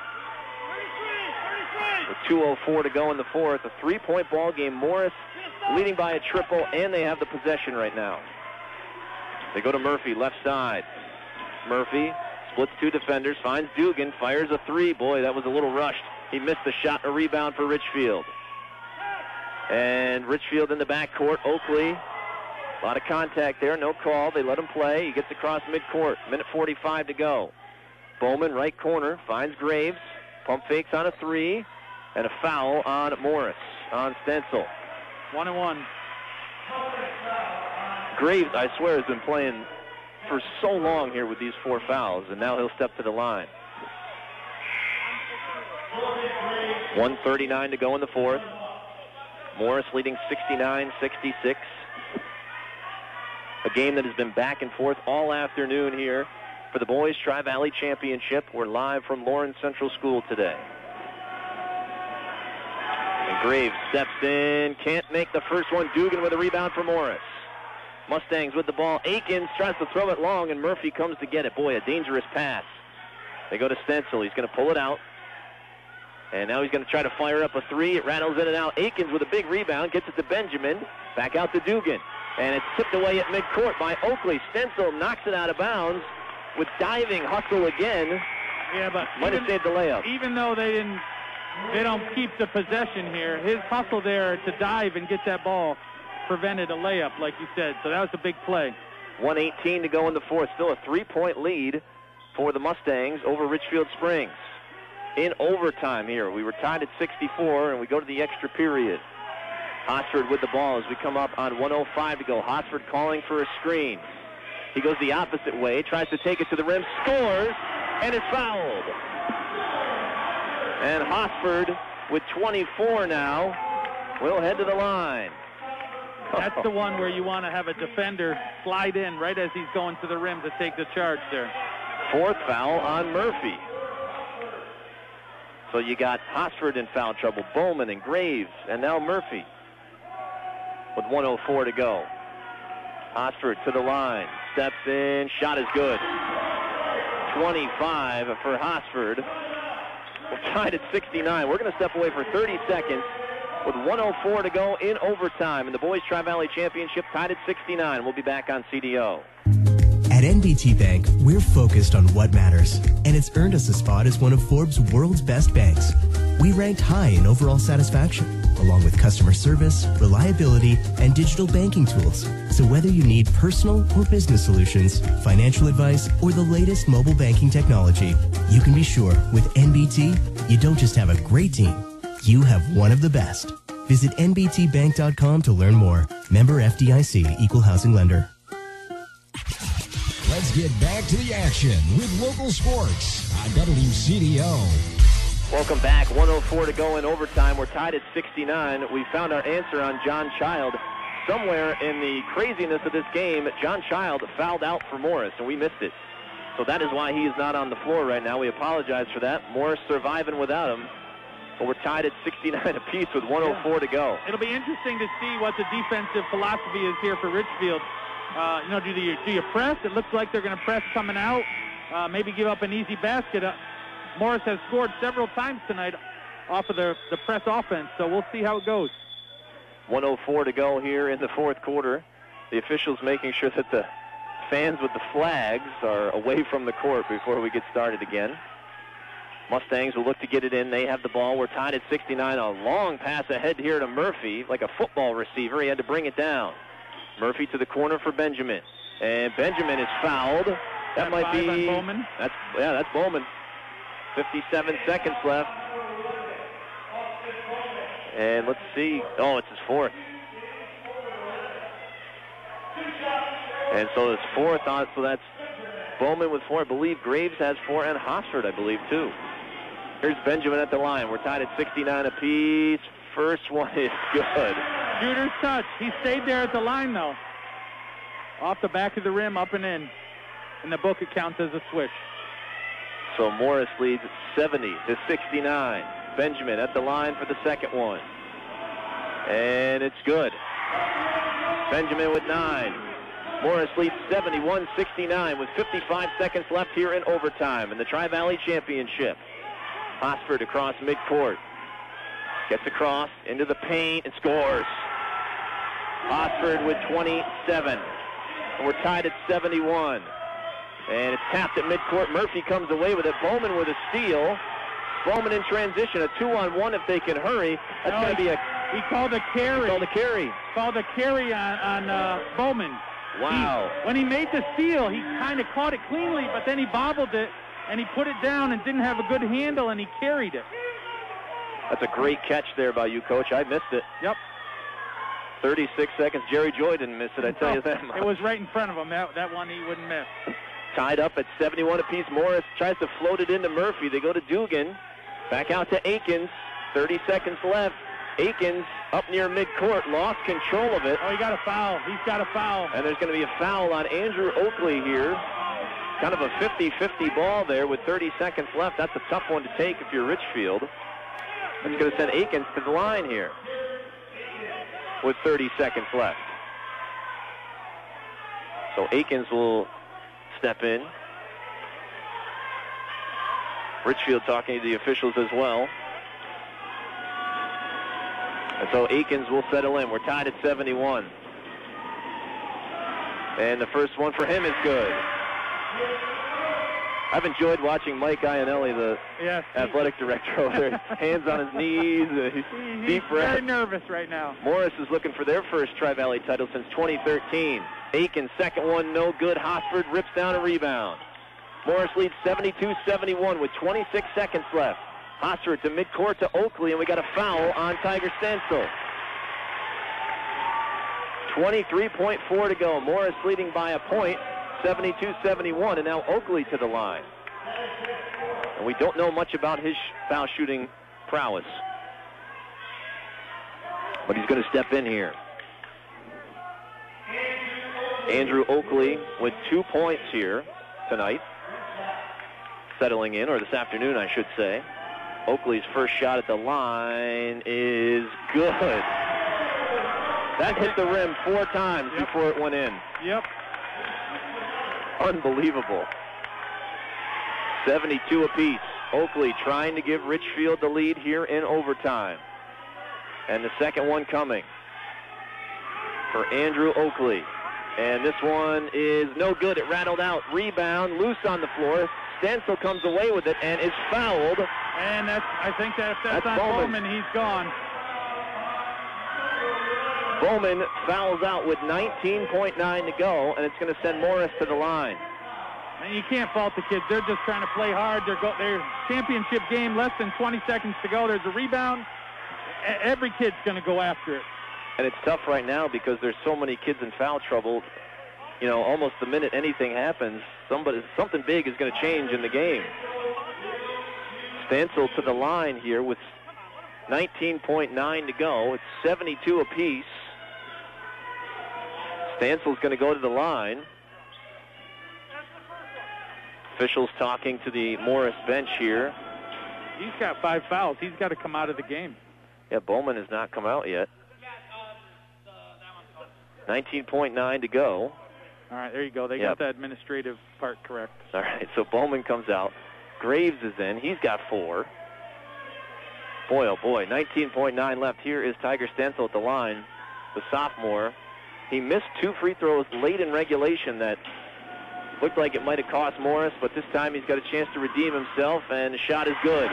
With two oh four to go in the fourth. A three-point ball game. Morris leading by a triple, and they have the possession right now. They go to Murphy, left side. Murphy splits two defenders, finds Dugan, fires a three. Boy, that was a little rushed. He missed the shot, a rebound for Richfield. And Richfield in the backcourt. Oakley, a lot of contact there, no call. They let him play. He gets across midcourt. Minute forty-five to go. Bowman, right corner, finds Graves. Pump fakes on a three. And a foul on Morris, on Stencil. One and one. Graves, I swear, has been playing for so long here with these four fouls, and now he'll step to the line. one thirty-nine to go in the fourth. Morris leading sixty-nine sixty-six. A game that has been back and forth all afternoon here for the Boys Tri-Valley Championship. We're live from Lawrence Central School today. And Graves steps in, can't make the first one. Dugan with a rebound for Morris. Mustangs with the ball. Akins tries to throw it long, and Murphy comes to get it. Boy, a dangerous pass. They go to Stencil. He's going to pull it out. And now he's going to try to fire up a three. It rattles in and out. Akins with a big rebound. Gets it to Benjamin. Back out to Dugan. And it's tipped away at midcourt by Oakley. Stencil knocks it out of bounds with diving hustle again. Yeah, but might have saved the layup. Even though they didn't, they don't keep the possession here, his hustle there to dive and get that ball prevented a layup, like you said. So that was a big play. one eighteen to go in the fourth. Still a three-point lead for the Mustangs over Richfield Springs. In overtime here, we were tied at sixty-four, and we go to the extra period. Hosford with the ball as we come up on one oh five to go. Hosford calling for a screen. He goes the opposite way, tries to take it to the rim, scores, and is fouled. And Hosford with twenty-four now will head to the line. That's the one where you want to have a defender slide in right as he's going to the rim to take the charge there. Fourth foul on Murphy. So you got Hosford in foul trouble, Bowman and Graves, and now Murphy with one oh four to go. Hosford to the line, steps in, shot is good. twenty-five for Hosford. We're tied at sixty-nine. We're going to step away for thirty seconds with one oh four to go in overtime. And the Boys Tri-Valley Championship tied at sixty-nine. We'll be back on C D O. At N B T Bank, we're focused on what matters, and it's earned us a spot as one of Forbes' world's best banks. We ranked high in overall satisfaction, along with customer service, reliability, and digital banking tools. So whether you need personal or business solutions, financial advice, or the latest mobile banking technology, you can be sure with N B T, you don't just have a great team, you have one of the best. Visit N B T bank dot com to learn more. Member F D I C, Equal Housing Lender. Let's get back to the action with local sports on W C D O. Welcome back. one oh four to go in overtime. We're tied at sixty-nine. We found our answer on John Child. Somewhere in the craziness of this game, John Child fouled out for Morris, and we missed it. So that is why he is not on the floor right now. We apologize for that. Morris surviving without him. But we're tied at sixty-nine apiece with one oh four to go. It'll be interesting to see what the defensive philosophy is here for Richfield. Uh, you know, do you, do you press? It looks like they're going to press coming out. Uh, maybe give up an easy basket. Uh, Morris has scored several times tonight off of the, the press offense, so we'll see how it goes. one oh four to go here in the fourth quarter. The officials making sure that the fans with the flags are away from the court before we get started again. Mustangs will look to get it in. They have the ball. We're tied at sixty-nine. A long pass ahead here to Murphy, like a football receiver. He had to bring it down. Murphy to the corner for Benjamin. And Benjamin is fouled. That, that might be Bowman. That's yeah, that's Bowman. fifty-seven seconds left. And let's see. Oh, it's his fourth. And so it's fourth on, so that's Bowman with four. I believe Graves has four, and Hosford, I believe, too. Here's Benjamin at the line. We're tied at sixty-nine apiece. First one is good. Shooter's touch. He stayed there at the line, though. Off the back of the rim, up and in. In the book, it counts as a switch. So Morris leads seventy to sixty-nine. Benjamin at the line for the second one. And it's good. Benjamin with nine. Morris leads seventy-one sixty-nine with fifty-five seconds left here in overtime in the Tri-Valley Championship. Hosford across midcourt. Gets across into the paint and scores. Hosford with twenty-seven. And we're tied at seventy-one. And it's tapped at midcourt. Murphy comes away with it. Bowman with a steal. Bowman in transition. A two-on-one if they can hurry. That's no, going to be a... He called a carry. He called a carry. Called a carry on, on uh, Bowman. Wow. He, when he made the steal, he kind of caught it cleanly, but then he bobbled it, and he put it down and didn't have a good handle, and he carried it. That's a great catch there by you, Coach. I missed it. Yep. thirty-six seconds. Jerry Joy didn't miss it, I tell no, you that much. It was right in front of him. That, that one he wouldn't miss. Tied up at seventy-one apiece. Morris tries to float it into Murphy. They go to Dugan. Back out to Akins. thirty seconds left. Akins up near midcourt, lost control of it. Oh, he got a foul. He's got a foul. And there's going to be a foul on Andrew Oakley here. Kind of a fifty-fifty ball there with thirty seconds left. That's a tough one to take if you're Richfield. That's going to send Akins to the line here with thirty seconds left. So Akins will step in. Richfield talking to the officials as well. And so Akins will settle in. We're tied at seventy-one. And the first one for him is good. I've enjoyed watching Mike Ionelli, the yes. athletic director over there. Hands on his knees, uh, He's deep breath. very nervous right now. Morris is looking for their first Tri-Valley title since twenty thirteen. Akins, second one, no good. Hosford rips down a rebound. Morris leads seventy-two seventy-one with twenty-six seconds left. Hosford to midcourt to Oakley, and we got a foul on Tiger Stansel. twenty-three point four to go. Morris leading by a point, seventy-two seventy-one, and now Oakley to the line. And we don't know much about his foul shooting prowess. But he's going to step in here. Andrew Oakley with two points here tonight. Settling in, or this afternoon, I should say. Oakley's first shot at the line is good. That hit the rim four times yep. before it went in. Yep. Unbelievable. seventy-two apiece. Oakley trying to give Richfield the lead here in overtime. And the second one coming for Andrew Oakley. And this one is no good. It rattled out. Rebound, loose on the floor. Stansel comes away with it and is fouled. And that's, I think that if that's, that's on Bowman. Bowman, he's gone. Bowman fouls out with nineteen point nine to go, and it's going to send Morris to the line. And you can't fault the kids. They're just trying to play hard. They're go, they're championship game, less than twenty seconds to go. There's a rebound. Every kid's going to go after it. And it's tough right now because there's so many kids in foul trouble. You know, almost the minute anything happens, somebody, something big is going to change in the game. Stansel to the line here with nineteen point nine to go. It's seventy-two apiece. Stansel's going to go to the line. Officials talking to the Morris bench here. He's got five fouls. He's got to come out of the game. Yeah, Bowman has not come out yet. nineteen point nine to go. All right, there you go. They yep. got the administrative part correct. All right, so Bowman comes out. Graves is in. He's got four. Boy, oh boy, nineteen point nine left. Here is Tiger Stansel at the line, the sophomore. He missed two free throws late in regulation that looked like it might have cost Morris, but this time he's got a chance to redeem himself, and the shot is good.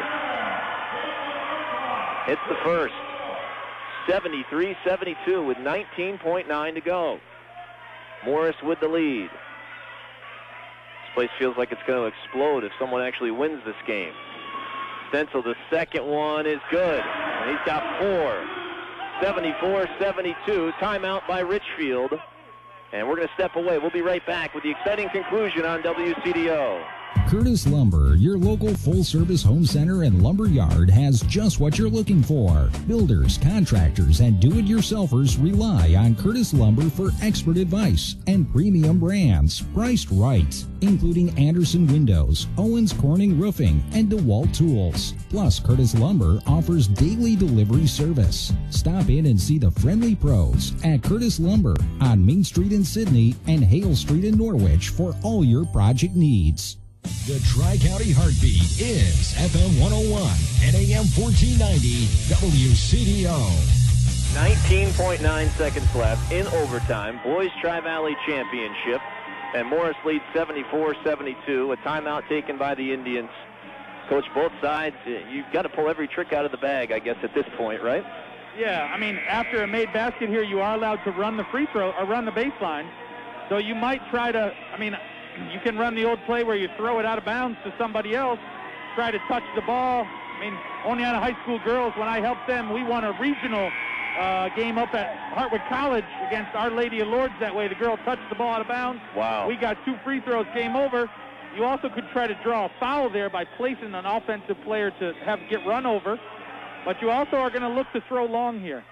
Hits the first. seventy-three seventy-two with nineteen point nine to go. Morris with the lead. This place feels like it's going to explode if someone actually wins this game. Stansel, the second one is good. And he's got four. seventy-four seventy-two. Timeout by Richfield. And we're going to step away. We'll be right back with the exciting conclusion on W C D O. Curtis Lumber, your local full-service home center and lumber yard, has just what you're looking for. Builders, contractors, and do-it-yourselfers rely on Curtis Lumber for expert advice and premium brands priced right, including Anderson Windows, Owens Corning Roofing, and DeWalt Tools. Plus, Curtis Lumber offers daily delivery service. Stop in and see the friendly pros at Curtis Lumber on Main Street in Sydney and Hale Street in Norwich for all your project needs. The Tri-County Heartbeat is F M one oh one and A M fourteen ninety W C D O. nineteen point nine seconds left in overtime. Boys Tri-Valley Championship. And Morris leads seventy-four seventy-two. A timeout taken by the Indians. Coach, both sides, you've got to pull every trick out of the bag, I guess, at this point, right? Yeah, I mean, after a made basket here, you are allowed to run the free throw or run the baseline. So you might try to, I mean, you can run the old play where you throw it out of bounds to somebody else, try to touch the ball. I mean, Oneonta High School girls, when I helped them, we won a regional uh, game up at Hartwood College against Our Lady of Lourdes that way. The girl touched the ball out of bounds. Wow. We got two free throws, game over. You also could try to draw a foul there by placing an offensive player to have get run over. But you also are going to look to throw long here.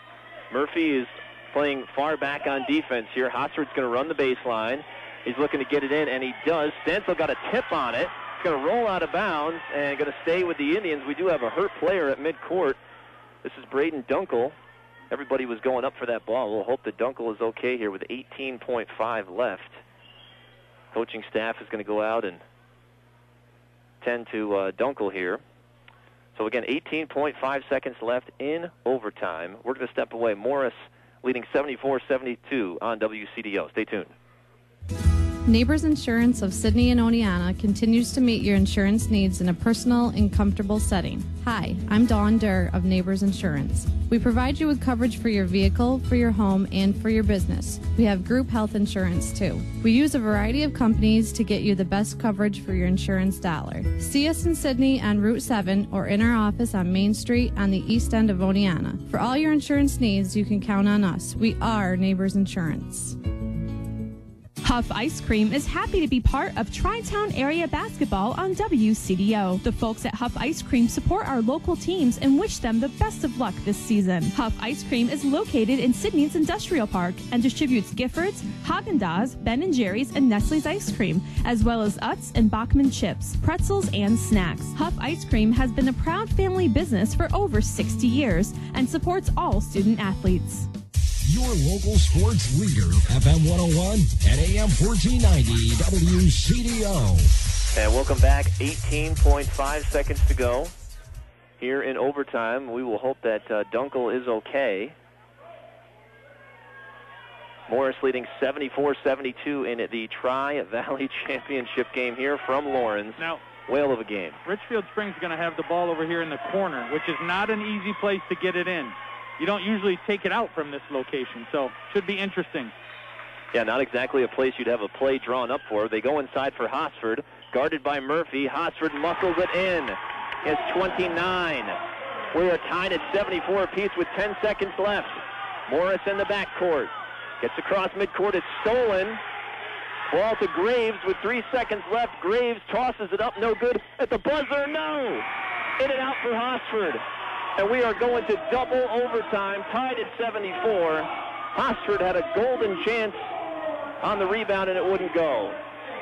Murphy is playing far back on defense here. Hosford's going to run the baseline. He's looking to get it in, and he does. Stenzel got a tip on it. It's going to roll out of bounds and going to stay with the Indians. We do have a hurt player at midcourt. This is Braden Dunkel. Everybody was going up for that ball. We'll hope that Dunkel is okay here with eighteen point five left. Coaching staff is going to go out and tend to uh, Dunkel here. So again, eighteen point five seconds left in overtime. We're going to step away. Morris leading seventy-four seventy-two on W C D O. Stay tuned. Neighbors Insurance of Sydney and Oneonta continues to meet your insurance needs in a personal and comfortable setting. Hi, I'm Dawn Durr of Neighbors Insurance. We provide you with coverage for your vehicle, for your home, and for your business. We have group health insurance too. We use a variety of companies to get you the best coverage for your insurance dollar. See us in Sydney on Route seven or in our office on Main Street on the east end of Oneonta. For all your insurance needs, you can count on us. We are Neighbors Insurance. Huff Ice Cream is happy to be part of Tri-Town Area Basketball on W C D O. The folks at Huff Ice Cream support our local teams and wish them the best of luck this season. Huff Ice Cream is located in Sydney's Industrial Park and distributes Giffords, Haagen-Dazs, Ben and Jerry's, and Nestle's ice cream, as well as Utz and Bachman chips, pretzels, and snacks. Huff Ice Cream has been a proud family business for over sixty years and supports all student athletes. Your local sports leader, F M one oh one and A M fourteen ninety W C D O. And welcome back. eighteen point five seconds to go here in overtime. We will hope that uh, Dunkel is okay. Morris leading seventy-four seventy-two in the Tri-Valley Championship game here from Lawrence. Now, whale of a game. Richfield Springs is going to have the ball over here in the corner, which is not an easy place to get it in. You don't usually take it out from this location, so should be interesting. Yeah, not exactly a place you'd have a play drawn up for. They go inside for Hosford, guarded by Murphy. Hosford muscles it in. He has twenty-nine. We are tied at seventy-four apiece with ten seconds left. Morris in the backcourt. Gets across midcourt. It's stolen. Ball to Graves with three seconds left. Graves tosses it up. No good. At the buzzer, no. In and out for Hosford. And we are going to double overtime, tied at seventy-four. Hosford had a golden chance on the rebound, and it wouldn't go.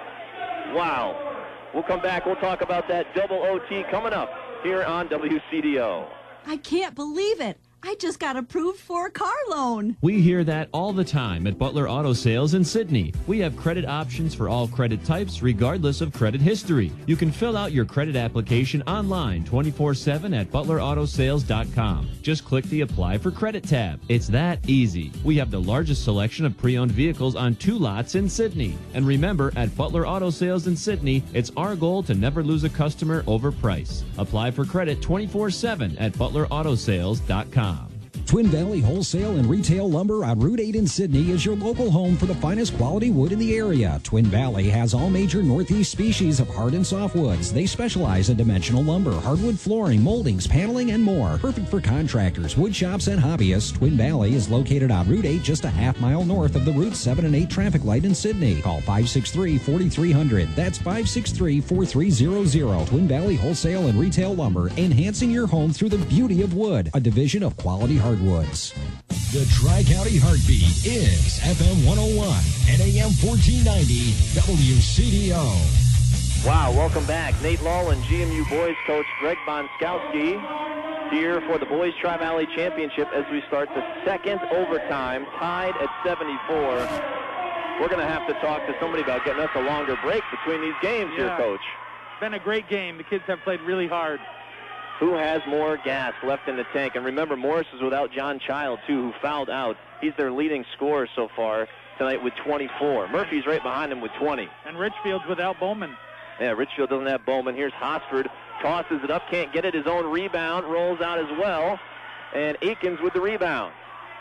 Wow. We'll come back. We'll talk about that double O T coming up here on W C D O. I can't believe it. I just got approved for a car loan. We hear that all the time at Butler Auto Sales in Sydney. We have credit options for all credit types, regardless of credit history. You can fill out your credit application online twenty-four seven at butler auto sales dot com. Just click the Apply for Credit tab. It's that easy. We have the largest selection of pre-owned vehicles on two lots in Sydney. And remember, at Butler Auto Sales in Sydney, it's our goal to never lose a customer over price. Apply for credit twenty-four seven at butler auto sales dot com. Twin Valley Wholesale and Retail Lumber on Route eight in Sydney is your local home for the finest quality wood in the area. Twin Valley has all major Northeast species of hard and soft woods. They specialize in dimensional lumber, hardwood flooring, moldings, paneling, and more. Perfect for contractors, wood shops, and hobbyists. Twin Valley is located on Route eight, just a half mile north of the Route seven and eight traffic light in Sydney. Call five six three, four three zero zero. That's five six three, four three zero zero. Twin Valley Wholesale and Retail Lumber, enhancing your home through the beauty of wood. A division of Quality Hardwoods. The Tri-County Heartbeat is F M one oh one and A M fourteen ninety W C D O. Wow, welcome back. Nate Law and G M U boys coach Greg Bonskowski here for the Boys Tri-Valley Championship as we start the second overtime, tied at seventy-four. We're going to have to talk to somebody about getting us a longer break between these games yeah. here, Coach. It's been a great game. The kids have played really hard. Who has more gas left in the tank? And remember, Morris is without John Child, too, who fouled out. He's their leading scorer so far tonight with twenty-four. Murphy's right behind him with twenty. And Richfield's without Bowman. Yeah, Richfield doesn't have Bowman. Here's Hosford. Tosses it up, can't get it. His own rebound, rolls out as well. And Akins with the rebound.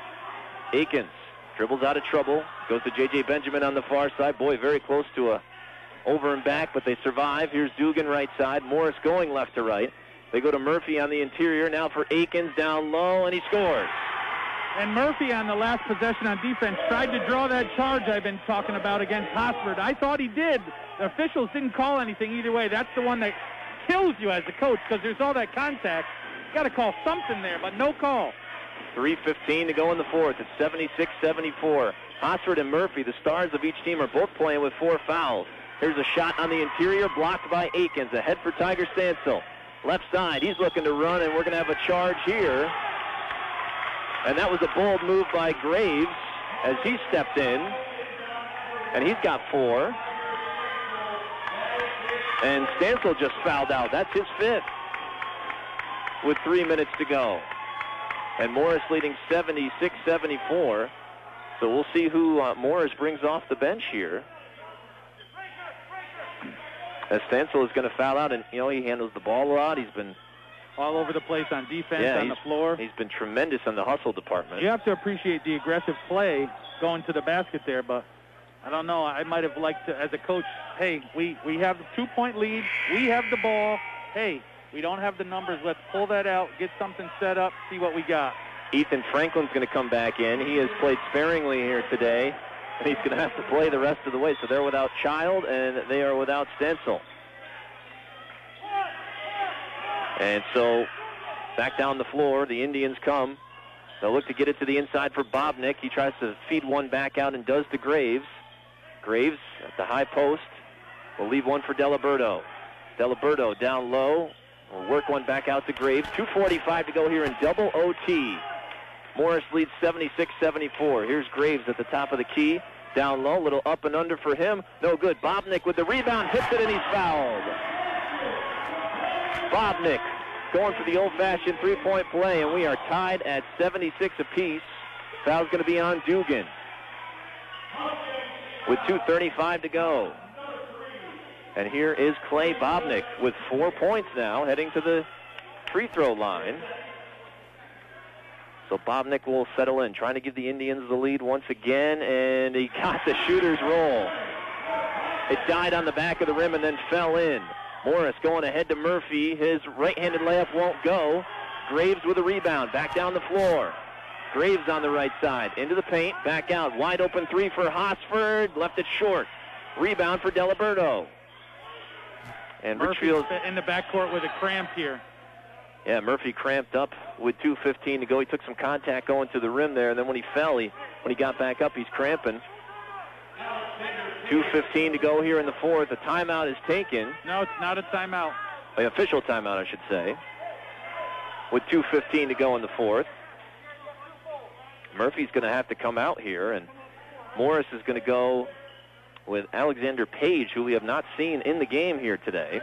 Akins dribbles out of trouble. Goes to J J Benjamin on the far side. Boy, very close to a over and back, but they survive. Here's Dugan right side. Morris going left to right. They go to Murphy on the interior. Now for Akins down low, and he scores. And Murphy on the last possession on defense tried to draw that charge I've been talking about against Hosford. I thought he did. The officials didn't call anything either way. That's the one that kills you as a coach because there's all that contact. Got to call something there, but no call. three fifteen to go in the fourth. It's seventy-six seventy-four. Hosford and Murphy, the stars of each team, are both playing with four fouls. Here's a shot on the interior, blocked by Akins. Ahead for Tiger Stansel. Left side, he's looking to run, and we're going to have a charge here. And that was a bold move by Graves as he stepped in. And he's got four. And Stansel just fouled out. That's his fifth with three minutes to go. And Morris leading seventy-six seventy-four. So we'll see who uh, Morris brings off the bench here. As Stansel is going to foul out, and, you know, he handles the ball a lot. He's been all over the place on defense, yeah, on the floor. He's been tremendous on the hustle department. You have to appreciate the aggressive play going to the basket there, but I don't know. I might have liked to, as a coach, hey, we, we have a two-point lead. We have the ball. Hey, we don't have the numbers. Let's pull that out, get something set up, see what we got. Ethan Franklin's going to come back in. He has played sparingly here today, and he's going to have to play the rest of the way. So they're without Child, and they are without Stansel. And so back down the floor, the Indians come. They'll look to get it to the inside for Bobnick. He tries to feed one back out and does to Graves. Graves at the high post will leave one for Delaberto. Delaberto down low will work one back out to Graves. two forty-five to go here in double O T. Morris leads seventy-six seventy-four. Here's Graves at the top of the key. Down low, little up and under for him. No good. Bobnick with the rebound, hits it, and he's fouled. Bobnick going for the old-fashioned three-point play, and we are tied at seventy-six apiece. Foul's going to be on Dugan with two thirty-five to go. And here is Clay Bobnick with four points now, heading to the free throw line. So Bobnick will settle in, trying to give the Indians the lead once again, and he got the shooter's roll. It died on the back of the rim and then fell in. Morris going ahead to Murphy. His right-handed layup won't go. Graves with a rebound, back down the floor. Graves on the right side, into the paint, back out. Wide open three for Hosford, left it short. Rebound for Delaberto. And Murphy's Richfield in the backcourt with a cramp here. Yeah, Murphy cramped up with two fifteen to go. He took some contact going to the rim there, and then when he fell, he, when he got back up, he's cramping. two fifteen to go here in the fourth. A timeout is taken. No, it's not a timeout. An official timeout, I should say. With two fifteen to go in the fourth. Murphy's going to have to come out here, and Morris is going to go with Alexander Page, who we have not seen in the game here today.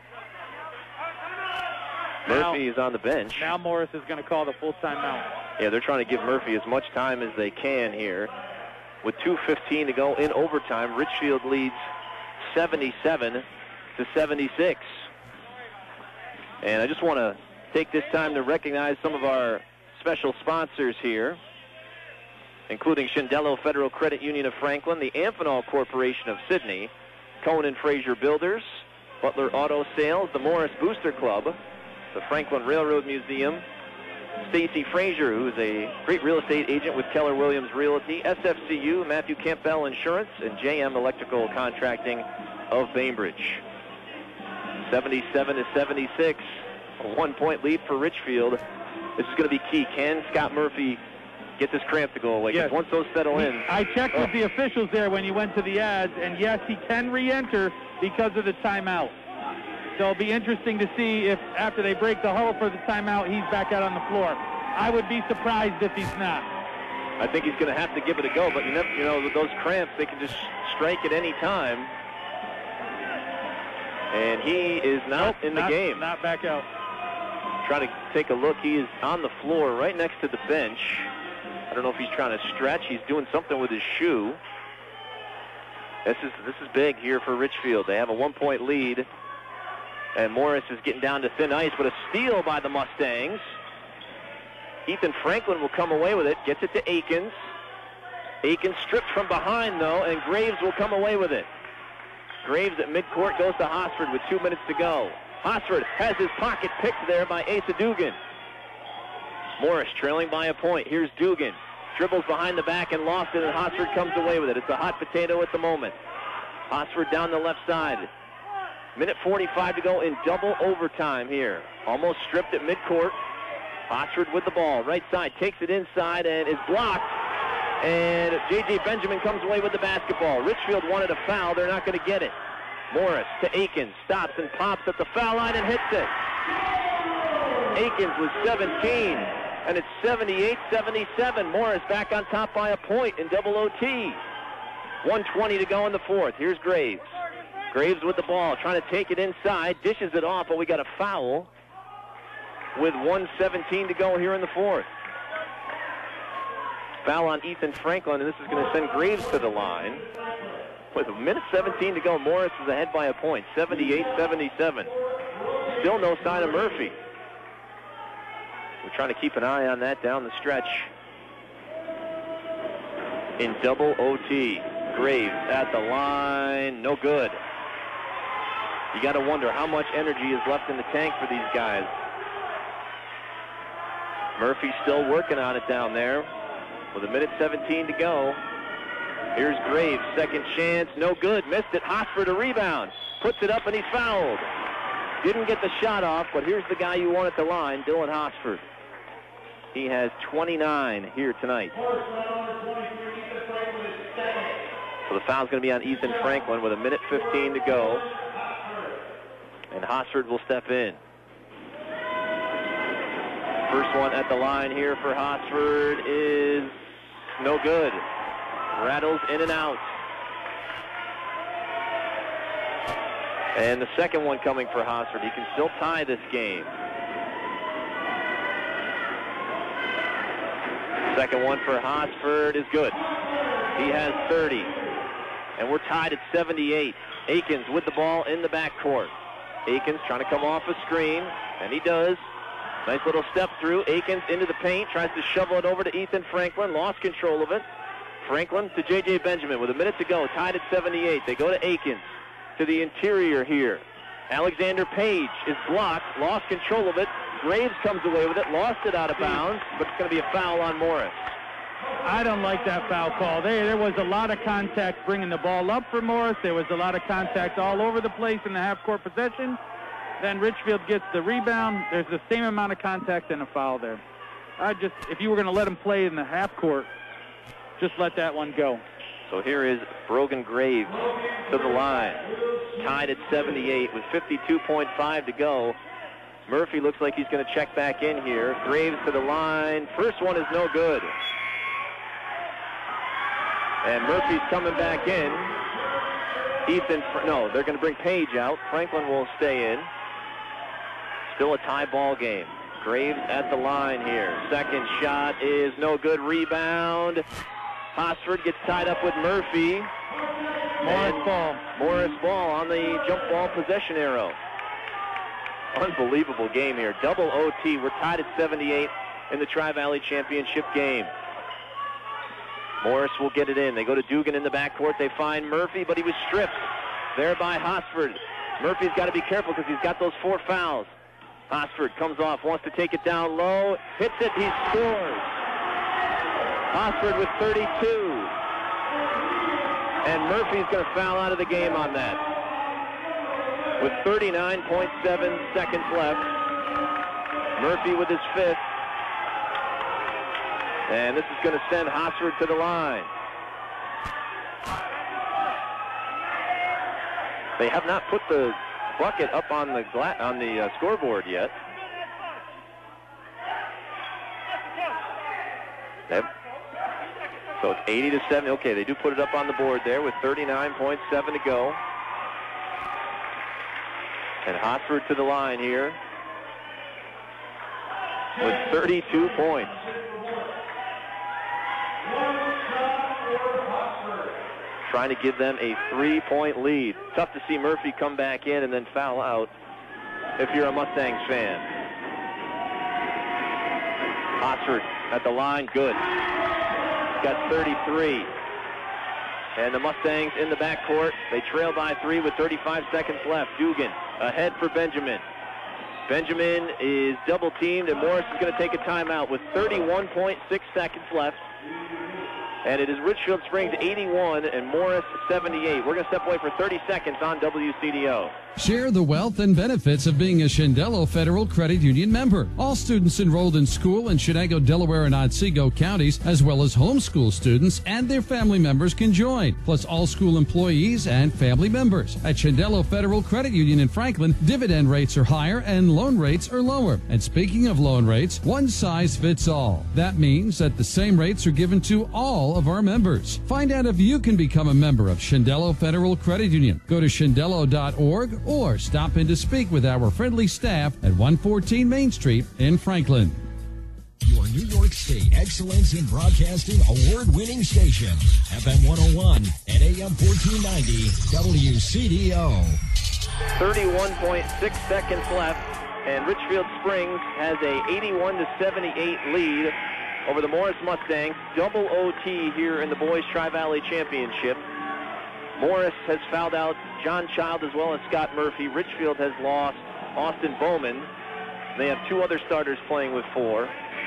Now, Murphy is on the bench. Now Morris is going to call the full timeout. Yeah, they're trying to give Murphy as much time as they can here. With two fifteen to go in overtime, Richfield leads seventy-seven to seventy-six. And I just want to take this time to recognize some of our special sponsors here, including Shindello Federal Credit Union of Franklin, the Amphenol Corporation of Sydney, Cohen and Fraser Builders, Butler Auto Sales, the Morris Booster Club, the Franklin Railroad Museum, Stacy Frazier, who's a great real estate agent with Keller Williams Realty, S F C U, Matthew Campbell Insurance, and J M Electrical Contracting of Bainbridge. seventy-seven to seventy-six, a one-point lead for Richfield. This is going to be key. Can Scott Murphy get this cramp to go away? Yes. Because once those settle in... I checked oh. with the officials there when he went to the ads, and yes, he can re-enter because of the timeout. So it'll be interesting to see if after they break the huddle for the timeout, he's back out on the floor. I would be surprised if he's not. I think he's going to have to give it a go, but you never, you know, with those cramps, they can just strike at any time. And he is not nope, in the not, game. Not back out. Trying to take a look. He is on the floor right next to the bench. I don't know if he's trying to stretch. He's doing something with his shoe. This is this is big here for Richfield. They have a one-point lead. And Morris is getting down to thin ice, but a steal by the Mustangs. Ethan Franklin will come away with it, gets it to Akins. Akins stripped from behind, though, and Graves will come away with it. Graves at midcourt goes to Hosford with two minutes to go. Hosford has his pocket picked there by Asa Dugan. Morris trailing by a point. Here's Dugan. Dribbles behind the back and lost it, and Hosford comes away with it. It's a hot potato at the moment. Hosford down the left side. Minute forty-five to go in double overtime here. Almost stripped at midcourt. Hosford with the ball, right side, takes it inside and is blocked. And J J. Benjamin comes away with the basketball. Richfield wanted a foul. They're not going to get it. Morris to Akins, stops and pops at the foul line and hits it. Akins with seventeen, and it's seventy-eight seventy-seven. Morris back on top by a point in double O T. one twenty to go in the fourth. Here's Graves. Graves with the ball, trying to take it inside, dishes it off, but we got a foul with one seventeen to go here in the fourth. Foul on Ethan Franklin, and this is going to send Graves to the line. With a minute seventeen to go, Morris is ahead by a point, seventy-eight seventy-seven. Still no sign of Murphy. We're trying to keep an eye on that down the stretch. In double O T, Graves at the line, no good. You got to wonder how much energy is left in the tank for these guys. Murphy still working on it down there with a minute seventeen to go. Here's Graves, second chance, no good, missed it. Hosford a rebound, puts it up and he's fouled. Didn't get the shot off, but here's the guy you want at the line, Dylan Hosford. He has twenty-nine here tonight. So the foul's going to be on Ethan Franklin with a minute fifteen to go. And Hosford will step in. First one at the line here for Hosford is no good. Rattles in and out. And the second one coming for Hosford. He can still tie this game. Second one for Hosford is good. He has thirty. And we're tied at seventy-eight. Akins with the ball in the backcourt. Akins trying to come off a screen, and he does. Nice little step through. Akins into the paint, tries to shovel it over to Ethan Franklin, lost control of it. Franklin to J J. Benjamin with a minute to go, tied at seventy-eight. They go to Akins, to the interior here. Alexander Page is blocked, lost control of it. Graves comes away with it, lost it out of bounds, but it's going to be a foul on Morris. I don't like that foul call. There, there was a lot of contact bringing the ball up for Morris. There was a lot of contact all over the place in the half-court possession. Then Richfield gets the rebound. There's the same amount of contact and a foul there. I just, if you were going to let him play in the half-court, just let that one go. So here is Brogan Graves to the line. Tied at seventy-eight with fifty-two point five to go. Murphy looks like he's going to check back in here. Graves to the line. First one is no good. And Murphy's coming back in. Ethan, no, they're going to bring Page out. Franklin will stay in. Still a tie ball game. Graves at the line here. Second shot is no good. Rebound. Hosford gets tied up with Murphy. Morris ball. Morris ball on the jump ball possession arrow. Unbelievable game here. Double O T. We're tied at seventy-eight in the Tri-Valley Championship game. Morris will get it in. They go to Dugan in the backcourt. They find Murphy, but he was stripped there by Hosford. Murphy's got to be careful because he's got those four fouls. Hosford comes off, wants to take it down low, hits it, he scores. Hosford with thirty-two. And Murphy's going to foul out of the game on that. With thirty-nine point seven seconds left. Murphy with his fifth. And this is going to send Hosford to the line. They have not put the bucket up on the gla on the uh, scoreboard yet. Yep. So it's eighty to seventy. Okay, they do put it up on the board there with thirty-nine point seven to go. And Hosford to the line here with thirty-two points. Trying to give them a three-point lead. Tough to see Murphy come back in and then foul out if you're a Mustangs fan. Hosford at the line, good. Got thirty-three. And the Mustangs in the backcourt. They trail by three with thirty-five seconds left. Dugan ahead for Benjamin. Benjamin is double-teamed, and Morris is going to take a timeout with thirty-one point six seconds left. And it is Richfield Springs eighty-one and Morris seventy-eight. We're going to step away for thirty seconds on W C D O. Share the wealth and benefits of being a Shendello Federal Credit Union member. All students enrolled in school in Chenango, Delaware, and Otsego counties, as well as homeschool students and their family members can join, plus all school employees and family members. At Shendello Federal Credit Union in Franklin, dividend rates are higher and loan rates are lower. And speaking of loan rates, one size fits all. That means that the same rates are given to all of our members. Find out if you can become a member of Shendello Federal Credit Union. Go to shendello dot org or stop in to speak with our friendly staff at one fourteen Main Street in Franklin. Your New York State Excellence in Broadcasting award-winning station, F M one oh one and A M fourteen ninety W C D O. thirty-one point six seconds left, and Richfield Springs has a eighty-one to seventy-eight lead over the Morris Mustangs. Double O T here in the Boys Tri-Valley Championship. Morris has fouled out John Child as well as Scott Murphy. Richfield has lost Austin Bowman. They have two other starters playing with four.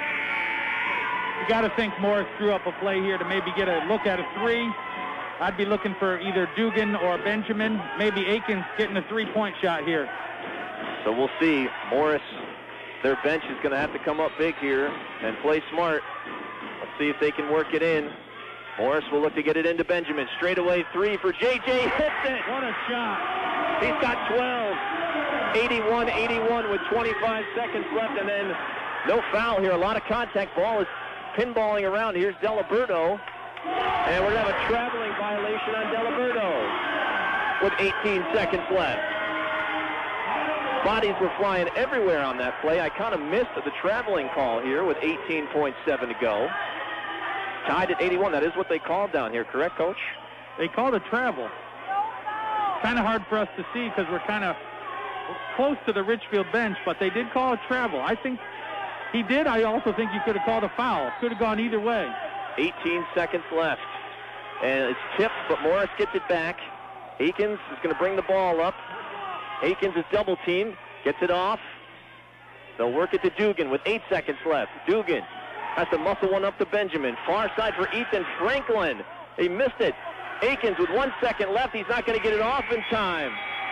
You got to think Morris threw up a play here to maybe get a look at a three. I'd be looking for either Dugan or Benjamin. Maybe Akins getting a three-point shot here. So we'll see. Morris, their bench is going to have to come up big here and play smart. Let's see if they can work it in. Morris will look to get it into Benjamin. Straightaway three for J J. Hits it. What a shot. He's got twelve. eighty-one eighty-one with twenty-five seconds left, and then no foul here. A lot of contact. Ball is pinballing around. Here's Delaberto. And we're going to have a traveling violation on Delaberto with eighteen seconds left. Bodies were flying everywhere on that play. I kind of missed the traveling call here with eighteen point seven to go. Tied at eighty-one. That is what they called down here, correct, Coach? They called a travel. Kind of hard for us to see because we're kind of close to the Richfield bench, but they did call a travel. I think he did. I also think you could have called a foul. Could have gone either way. eighteen seconds left. And it's tipped, but Morris gets it back. Akins is going to bring the ball up. Akins is double teamed. Gets it off. They'll work it to Dugan with eight seconds left. Dugan has to muscle one up to Benjamin. Far side for Ethan Franklin. He missed it. Akins with one second left. He's not going to get it off in time.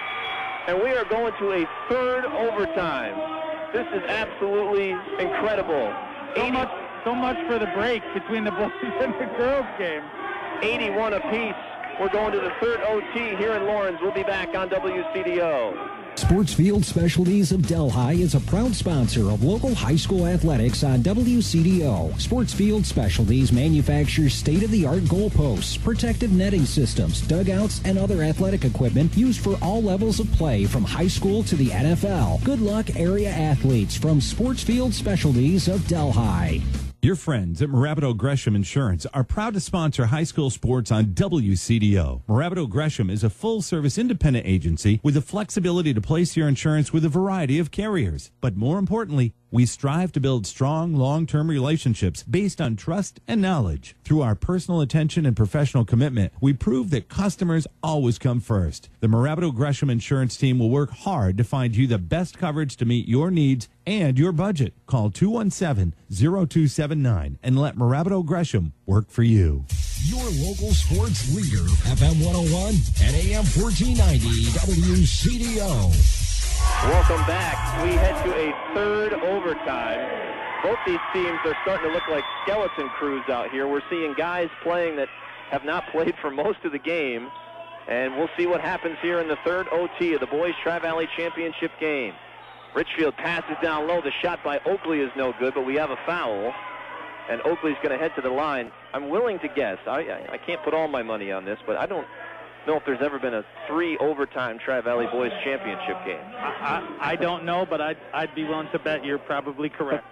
And we are going to a third overtime. This is absolutely incredible. So much, so much for the break between the boys and the girls game. eighty-one apiece. We're going to the third O T here in Lawrence. We'll be back on W C D O. Sportsfield Specialties of Delhi is a proud sponsor of local high school athletics on W C D O. Sportsfield Specialties manufactures state-of-the-art goalposts, protective netting systems, dugouts, and other athletic equipment used for all levels of play from high school to the N F L. Good luck, area athletes from Sportsfield Specialties of Delhi. Your friends at Morabito Gresham Insurance are proud to sponsor high school sports on W C D O. Morabito Gresham is a full-service independent agency with the flexibility to place your insurance with a variety of carriers. But more importantly, we strive to build strong, long-term relationships based on trust and knowledge. Through our personal attention and professional commitment, we prove that customers always come first. The Morabito Gresham Insurance team will work hard to find you the best coverage to meet your needs and your budget. Call two one seven, zero two seven nine and let Morabito Gresham work for you. Your local sports leader, F M one oh one and A M fourteen ninety W C D O. Welcome back. We head to a third overtime. Both these teams are starting to look like skeleton crews out here. We're seeing guys playing that have not played for most of the game. And we'll see what happens here in the third O T of the Boys Tri-Valley Championship game. Richfield passes down low. The shot by Oakley is no good, but we have a foul. And Oakley's going to head to the line. I'm willing to guess. I, I, I can't put all my money on this, but I don't know if there's ever been a three overtime Tri-Valley Boys Championship game. I, I, I don't know, but I'd, I'd be willing to bet you're probably correct.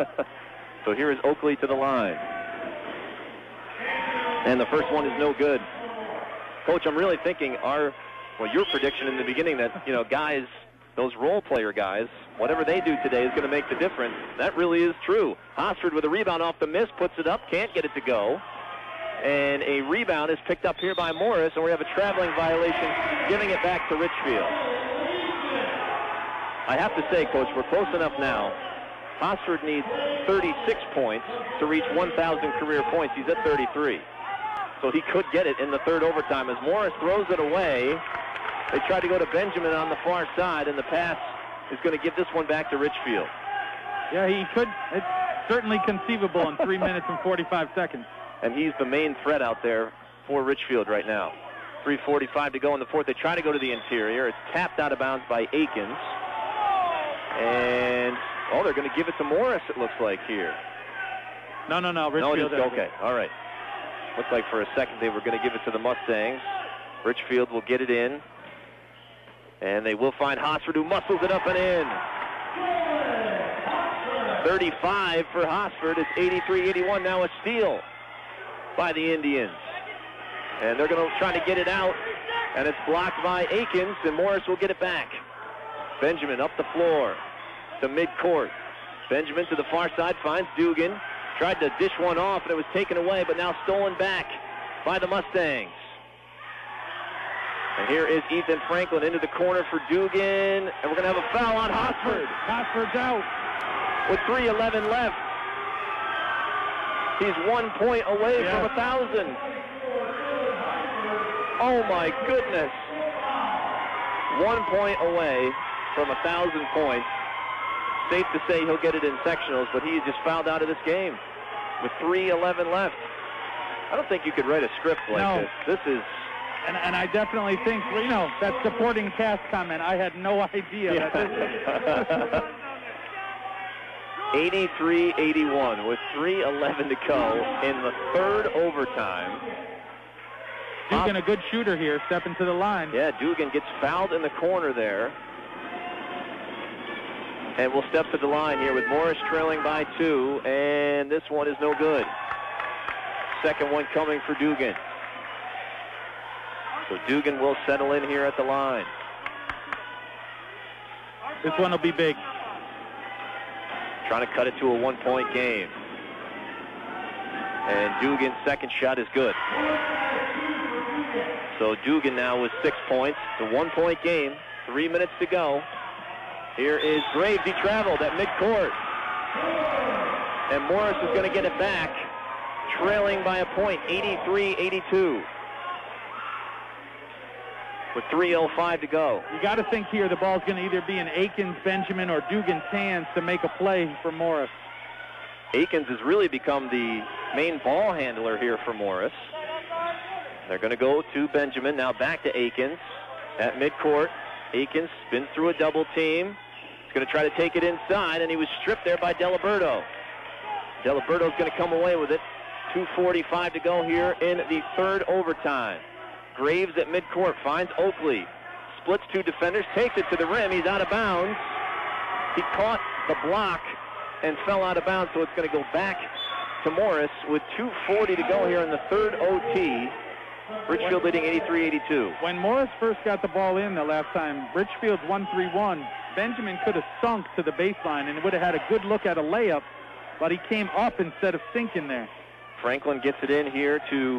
So here is Oakley to the line. And the first one is no good. Coach, I'm really thinking our, well, your prediction in the beginning that, you know, guys, those role player guys, whatever they do today is going to make the difference. That really is true. Hosford with a rebound off the miss, puts it up, can't get it to go. And a rebound is picked up here by Morris, and we have a traveling violation, giving it back to Richfield. I have to say, Coach, we're close enough now. Hosford needs thirty-six points to reach one thousand career points. He's at thirty-three. so he could get it in the third overtime as Morris throws it away. They try to go to Benjamin on the far side, and the pass is going to give this one back to Richfield. Yeah, he could. It's certainly conceivable in three minutes and forty-five seconds. And he's the main threat out there for Richfield right now. three forty-five to go in the fourth. They try to go to the interior. It's tapped out of bounds by Akins. And, oh, they're going to give it to Morris, it looks like, here. No, no, no. Richfield. No, just, okay, all right. Looks like for a second they were going to give it to the Mustangs. Richfield will get it in. And they will find Hosford, who muscles it up and in. thirty-five for Hosford. It's eighty-three eighty-one. Now a steal by the Indians. And they're going to try to get it out. And it's blocked by Akins, and Morris will get it back. Benjamin up the floor to midcourt. Benjamin to the far side finds Dugan. Tried to dish one off, and it was taken away, but now stolen back by the Mustangs. And here is Ethan Franklin into the corner for Dugan, and we're going to have a foul on Hosford. Hosford's out. With three eleven left. He's one point away yeah. from a thousand. Oh my goodness. One point away from a thousand points. Safe to say he'll get it in sectionals, but he just fouled out of this game with three eleven left. I don't think you could write a script like no. this. This is... And, and I definitely think, you know, that supporting cast comment, I had no idea. Yeah. That this eighty-three eighty-one with three eleven to go in the third overtime. Dugan, a good shooter here, stepping to the line. Yeah, Dugan gets fouled in the corner there. And we'll step to the line here with Morris trailing by two, and this one is no good. Second one coming for Dugan. So Dugan will settle in here at the line. This one will be big. Trying to cut it to a one-point game. And Dugan's second shot is good. So Dugan now with six points. It's a one-point game. Three minutes to go. Here is Graves. He traveled at midcourt. And Morris is going to get it back, trailing by a point, eighty-three eighty-two. With three oh five to go. You got to think here the ball's going to either be in Akins, Benjamin, or Dugan's hands to make a play for Morris. Akins has really become the main ball handler here for Morris. They're going to go to Benjamin. Now back to Akins at midcourt. Akins spins through a double team. He's going to try to take it inside, and he was stripped there by Deliberto. Deliberto's going to come away with it. two forty-five to go here in the third overtime. Graves at midcourt finds Oakley. Splits two defenders, takes it to the rim. He's out of bounds. He caught the block and fell out of bounds, so it's going to go back to Morris with two forty to go here in the third O T. Richfield leading eighty-three eighty-two. When Morris first got the ball in the last time, Richfield's one three one. Benjamin could have sunk to the baseline and would have had a good look at a layup, but he came up instead of sinking there. Franklin gets it in here to...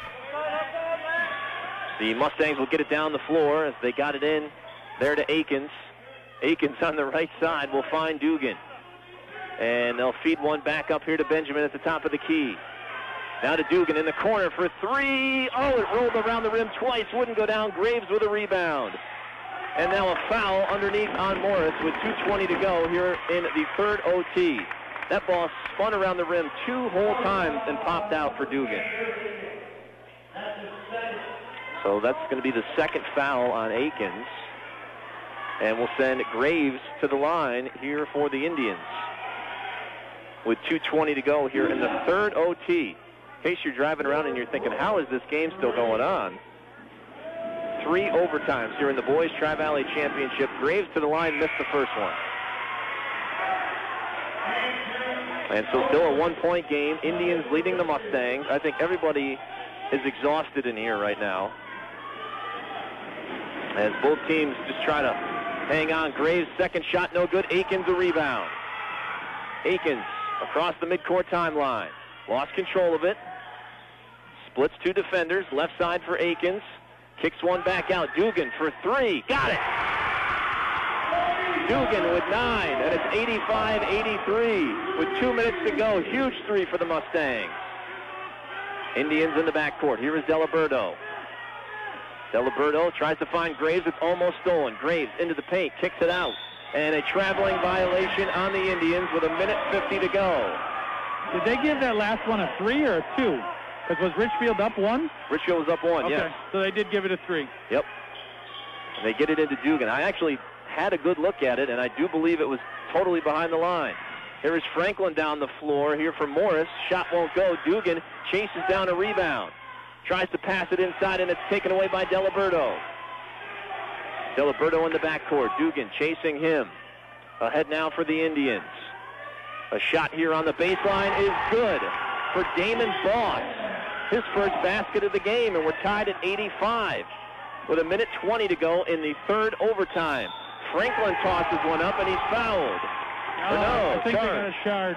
The Mustangs will get it down the floor as they got it in there to Akins. Akins on the right side will find Dugan. And they'll feed one back up here to Benjamin at the top of the key. Now to Dugan in the corner for three. Oh, it rolled around the rim twice. Wouldn't go down. Graves with a rebound. And now a foul underneath on Morris with two twenty to go here in the third O T. That ball spun around the rim two whole times and popped out for Dugan. So that's going to be the second foul on Akins. And we'll send Graves to the line here for the Indians. With two twenty to go here in the third O T. In case you're driving around and you're thinking, how is this game still going on? Three overtimes here in the Boys Tri-Valley Championship. Graves to the line, missed the first one. And so still a one-point game. Indians leading the Mustangs. I think everybody is exhausted in here right now, as both teams just try to hang on. Graves' second shot, no good. Akins a rebound. Akins across the midcourt timeline. Lost control of it. Splits two defenders. Left side for Akins. Kicks one back out. Dugan for three. Got it! Dugan with nine, and it's eighty-five eighty-three with two minutes to go. Huge three for the Mustangs. Indians in the backcourt. Here is Deliberto. Deliberto tries to find Graves. It's almost stolen. Graves into the paint, kicks it out. And a traveling violation on the Indians with a minute fifty to go. Did they give that last one a three or a two? Because was Richfield up one? Richfield was up one, okay. yes. So they did give it a three. Yep. And they get it into Dugan. I actually had a good look at it, and I do believe it was totally behind the line. Here is Franklin down the floor. Here for Morris. Shot won't go. Dugan chases down a rebound. Tries to pass it inside, and it's taken away by Deliberto. Deliberto in the backcourt. Dugan chasing him. Ahead now for the Indians. A shot here on the baseline is good for Damon Boss. His first basket of the game, and we're tied at eighty-five with a minute twenty to go in the third overtime. Franklin tosses one up, and he's fouled. Oh, no, I think charge. they got a charge.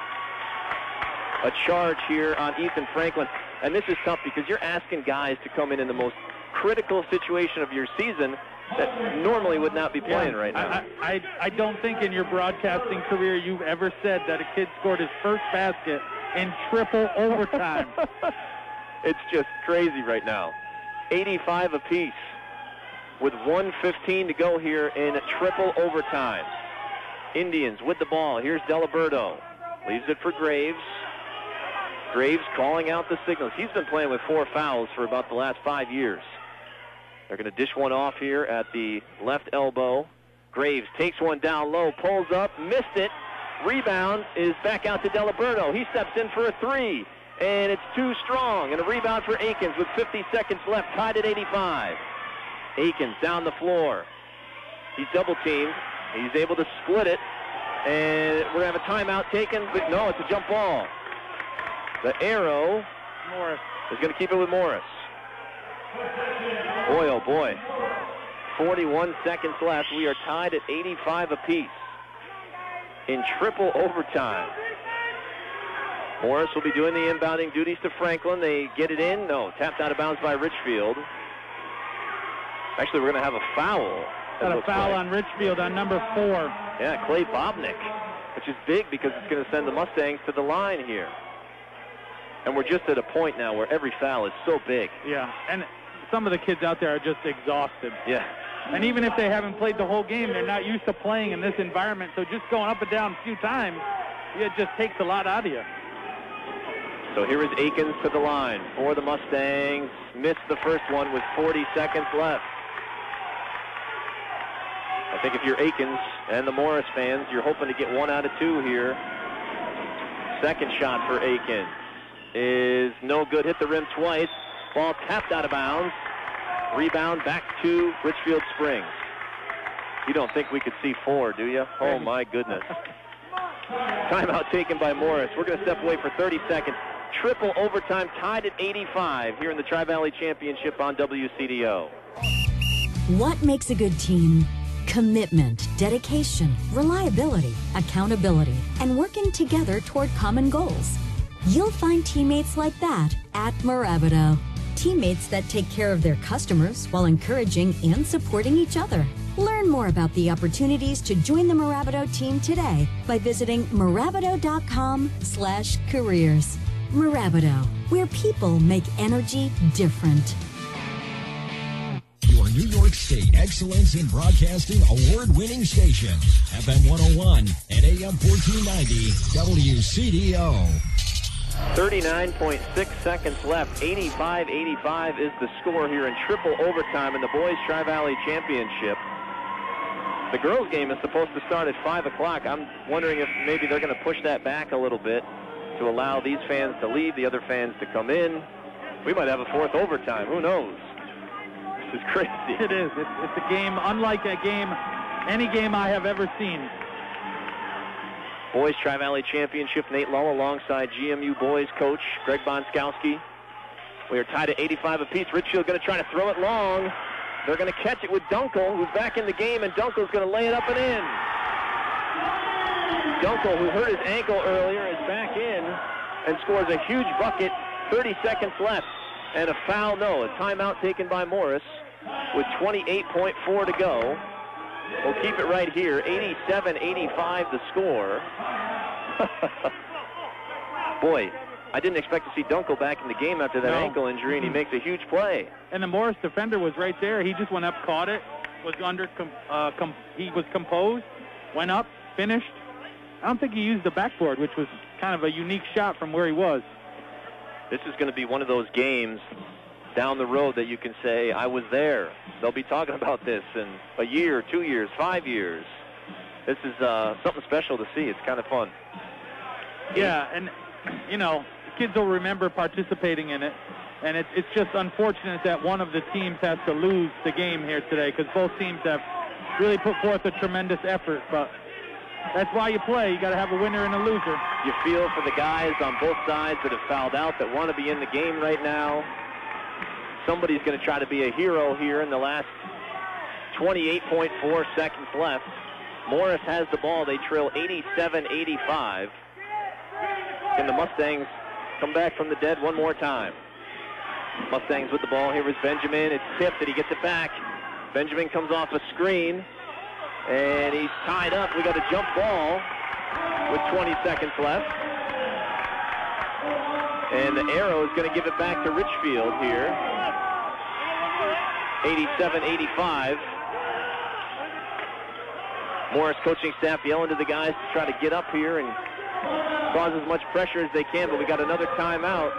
A charge here on Ethan Franklin. And this is tough because you're asking guys to come in in the most critical situation of your season that normally would not be playing yeah, right now. I, I, I don't think in your broadcasting career you've ever said that a kid scored his first basket in triple overtime. It's just crazy right now. eighty-five apiece with one fifteen to go here in triple overtime. Indians with the ball. Here's Deliberto. Leaves it for Graves. Graves calling out the signals. He's been playing with four fouls for about the last five years. They're going to dish one off here at the left elbow. Graves takes one down low, pulls up, missed it. Rebound is back out to Deliberto. He steps in for a three, and it's too strong. And a rebound for Akins with fifty seconds left, tied at eighty-five. Akins down the floor. He's double-teamed. He's able to split it, and we're going to have a timeout taken, but no, it's a jump ball. The arrow Morris is going to keep it with Morris. Boy, oh boy. forty-one seconds left. We are tied at eighty-five apiece in triple overtime. Morris will be doing the inbounding duties to Franklin. They get it in. No, tapped out of bounds by Richfield. Actually, we're going to have a foul. Got a foul like. on Richfield on number four. Yeah, Clay Bobnick, which is big because it's going to send the Mustangs to the line here. And we're just at a point now where every foul is so big. Yeah, and some of the kids out there are just exhausted. Yeah. And even if they haven't played the whole game, they're not used to playing in this environment. So just going up and down a few times, it just takes a lot out of you. So here is Akins to the line for the Mustangs. Missed the first one with forty seconds left. I think if you're Akins and the Morris fans, you're hoping to get one out of two here. Second shot for Akins is no good. Hit the rim twice. Ball tapped out of bounds. Rebound back to Richfield Springs. You don't think we could see four, do you? Oh, my goodness. Timeout taken by Morris. We're going to step away for thirty seconds. Triple overtime, tied at eighty-five here in the Tri-Valley Championship on W C D O. What makes a good team? Commitment, dedication, reliability, accountability, and working together toward common goals. You'll find teammates like that at Mirabito. Teammates that take care of their customers while encouraging and supporting each other. Learn more about the opportunities to join the Mirabito team today by visiting Mirabito.com slash careers. Mirabito, where people make energy different. Your New York State Excellence in Broadcasting award-winning station. F M one oh one and A M fourteen ninety W C D O. thirty-nine point six seconds left. eighty-five eighty-five is the score here in triple overtime in the Boys Tri-Valley Championship. The girls' game is supposed to start at five o'clock. I'm wondering if maybe they're going to push that back a little bit to allow these fans to leave, the other fans to come in. We might have a fourth overtime. Who knows? This is crazy. It is. It's, it's a game unlike a game, any game I have ever seen. Boys Tri-Valley Championship, Nate Lull alongside G M U boys coach Greg Bonskowski. We are tied at eighty-five apiece. Richfield going to try to throw it long. They're going to catch it with Dunkel, who's back in the game, and Dunkel's going to lay it up and in. Dunkel, who hurt his ankle earlier, is back in and scores a huge bucket. thirty seconds left. And a foul, no, a timeout taken by Morris with twenty-eight point four to go. We'll keep it right here, eighty-seven eighty-five the score. Boy, I didn't expect to see Dunkel back in the game after that No. ankle injury, and he makes a huge play. And the Morris defender was right there. He just went up, caught it, was under, com- uh, com- he was composed, went up, finished. I don't think he used the backboard, which was kind of a unique shot from where he was. This is going to be one of those games down the road that you can say, I was there. They'll be talking about this in a year, two years, five years. This is uh, something special to see. It's kind of fun. Yeah, and, you know, the kids will remember participating in it. And it's, it's just unfortunate that one of the teams has to lose the game here today, because both teams have really put forth a tremendous effort. But that's why you play. You got to have a winner and a loser. You feel for the guys on both sides that have fouled out, that want to be in the game right now. Somebody's going to try to be a hero here in the last twenty-eight point four seconds left. Morris has the ball. They trail eighty-seven eighty-five. Can the Mustangs come back from the dead one more time? Mustangs with the ball. Here is Benjamin. It's tipped, and he gets it back. Benjamin comes off a screen, and he's tied up. We got a jump ball with twenty seconds left. And the Arrow is going to give it back to Richfield here. eighty-seven eighty-five. Morris coaching staff yelling to the guys to try to get up here and cause as much pressure as they can, but we got another timeout.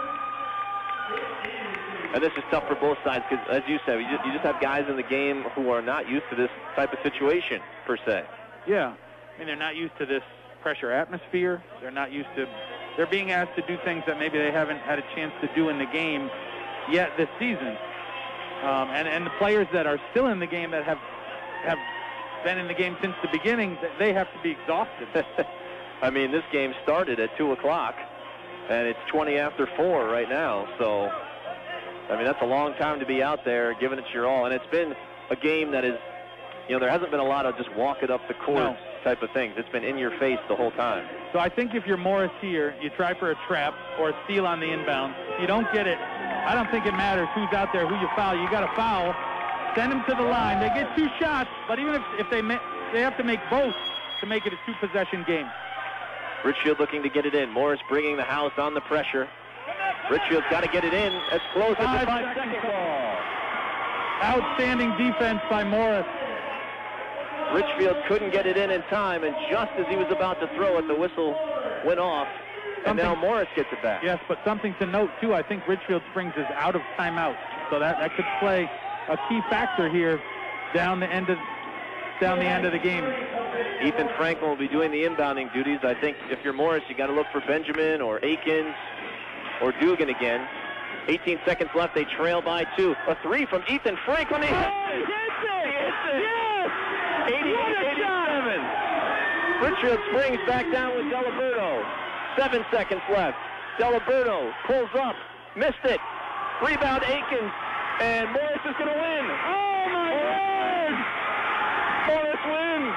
And this is tough for both sides because, as you said, you just, you just have guys in the game who are not used to this type of situation, per se. Yeah. I mean, they're not used to this pressure atmosphere. They're not used to... They're being asked to do things that maybe they haven't had a chance to do in the game yet this season. Um, and, and the players that are still in the game that have have been in the game since the beginning, they have to be exhausted. I mean, this game started at two o'clock, and it's twenty after four right now. So, I mean, that's a long time to be out there giving it your all. And it's been a game that is, you know, there hasn't been a lot of just walk it up the court No. type of things. It's been in your face the whole time. So I think if you're Morris here, you try for a trap or a steal on the inbound. If you don't get it, I don't think it matters who's out there, who you foul. You got to foul. Send them to the line. They get two shots, but even if, if they ma- they have to make both to make it a two-possession game. Richfield looking to get it in. Morris bringing the house on the pressure. Richfield's got to get it in as close as Five the five-second ball. Outstanding defense by Morris. Richfield couldn't get it in in time, and just as he was about to throw it, the whistle went off, and Something- now Morris gets it back. Yes, but something to note, too, I think Richfield Springs is out of timeout. So that, that could play a key factor here down the end of down the end of the game. Ethan Franklin will be doing the inbounding duties. I think if you're Morris, you got to look for Benjamin or Akins or Dugan again. eighteen seconds left. They trail by two. A three from Ethan Franklin. He hits it! He hits it! Yes! eighty-eight eighty-seven. Richfield Springs back down with Delaberto. Seven seconds left. Delaberto pulls up. Missed it. Rebound Akins. And Morris is going to win. Oh, my Lord! Morris wins.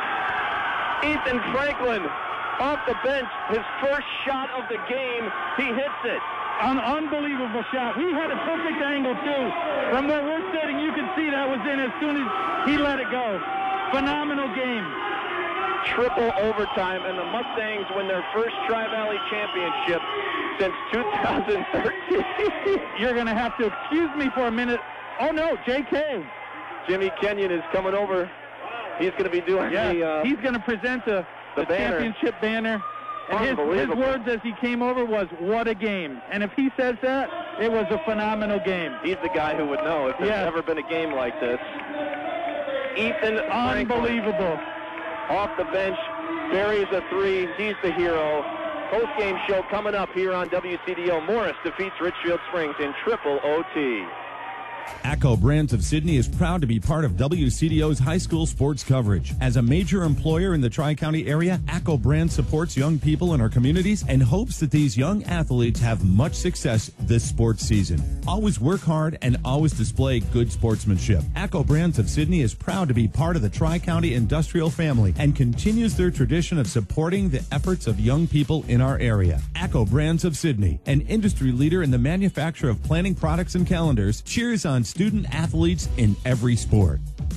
Ethan Franklin off the bench. His first shot of the game. He hits it. An unbelievable shot. He had a perfect angle, too. From where we're sitting, you can see that was in as soon as he let it go. Phenomenal game. Triple overtime, and the Mustangs win their first Tri-Valley championship since two thousand thirteen. You're going to have to excuse me for a minute. Oh, no, J K. Jimmy Kenyon is coming over. He's going to be doing Yeah, the, uh, he's going to present the, the the, banner. championship banner. And his, his Unbelievable. words as he came over was, what a game. And if he says that, it was a phenomenal game. He's the guy who would know if there's Yes. ever been a game like this. Ethan Franklin, Unbelievable. off the bench, buries a three. He's the hero. Post-game show coming up here on W C D O. Morris defeats Richfield Springs in triple O T. ACCO Brands of Sydney is proud to be part of W C D O's high school sports coverage. As a major employer in the Tri-County area, ACCO Brands supports young people in our communities and hopes that these young athletes have much success this sports season. Always work hard and always display good sportsmanship. ACCO Brands of Sydney is proud to be part of the Tri-County industrial family and continues their tradition of supporting the efforts of young people in our area. ACCO Brands of Sydney, an industry leader in the manufacture of planning products and calendars, cheers on student athletes in every sport.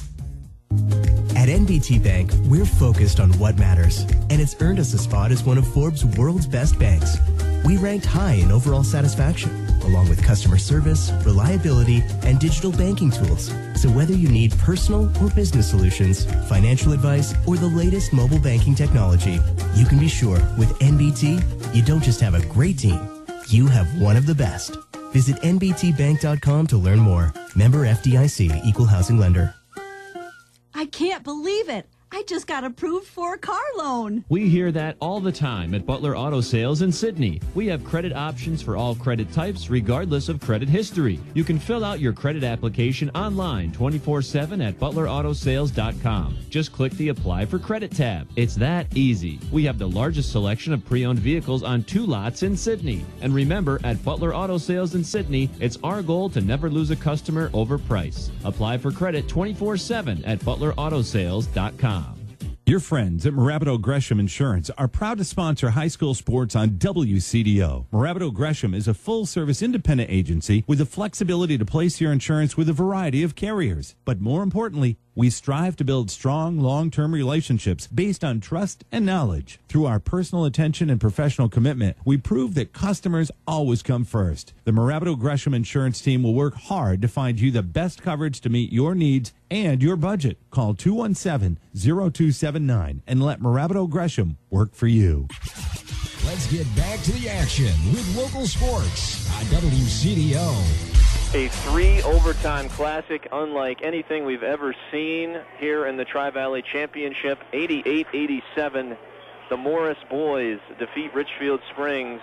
At N B T Bank, we're focused on what matters, and it's earned us a spot as one of Forbes' world's best banks. We ranked high in overall satisfaction, along with customer service, reliability, and digital banking tools. So whether you need personal or business solutions, financial advice, or the latest mobile banking technology, you can be sure with N B T, you don't just have a great team, you have one of the best. Visit N B T bank dot com to learn more. Member F D I C, Equal Housing Lender. I can't believe it. I just got approved for a car loan. We hear that all the time at Butler Auto Sales in Sydney. We have credit options for all credit types, regardless of credit history. You can fill out your credit application online twenty-four seven at butler auto sales dot com. Just click the Apply for Credit tab. It's that easy. We have the largest selection of pre-owned vehicles on two lots in Sydney. And remember, at Butler Auto Sales in Sydney, it's our goal to never lose a customer over price. Apply for credit twenty-four seven at butler auto sales dot com. Your friends at Morabito Gresham Insurance are proud to sponsor high school sports on W C D O. Morabito Gresham is a full-service independent agency with the flexibility to place your insurance with a variety of carriers. But more importantly, we strive to build strong, long-term relationships based on trust and knowledge. Through our personal attention and professional commitment, we prove that customers always come first. The Morabito Gresham Insurance team will work hard to find you the best coverage to meet your needs and your budget. Call two one seven, zero two seven nine and let Morabito Gresham work for you. Let's get back to the action with local sports on W C D O. A three-overtime classic unlike anything we've ever seen here in the Tri-Valley Championship. eighty-eight eighty-seven, the Morris boys defeat Richfield Springs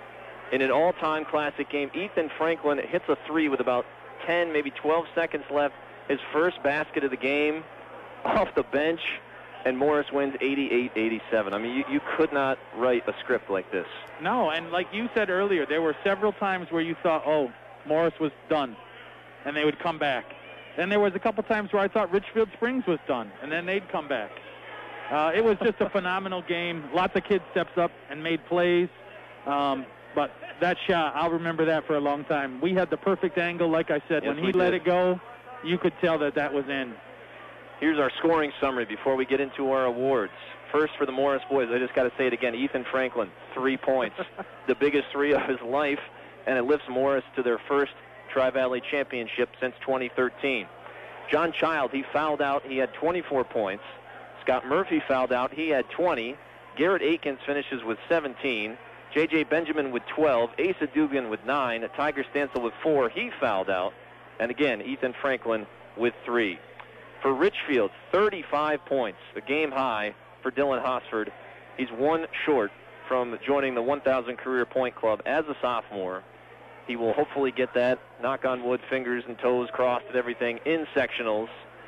in an all-time classic game. Ethan Franklin hits a three with about ten, maybe twelve seconds left. His first basket of the game off the bench, and Morris wins eighty-eight eighty-seven. I mean, you, you could not write a script like this. No, and like you said earlier, there were several times where you thought, oh, Morris was done, and they would come back. Then there was a couple times where I thought Richfield Springs was done, and then they'd come back. Uh, it was just a phenomenal game. Lots of kids stepped up and made plays, um, but that shot, I'll remember that for a long time. We had the perfect angle, like I said. Yes, when he let it go, you could tell that that was in. Here's our scoring summary before we get into our awards. First, for the Morris boys, I just got to say it again, Ethan Franklin, three points, the biggest three of his life, and it lifts Morris to their first Tri-Valley Championship since twenty thirteen. John Child, he fouled out. He had twenty-four points. Scott Murphy fouled out. He had twenty. Garrett Aikens finishes with seventeen. J J Benjamin with twelve. Asa Dugan with nine. Tiger Stansel with four. He fouled out. And again, Ethan Franklin with three. For Richfield, thirty-five points, the game high for Dylan Hosford. He's one short from joining the one thousand Career Point Club as a sophomore. He will hopefully get that, knock on wood, fingers and toes crossed and everything, in sectionals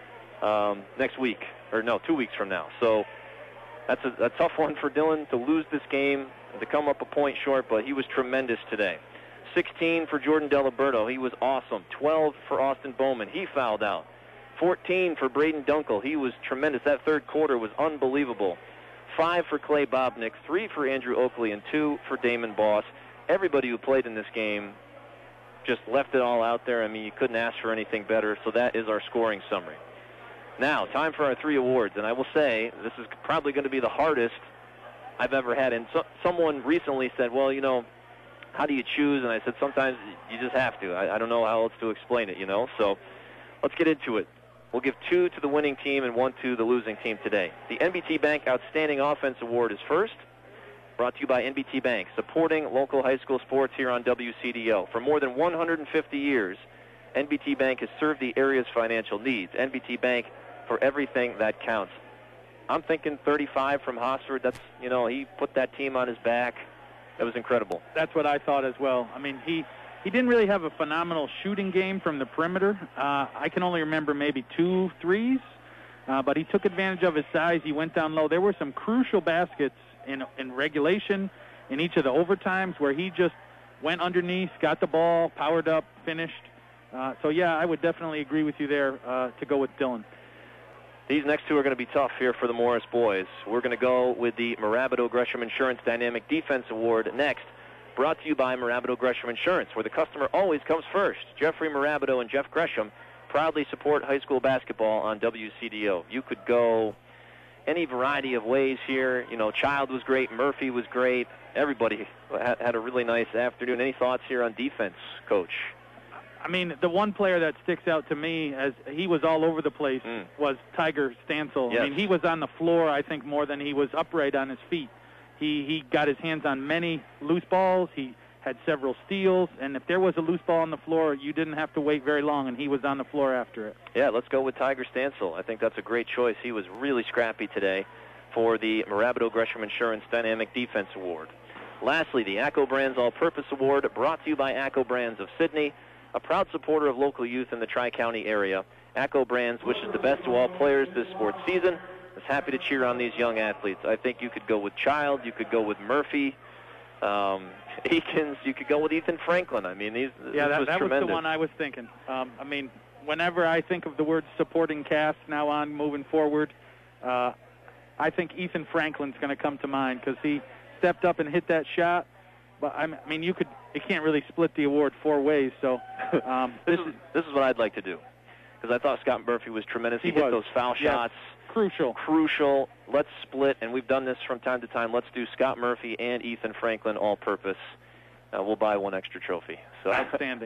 um, next week, or no, two weeks from now. So that's a, a tough one for Dylan to lose this game and to come up a point short, but he was tremendous today. sixteen for Jordan Delaberto. He was awesome. twelve for Austin Bowman. He fouled out. fourteen for Braden Dunkel. He was tremendous. That third quarter was unbelievable. Five for Clay Bobnick, three for Andrew Oakley, and two for Damon Boss. Everybody who played in this game just left it all out there. I mean, you couldn't ask for anything better, so that is our scoring summary. Now, time for our three awards, and I will say this is probably going to be the hardest I've ever had. And so, someone recently said, well, you know, how do you choose? And I said, sometimes you just have to. I, I don't know how else to explain it, you know. So let's get into it. We'll give two to the winning team and one to the losing team today. The N B T Bank Outstanding Offense Award is first, brought to you by N B T Bank, supporting local high school sports here on W C D O. For more than one hundred fifty years, N B T Bank has served the area's financial needs. N B T Bank, for everything that counts. I'm thinking thirty-five from Hosford. That's, you know, he put that team on his back. That was incredible. That's what I thought as well. I mean, he... He didn't really have a phenomenal shooting game from the perimeter. Uh, I can only remember maybe two threes, uh, but he took advantage of his size. He went down low. There were some crucial baskets in, in regulation in each of the overtimes where he just went underneath, got the ball, powered up, finished. Uh, so, yeah, I would definitely agree with you there uh, to go with Dylan. These next two are going to be tough here for the Morris boys. We're going to go with the Morabito Gresham Insurance Dynamic Defense Award next. Brought to you by Morabito Gresham Insurance, where the customer always comes first. Jeffrey Morabito and Jeff Gresham proudly support high school basketball on W C D O. You could go any variety of ways here. You know, Child was great, Murphy was great. Everybody had, had a really nice afternoon. Any thoughts here on defense, Coach? I mean, the one player that sticks out to me, as he was all over the place, mm. was Tiger Stansel. Yes. I mean, he was on the floor, I think, more than he was upright on his feet. He he got his hands on many loose balls. He had several steals, and if there was a loose ball on the floor, you didn't have to wait very long, and he was on the floor after it. Yeah, let's go with Tiger Stansel. I think that's a great choice. He was really scrappy today for the Mirabito Gresham Insurance Dynamic Defense Award. Lastly, the ACCO Brands All-Purpose Award, brought to you by ACCO Brands of Sidney, a proud supporter of local youth in the Tri-County area. ACCO Brands wishes the best to all players this sports season. Is happy to cheer on these young athletes. I think you could go with Child, you could go with Murphy, um, Akins, you could go with Ethan Franklin. I mean, these yeah, this that, was that tremendous. was the one I was thinking. Um, I mean, whenever I think of the word supporting cast now on moving forward, uh, I think Ethan Franklin's going to come to mind because he stepped up and hit that shot. But I mean, you could you can't really split the award four ways. So um, this, this is this is what I'd like to do because I thought Scott Murphy was tremendous. He, he hit was. those foul Yes. shots. Crucial. Crucial. Let's split, and we've done this from time to time. Let's do Scott Murphy and Ethan Franklin all-purpose. Uh, we'll buy one extra trophy. So outstanding.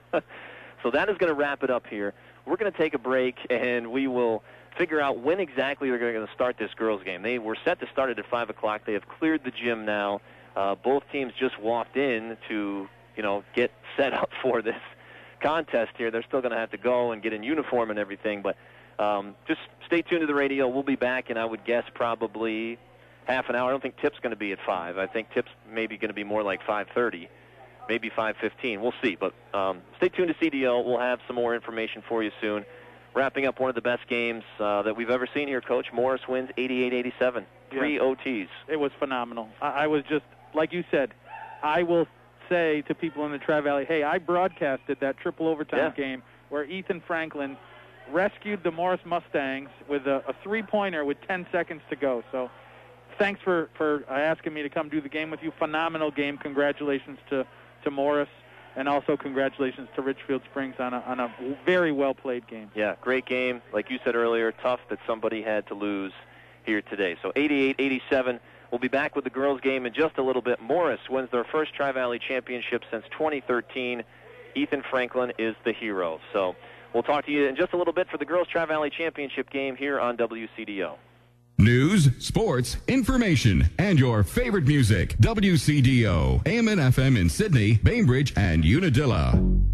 So that is going to wrap it up here. We're going to take a break, and we will figure out when exactly we're going to start this girls' game. They were set to start it at five o'clock. They have cleared the gym now. Uh, both teams just walked in to, you know, get set up for this contest here. They're still going to have to go and get in uniform and everything, but um, just stay tuned to the radio. We'll be back, and I would guess probably half an hour. I don't think Tip's going to be at five. I think Tip's maybe going to be more like five thirty, maybe five fifteen. We'll see, but um, stay tuned to C D O. We'll have some more information for you soon. Wrapping up one of the best games uh, that we've ever seen here, Coach. Morris wins eighty-eight eighty-seven, three Yeah. O Ts. It was phenomenal. I, I was just, like you said, I will say to people in the Tri-Valley, hey, I broadcasted that triple overtime Yeah. game where Ethan Franklin rescued the Morris Mustangs with a, a three-pointer with ten seconds to go. So thanks for, for uh, asking me to come do the game with you. Phenomenal game. Congratulations to, to Morris, and also congratulations to Richfield Springs on a, on a very well-played game. Yeah, great game. Like you said earlier, tough that somebody had to lose here today. So eighty-eight eighty-seven. We'll be back with the girls' game in just a little bit. Morris wins their first Tri-Valley championship since twenty thirteen. Ethan Franklin is the hero. So we'll talk to you in just a little bit for the girls' Tri-Valley championship game here on W C D O. News, sports, information, and your favorite music. W C D O, A M and F M in Sydney, Bainbridge, and Unadilla.